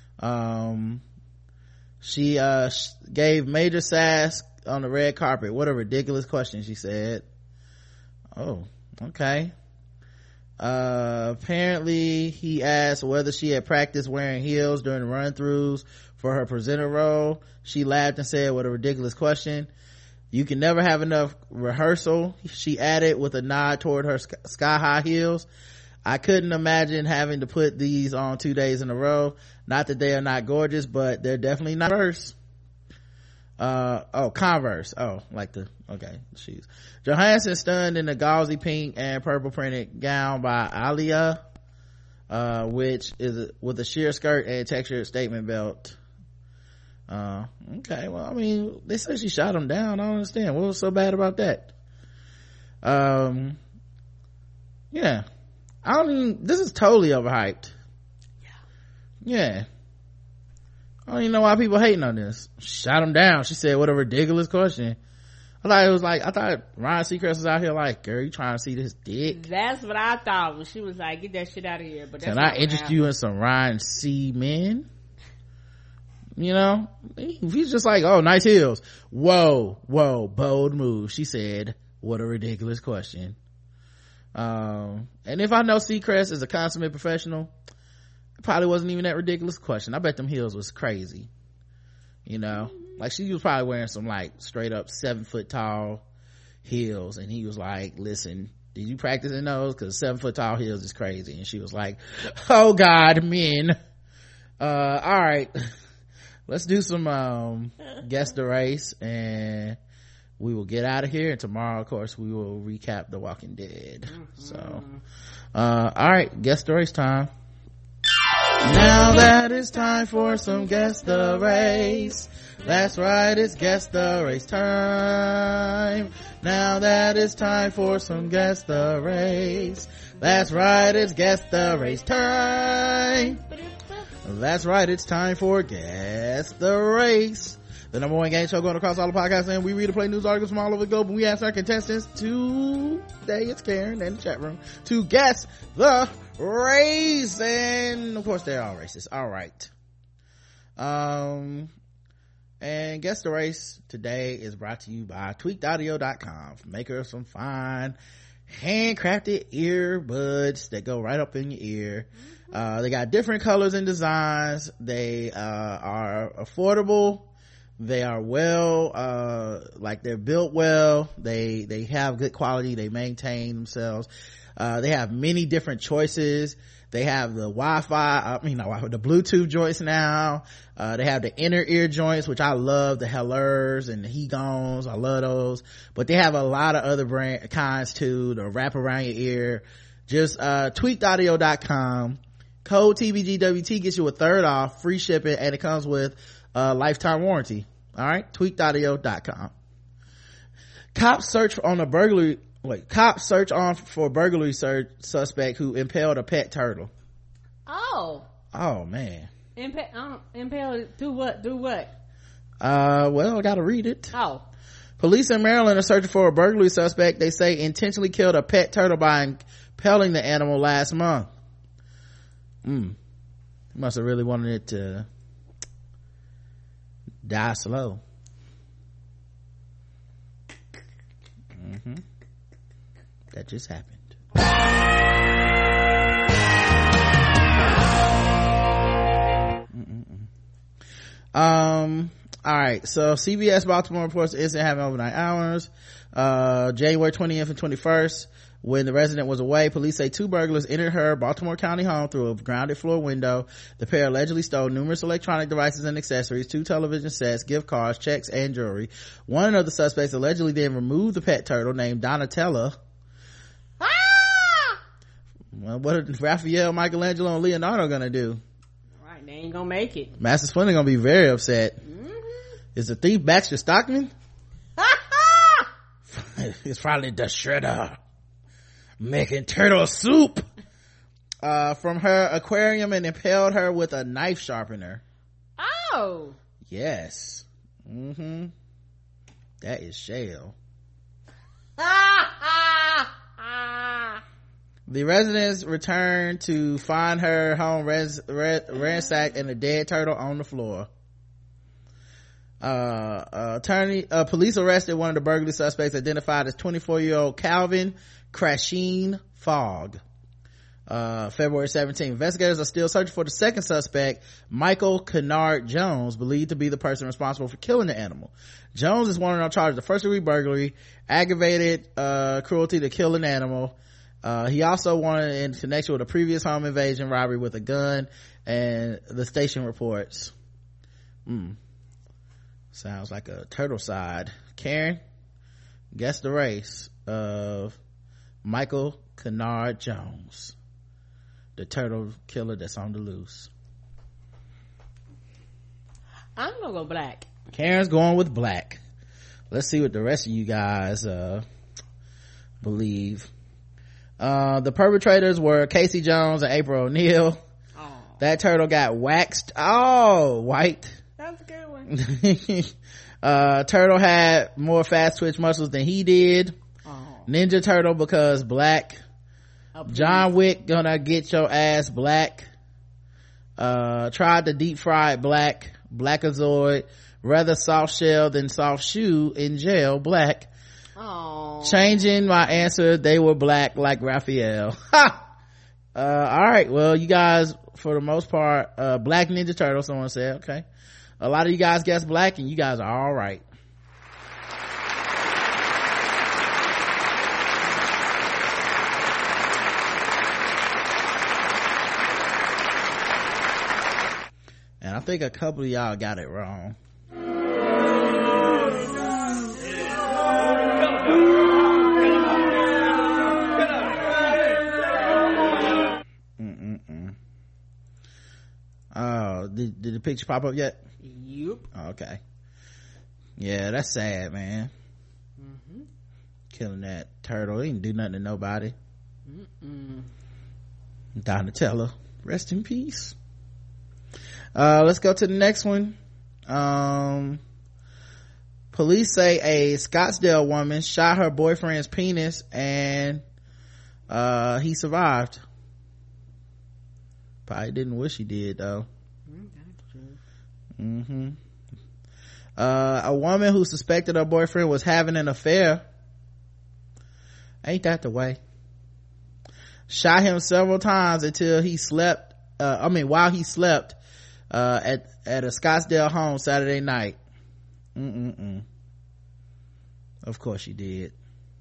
She gave major sass on the red carpet. What a ridiculous question, she said. Oh, okay. Apparently he asked whether she had practiced wearing heels during run-throughs for her presenter role. She laughed and said, what a ridiculous question. You can never have enough rehearsal, she added with a nod toward her sky-high heels. I couldn't imagine having to put these on 2 days in a row. Not that they are not gorgeous, but they're definitely not worse. Converse. Okay, shoes. Johansson stunned in the gauzy pink and purple printed gown by Alia, which is with a sheer skirt and textured statement belt. Okay, well, I mean, they said she shot him down. I don't understand. What was so bad about that? Yeah. This is totally overhyped. Yeah. I don't even know why people hating on this. Shot him down. She said, what a ridiculous question. I thought Ryan Seacrest was out here like, girl, you trying to see this dick? That's what I thought when she was like, get that shit out of here. But that's can I interest you in some Ryan C. men? You know, he's just like, oh, nice heels. Whoa, bold move. She said, what a ridiculous question. And if I know Seacrest is a consummate professional, it probably wasn't even that ridiculous question. I bet them heels was crazy. You know, like she was probably wearing some like straight up 7 foot tall heels, and he was like, listen, did you practice in those? Because 7 foot tall heels is crazy. And she was like, oh God, men. All right, let's do some guess the race, and we will get out of here. And tomorrow, of course, we will recap The Walking Dead. So all right, guess the race time. Now that it's time for some guess the race. That's right, it's guess the race time. Now that it's time for some guess the race. That's right, it's guess the race time. That's right, it's time for guess the race. The number one game show going across all the podcasts, and we read and play news articles from all over the globe, and we ask our contestants today, it's Karen in the chat room, to guess the race. And of course they're all racist. All right. And guess the race today is brought to you by tweakedaudio.com, maker of some fine handcrafted earbuds that go right up in your ear. They got different colors and designs. They are affordable. They are well, like they're built well. They have good quality. They maintain themselves. They have many different choices. They have the the Bluetooth joints now. They have the inner ear joints, which I love, the Hellers and the He-Gones. I love those. But they have a lot of other kinds too, to wrap around your ear. Just, tweakedaudio.com. Code TBGWT gets you a third off, free shipping, and it comes with a lifetime warranty. All right, tweakedaudio.com. Cops search for burglary suspect who impaled a pet turtle. Oh man. Impaled do what? Well, I gotta read it. Oh. Police in Maryland are searching for a burglary suspect they say intentionally killed a pet turtle by impaling the animal last month. Must have really wanted it to die slow. That just happened. All right, so CBS Baltimore reports the incident happened overnight hours, January 20th and 21st. When the resident was away, police say 2 burglars entered her Baltimore County home through a grounded floor window. The pair allegedly stole numerous electronic devices and accessories, 2 television sets, gift cards, checks, and jewelry. One of the suspects allegedly then removed the pet turtle named Donatella. Well, what are Raphael, Michelangelo, and Leonardo gonna do? Right, they ain't gonna make it. Master Splinter gonna be very upset. Is the thief Baxter Stockman? It's probably the Shredder making turtle soup from her aquarium and impaled her with a knife sharpener. Oh yes. That is shell. The residents returned to find her home ransacked and a dead turtle on the floor. Police arrested one of the burglary suspects, identified as 24-year-old Calvin Crasheen Fogg. February 17th. Investigators are still searching for the second suspect, Michael Kennard Jones, believed to be the person responsible for killing the animal. Jones is wanted on charge of first-degree burglary, aggravated cruelty to kill an animal. He also wanted in connection with a previous home invasion robbery with a gun, and the station reports. Sounds like a turtle side. Karen, guess the race of Michael Kennard Jones, the turtle killer that's on the loose. I'm gonna go black. Karen's going with black. Let's see what the rest of you guys believe. The perpetrators were Casey Jones and April O'Neil. Oh. That turtle got waxed. Oh, white. That's a good one. Turtle had more fast twitch muscles than he did. Oh. Ninja Turtle because black. John Wick gonna get your ass black. Tried to deep fry it black. Blackazoid, rather soft shell than soft shoe, in jail black. Oh. Changing my answer, they were black like Raphael. Ha! All right, well, you guys, for the most part, black Ninja Turtle, someone said. Okay, a lot of you guys guessed black, and you guys are all right. And I think a couple of y'all got it wrong. Oh, did the picture pop up yet? Yep. Okay. Yeah, that's sad, man. Mm-hmm. Killing that turtle. He didn't do nothing to nobody. Donatella, rest in peace. Let's go to the next one. Police say a Scottsdale woman shot her boyfriend's penis and he survived. Probably didn't wish he did though. A woman who suspected her boyfriend was having an affair, ain't that the way, shot him several times until he slept while he slept at a Scottsdale home Saturday night. Of course she did.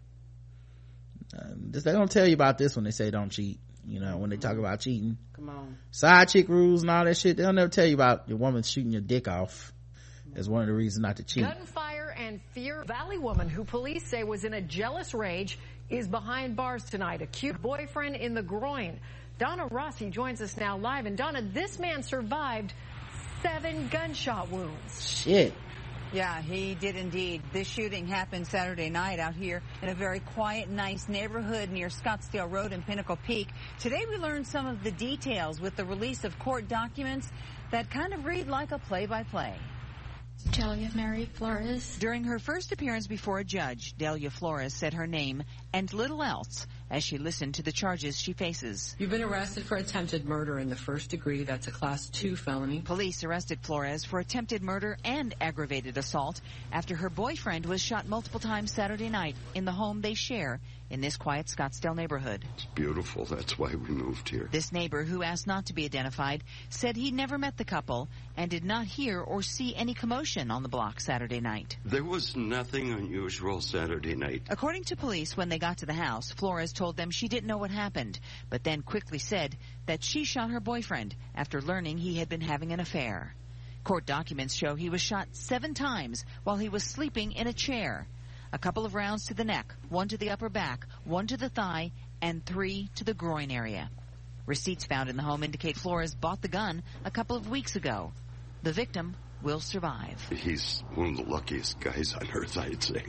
They don't tell you about this when they say don't cheat. You know, when they talk about cheating, come on, side chick rules and all that shit, they'll never tell you about your woman shooting your dick off as one of the reasons not to cheat. Gunfire and fear. Valley woman who police say was in a jealous rage is behind bars tonight. Accused boyfriend in the groin. Donna Rossi joins us now live. And Donna, this man survived 7 gunshot wounds. Shit. Yeah, he did indeed. This shooting happened Saturday night out here in a very quiet, nice neighborhood near Scottsdale Road and Pinnacle Peak. Today we learned some of the details with the release of court documents that kind of read like a play-by-play. Delia Mary Flores. During her first appearance before a judge, Delia Flores said her name and little else as she listened to the charges she faces. You've been arrested for attempted murder in the first degree. That's a Class 2 felony. Police arrested Flores for attempted murder and aggravated assault after her boyfriend was shot multiple times Saturday night in the home they share in this quiet Scottsdale neighborhood. It's beautiful. That's why we moved here. This neighbor, who asked not to be identified, said he never met the couple and did not hear or see any commotion on the block Saturday night. There was nothing unusual Saturday night. According to police, when they got to the house, Flores told them she didn't know what happened, but then quickly said that she shot her boyfriend after learning he had been having an affair. Court documents show he was shot 7 times while he was sleeping in a chair. A couple of rounds to the neck, 1 to the upper back, 1 to the thigh, and 3 to the groin area. Receipts found in the home indicate Flores bought the gun a couple of weeks ago. The victim will survive. He's one of the luckiest guys on earth, I'd say.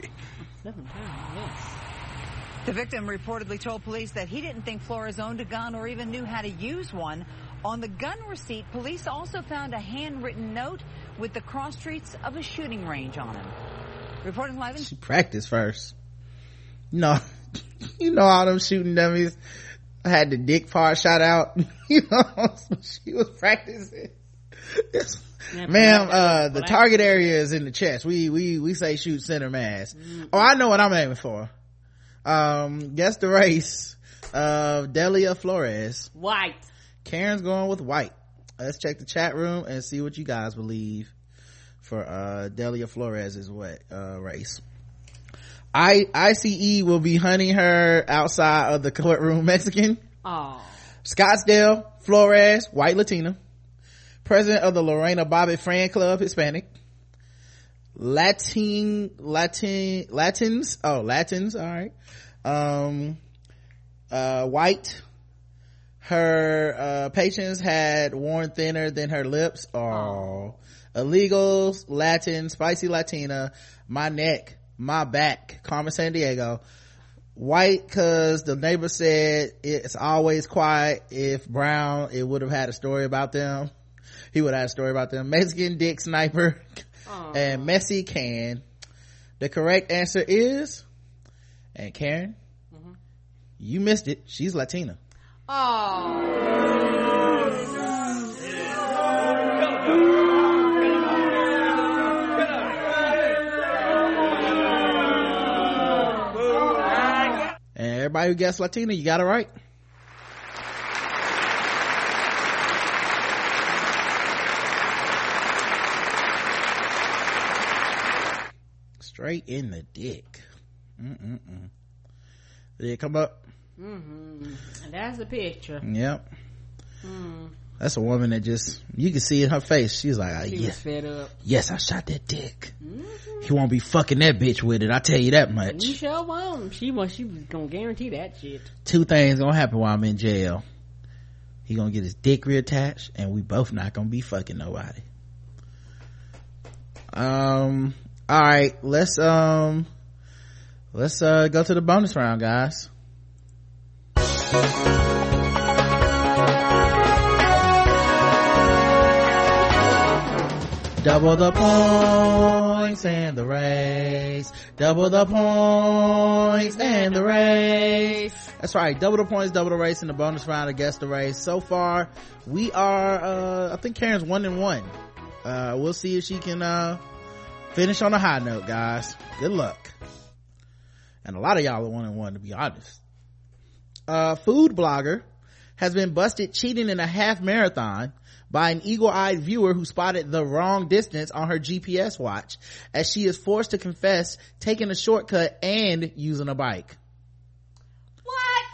The victim reportedly told police that he didn't think Flores owned a gun or even knew how to use one. On the gun receipt, police also found a handwritten note with the cross streets of a shooting range on him. Reporting live in... She practiced first. No, you know all them shooting dummies had the dick part shot out. You know, she was practicing. Ma'am, the target area is in the chest. We say shoot center mass. Oh, I know what I'm aiming for. Guess the race of Delia Flores. White. Karen's going with white. Let's check the chat room and see what you guys believe for Delia Flores' race. ICE will be hunting her outside of the courtroom. Mexican. Oh. Scottsdale Flores, white Latina. President of the Lorena Bobbitt Fan Club, Hispanic. Latins, all right. White. Her patients had worn thinner than her lips. Oh. Illegals, Latin, spicy Latina, my neck, my back, Carmen Sandiego. White, cause the neighbor said it's always quiet. If brown, it would have had a story about them. He would have had a story about them. Mexican, dick sniper. And messy can. The correct answer is, and Karen, you missed it, she's Latina. And everybody who guessed Latina, you got it right. Straight in the dick. Did it come up? And that's the picture. Yep. That's a woman that just, you can see in her face, she's like, she was fed up. Yes, I shot that dick. He won't be fucking that bitch with it, I tell you that much. You sure won't. She was gonna guarantee that shit. Two things gonna happen while I'm in jail. He gonna get his dick reattached, and we both not gonna be fucking nobody. All right, let's go to the bonus round, guys. Double the points and the race. Double the points and the race. That's right. Double the points, double the race in the bonus round against the race. So far, we are, I think Karen's 1-1. We'll see if she can, finish on a high note, guys. Good luck. And a lot of y'all are 1-1, to be honest. Food blogger has been busted cheating in a half marathon by an eagle-eyed viewer who spotted the wrong distance on her GPS watch as she is forced to confess taking a shortcut and using a bike. What?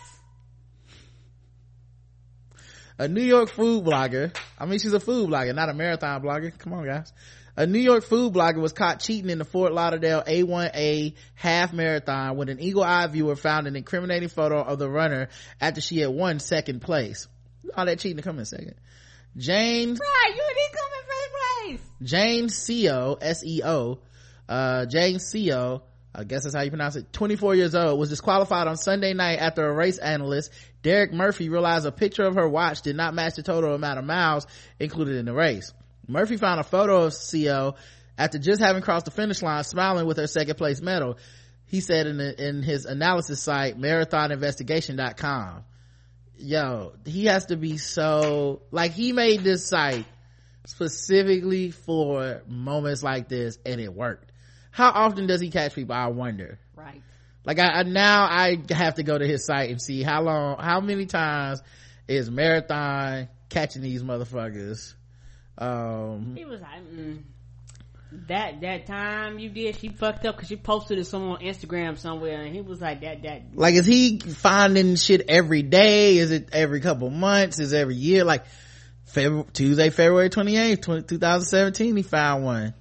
A New York food blogger, she's a food blogger, not a marathon blogger. Come on, guys. A New York food blogger was caught cheating in the Fort Lauderdale A1A half marathon when an eagle-eyed viewer found an incriminating photo of the runner after she had won second place. All that cheating to come in second. James, right, you didn't come in first place. James Seo, S-E-O, James Seo, I guess that's how you pronounce it, 24 years old, was disqualified on Sunday night after a race analyst, Derek Murphy, realized a picture of her watch did not match the total amount of miles included in the race. Murphy found a photo of Seo after just having crossed the finish line, smiling with her second place medal. He said in his analysis site, marathoninvestigation.com. Yo, he has to be so, like, he made this site specifically for moments like this, and it worked. How often does he catch people? I wonder. Right. Like, I have to go to his site and see how many times is Marathon catching these motherfuckers. He was like, that time you did, she fucked up because she posted it somewhere on Instagram somewhere, and he was like, that like, is he finding shit every day? Is it every couple months? Is it every year? Like Tuesday, February 28th 2017, he found one.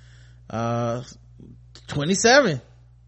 27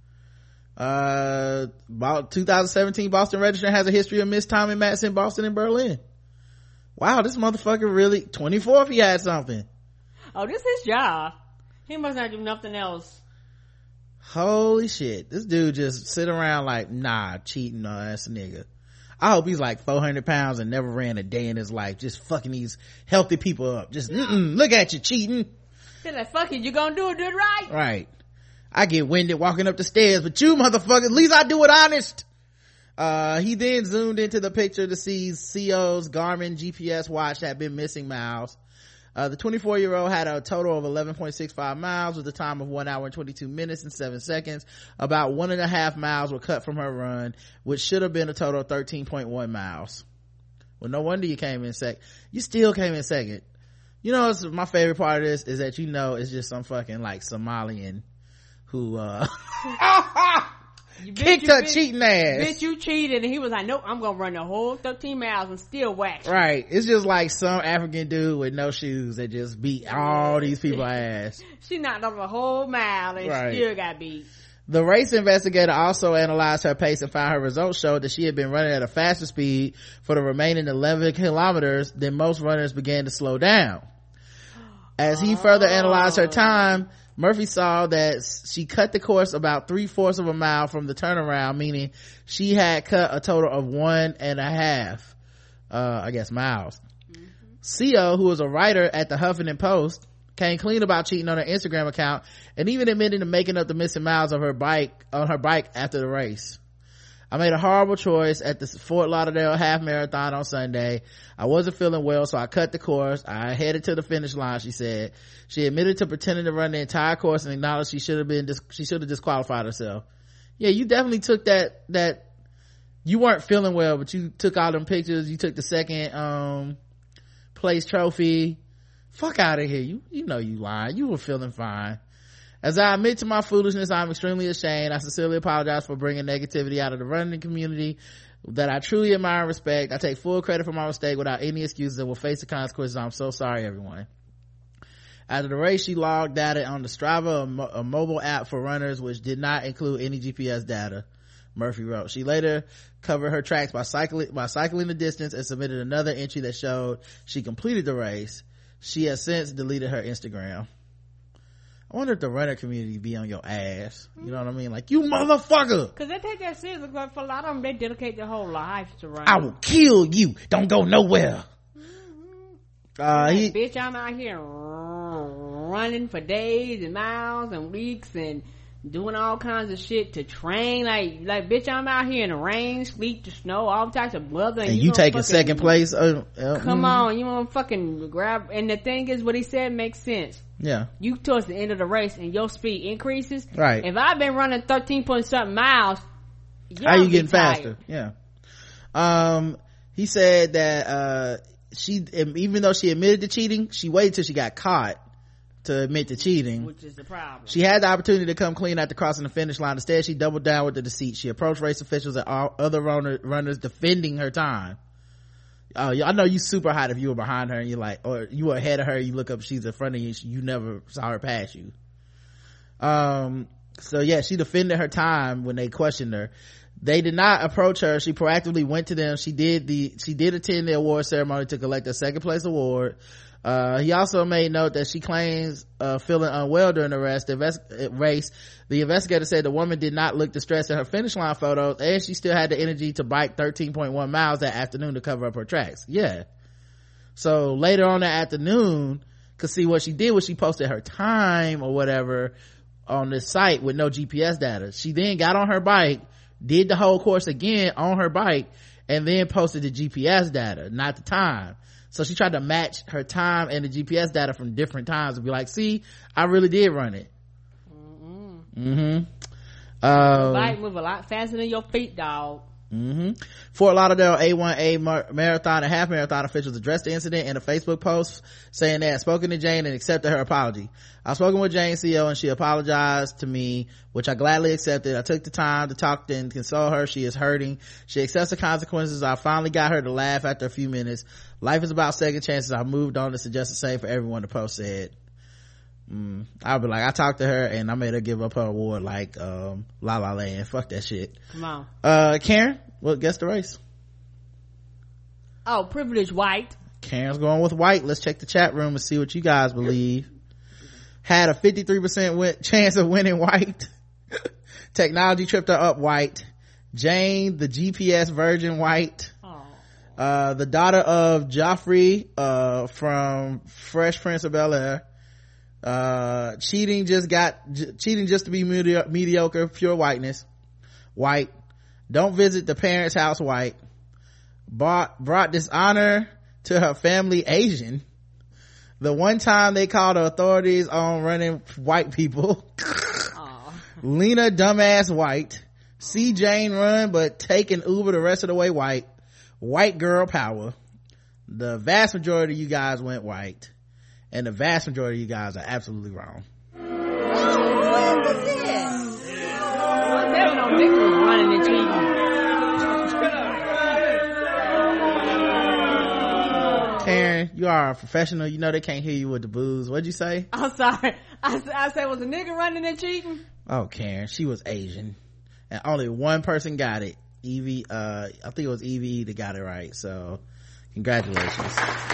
about 2017 Boston Register has a history of mistiming mats in Boston and Berlin. Wow, this motherfucker really 24 if he had something. Oh, this is his job. He must not do nothing else. Holy shit, this dude just sit around like, nah, cheating ass nigga. I hope he's like 400 pounds and never ran a day in his life, just fucking these healthy people up. Just look at you cheating. He's like, fuck it, you gonna do it right. Right. I get winded walking up the stairs, but you motherfucker, at least I do it honest. He then zoomed into the picture to see CEO's Garmin GPS watch that had been missing miles. The 24-year-old had a total of 11.65 miles with a time of 1 hour and 22 minutes and 7 seconds. About 1.5 miles were cut from her run, which should have been a total of 13.1 miles. Well, no wonder you came in second. You still came in second. You know, my favorite part of this is that, you know, it's just some fucking like Somalian who kicked her cheating ass. Bitch, you cheated. And he was like, nope, I'm gonna run the whole 13 miles and still wax you. Right. It's just like some African dude with no shoes that just beat all these people ass. She knocked over a whole mile and still got beat. The race investigator also analyzed her pace and found her results showed that she had been running at a faster speed for the remaining 11 kilometers than most runners began to slow down. As he further analyzed her time, Murphy saw that she cut the course about 3/4 of a mile from the turnaround, meaning she had cut a total of 1.5 miles. Sio, who was a writer at the Huffington Post, came clean about cheating on her Instagram account and even admitted to making up the missing miles of her bike after the race. I made a horrible choice at the Fort Lauderdale half marathon on Sunday. I wasn't feeling well, so I cut the course. I headed to the finish line, she said. She admitted to pretending to run the entire course and acknowledged she should have disqualified herself. Yeah, you definitely took that you weren't feeling well, but you took all them pictures. You took the second place trophy. Fuck out of here. You know you lying. You were feeling fine. As I admit to my foolishness, I'm extremely ashamed. I sincerely apologize for bringing negativity out of the running community that I truly admire and respect. I take full credit for my mistake without any excuses and will face the consequences. I'm so sorry, everyone. After the race, she logged data on the Strava, a mobile app for runners, which did not include any GPS data, Murphy wrote. She later covered her tracks by cycling the distance and submitted another entry that showed she completed the race. She has since deleted her Instagram. I wonder if the runner community be on your ass. You know what I mean? Like, you motherfucker! Cause they take that seriously. But for a lot of them, they dedicate their whole lives to running. I will kill you. Don't go nowhere. Bitch, I'm out here running for days and miles and weeks and doing all kinds of shit to train. Like bitch, I'm out here in the rain, sleet, the snow, all types of weather. And you taking second place? Come on, you want to fucking grab. And the thing is, what he said makes sense. Yeah. You towards the end of the race and your speed increases. Right. If I've been running 13 point something miles, how you getting faster? Yeah. He said that she, even though she admitted to cheating, she waited till she got caught to admit to cheating, which is the problem. She had the opportunity to come clean after crossing the finish line. Instead, she doubled down with the deceit. She approached race officials and all other runners defending her time. I know you super hot if you were behind her and you're like, or you were ahead of her, you look up, she's in front of you, you never saw her pass you. So yeah, she defended her time when they questioned her. They did not approach her. She proactively went to them. She did attend the award ceremony to collect a second place award. He also made note that she claims feeling unwell during the race. The investigator said the woman did not look distressed in her finish line photos, and she still had the energy to bike 13.1 miles that afternoon to cover up her tracks. Yeah. So later on that afternoon, cause see what she did was she posted her time or whatever on this site with no GPS data. She then got on her bike, did the whole course again on her bike, and then posted the GPS data, not the time. So she tried to match her time and the GPS data from different times and be like, see, I really did run it. The bike move a lot faster than your feet, dog. Fort Lauderdale A1A marathon and half marathon officials addressed the incident in a Facebook post saying they had spoken to Jane and accepted her apology. I've spoken with Jane CEO and she apologized to me, which I gladly accepted. I took the time to talk and console her. She is hurting. She accepts the consequences. I finally got her to laugh after a few minutes. Life is about second chances. I moved on to suggest the same for everyone, the post said. I'll be like, I talked to her and I made her give up her award like La La Land. Fuck that shit. Come on. Karen, guess the race. Oh, privileged white. Karen's going with white. Let's check the chat room and see what you guys believe. Had a 53% chance of winning white. Technology tripped her up white. Jane, the GPS virgin white. The daughter of Joffrey from Fresh Prince of Bel-Air. Cheating just to be mediocre, pure whiteness, white. Don't visit the parents' house, white. Brought dishonor to her family, Asian. The one time they called the authorities on running white people. Lena, dumbass, white. See Jane run but taking Uber the rest of the way, white. White girl power. The vast majority of you guys went white. And the vast majority of you guys are absolutely wrong. What was this? Karen, you are a professional. You know they can't hear you with the booze. What'd you say? I'm sorry. I said, was a nigga running and cheating? Oh, Karen, she was Asian. And only one person got it. Evie, I think it was Evie that got it right. So, congratulations.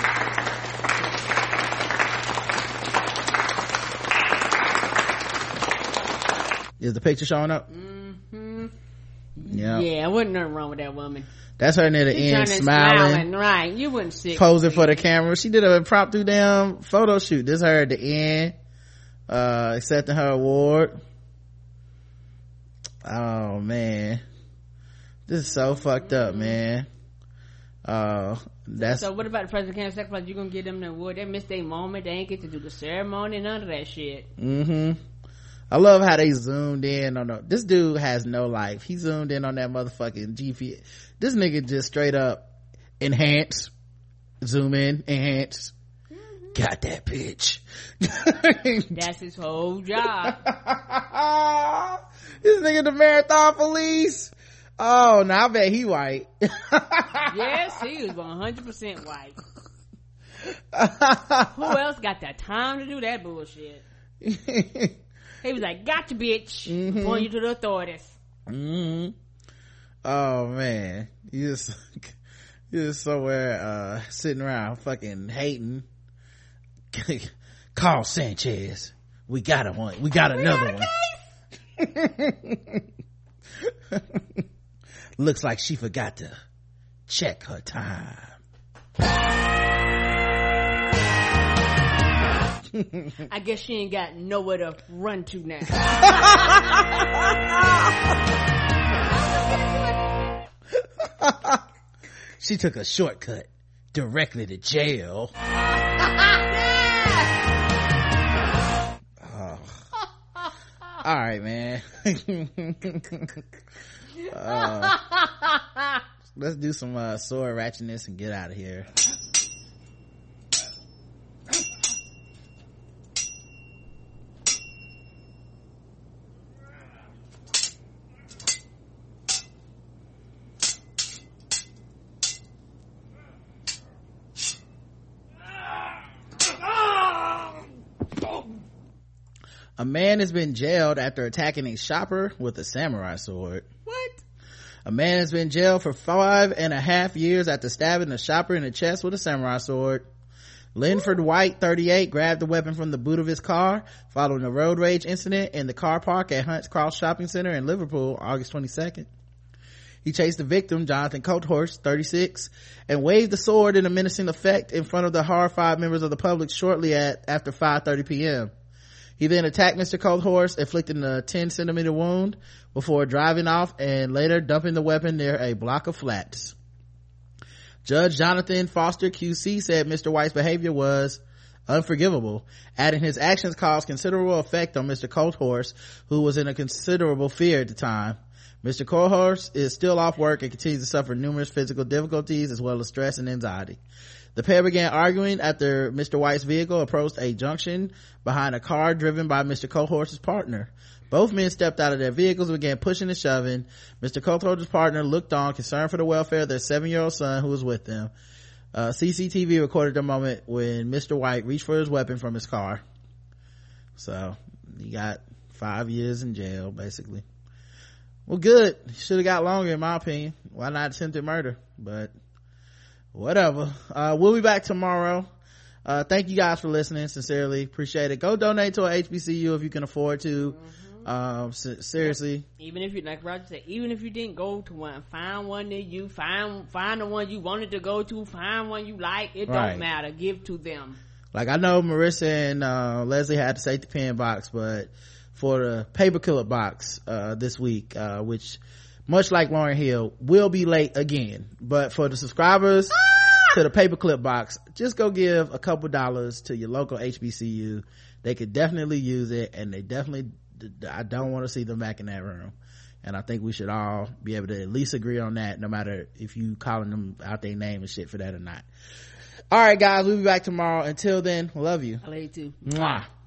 Is the picture showing up? Mm-hmm. Yeah. Yeah, wasn't nothing wrong with that woman. That's her near the end, smiling. Right, you wouldn't sick. Posing for the camera. She did a impromptu damn photo shoot. This her at the end, accepting her award. Oh man, this is so fucked up, man. That's so. What about the president can't sacrifice? You gonna give them the award? They missed their moment. They ain't get to do the ceremony. None of that shit. I love how they zoomed in on this dude has no life. He zoomed in on that motherfucking GPS. This nigga just straight up enhance, zoom in, enhance. Got that bitch. That's his whole job. This nigga the marathon police. Oh, now I bet he white. Yes, he is 100% white. Who else got that time to do that bullshit? He was like, gotcha, bitch. Point you to the authorities. Oh man, you just somewhere sitting around fucking hating. Call Sanchez. We got another one. Looks like she forgot to check her time. I guess she ain't got nowhere to run to now. She took a shortcut directly to jail. Oh. All right, man. Let's do some sword ratchetness and get out of here. A man has been jailed after attacking a shopper with a samurai sword. What? A man has been jailed for 5.5 years after stabbing a shopper in the chest with a samurai sword. Linford White, 38, grabbed the weapon from the boot of his car following a road rage incident in the car park at Hunts Cross Shopping Center in Liverpool, August 22nd. He chased the victim, Jonathan Coathorse, 36, and waved the sword in a menacing effect in front of the horrified members of the public shortly after 5:30 p.m. He then attacked Mr. Coathorse, inflicting a 10-centimeter wound before driving off and later dumping the weapon near a block of flats. Judge Jonathan Foster QC said Mr. White's behavior was unforgivable, adding his actions caused considerable effect on Mr. Coathorse, who was in a considerable fear at the time. Mr. Coathorse is still off work and continues to suffer numerous physical difficulties as well as stress and anxiety. The pair began arguing after Mr. White's vehicle approached a junction behind a car driven by Mr. Coathorse's partner. Both men stepped out of their vehicles and began pushing and shoving. Mr. Coathorse's partner looked on, concerned for the welfare of their 7-year-old son who was with them. CCTV recorded the moment when Mr. White reached for his weapon from his car. So, he got 5 years in jail, basically. Well, good. Should have got longer, in my opinion. Why not attempted murder? But whatever. We'll be back tomorrow. Thank you guys for listening. Sincerely appreciate it. Go donate to a HBCU if you can afford to. Seriously, even if you, like Roger said, even if you didn't go to one, find one that you find the one you wanted to go to, find one you like. It don't matter. Give to them. Like, I know Marissa and Leslie had the safety pin box, but for the paperclip box this week, which much like Lauryn Hill will be late again, but for the subscribers to the paperclip box, just go give a couple dollars to your local HBCU. They could definitely use it, and I don't want to see them back in that room. And I think we should all be able to at least agree on that, no matter if you calling them out their name and shit for that or not. All right, guys, we'll be back tomorrow. Until then, love you. I love you too. Mwah.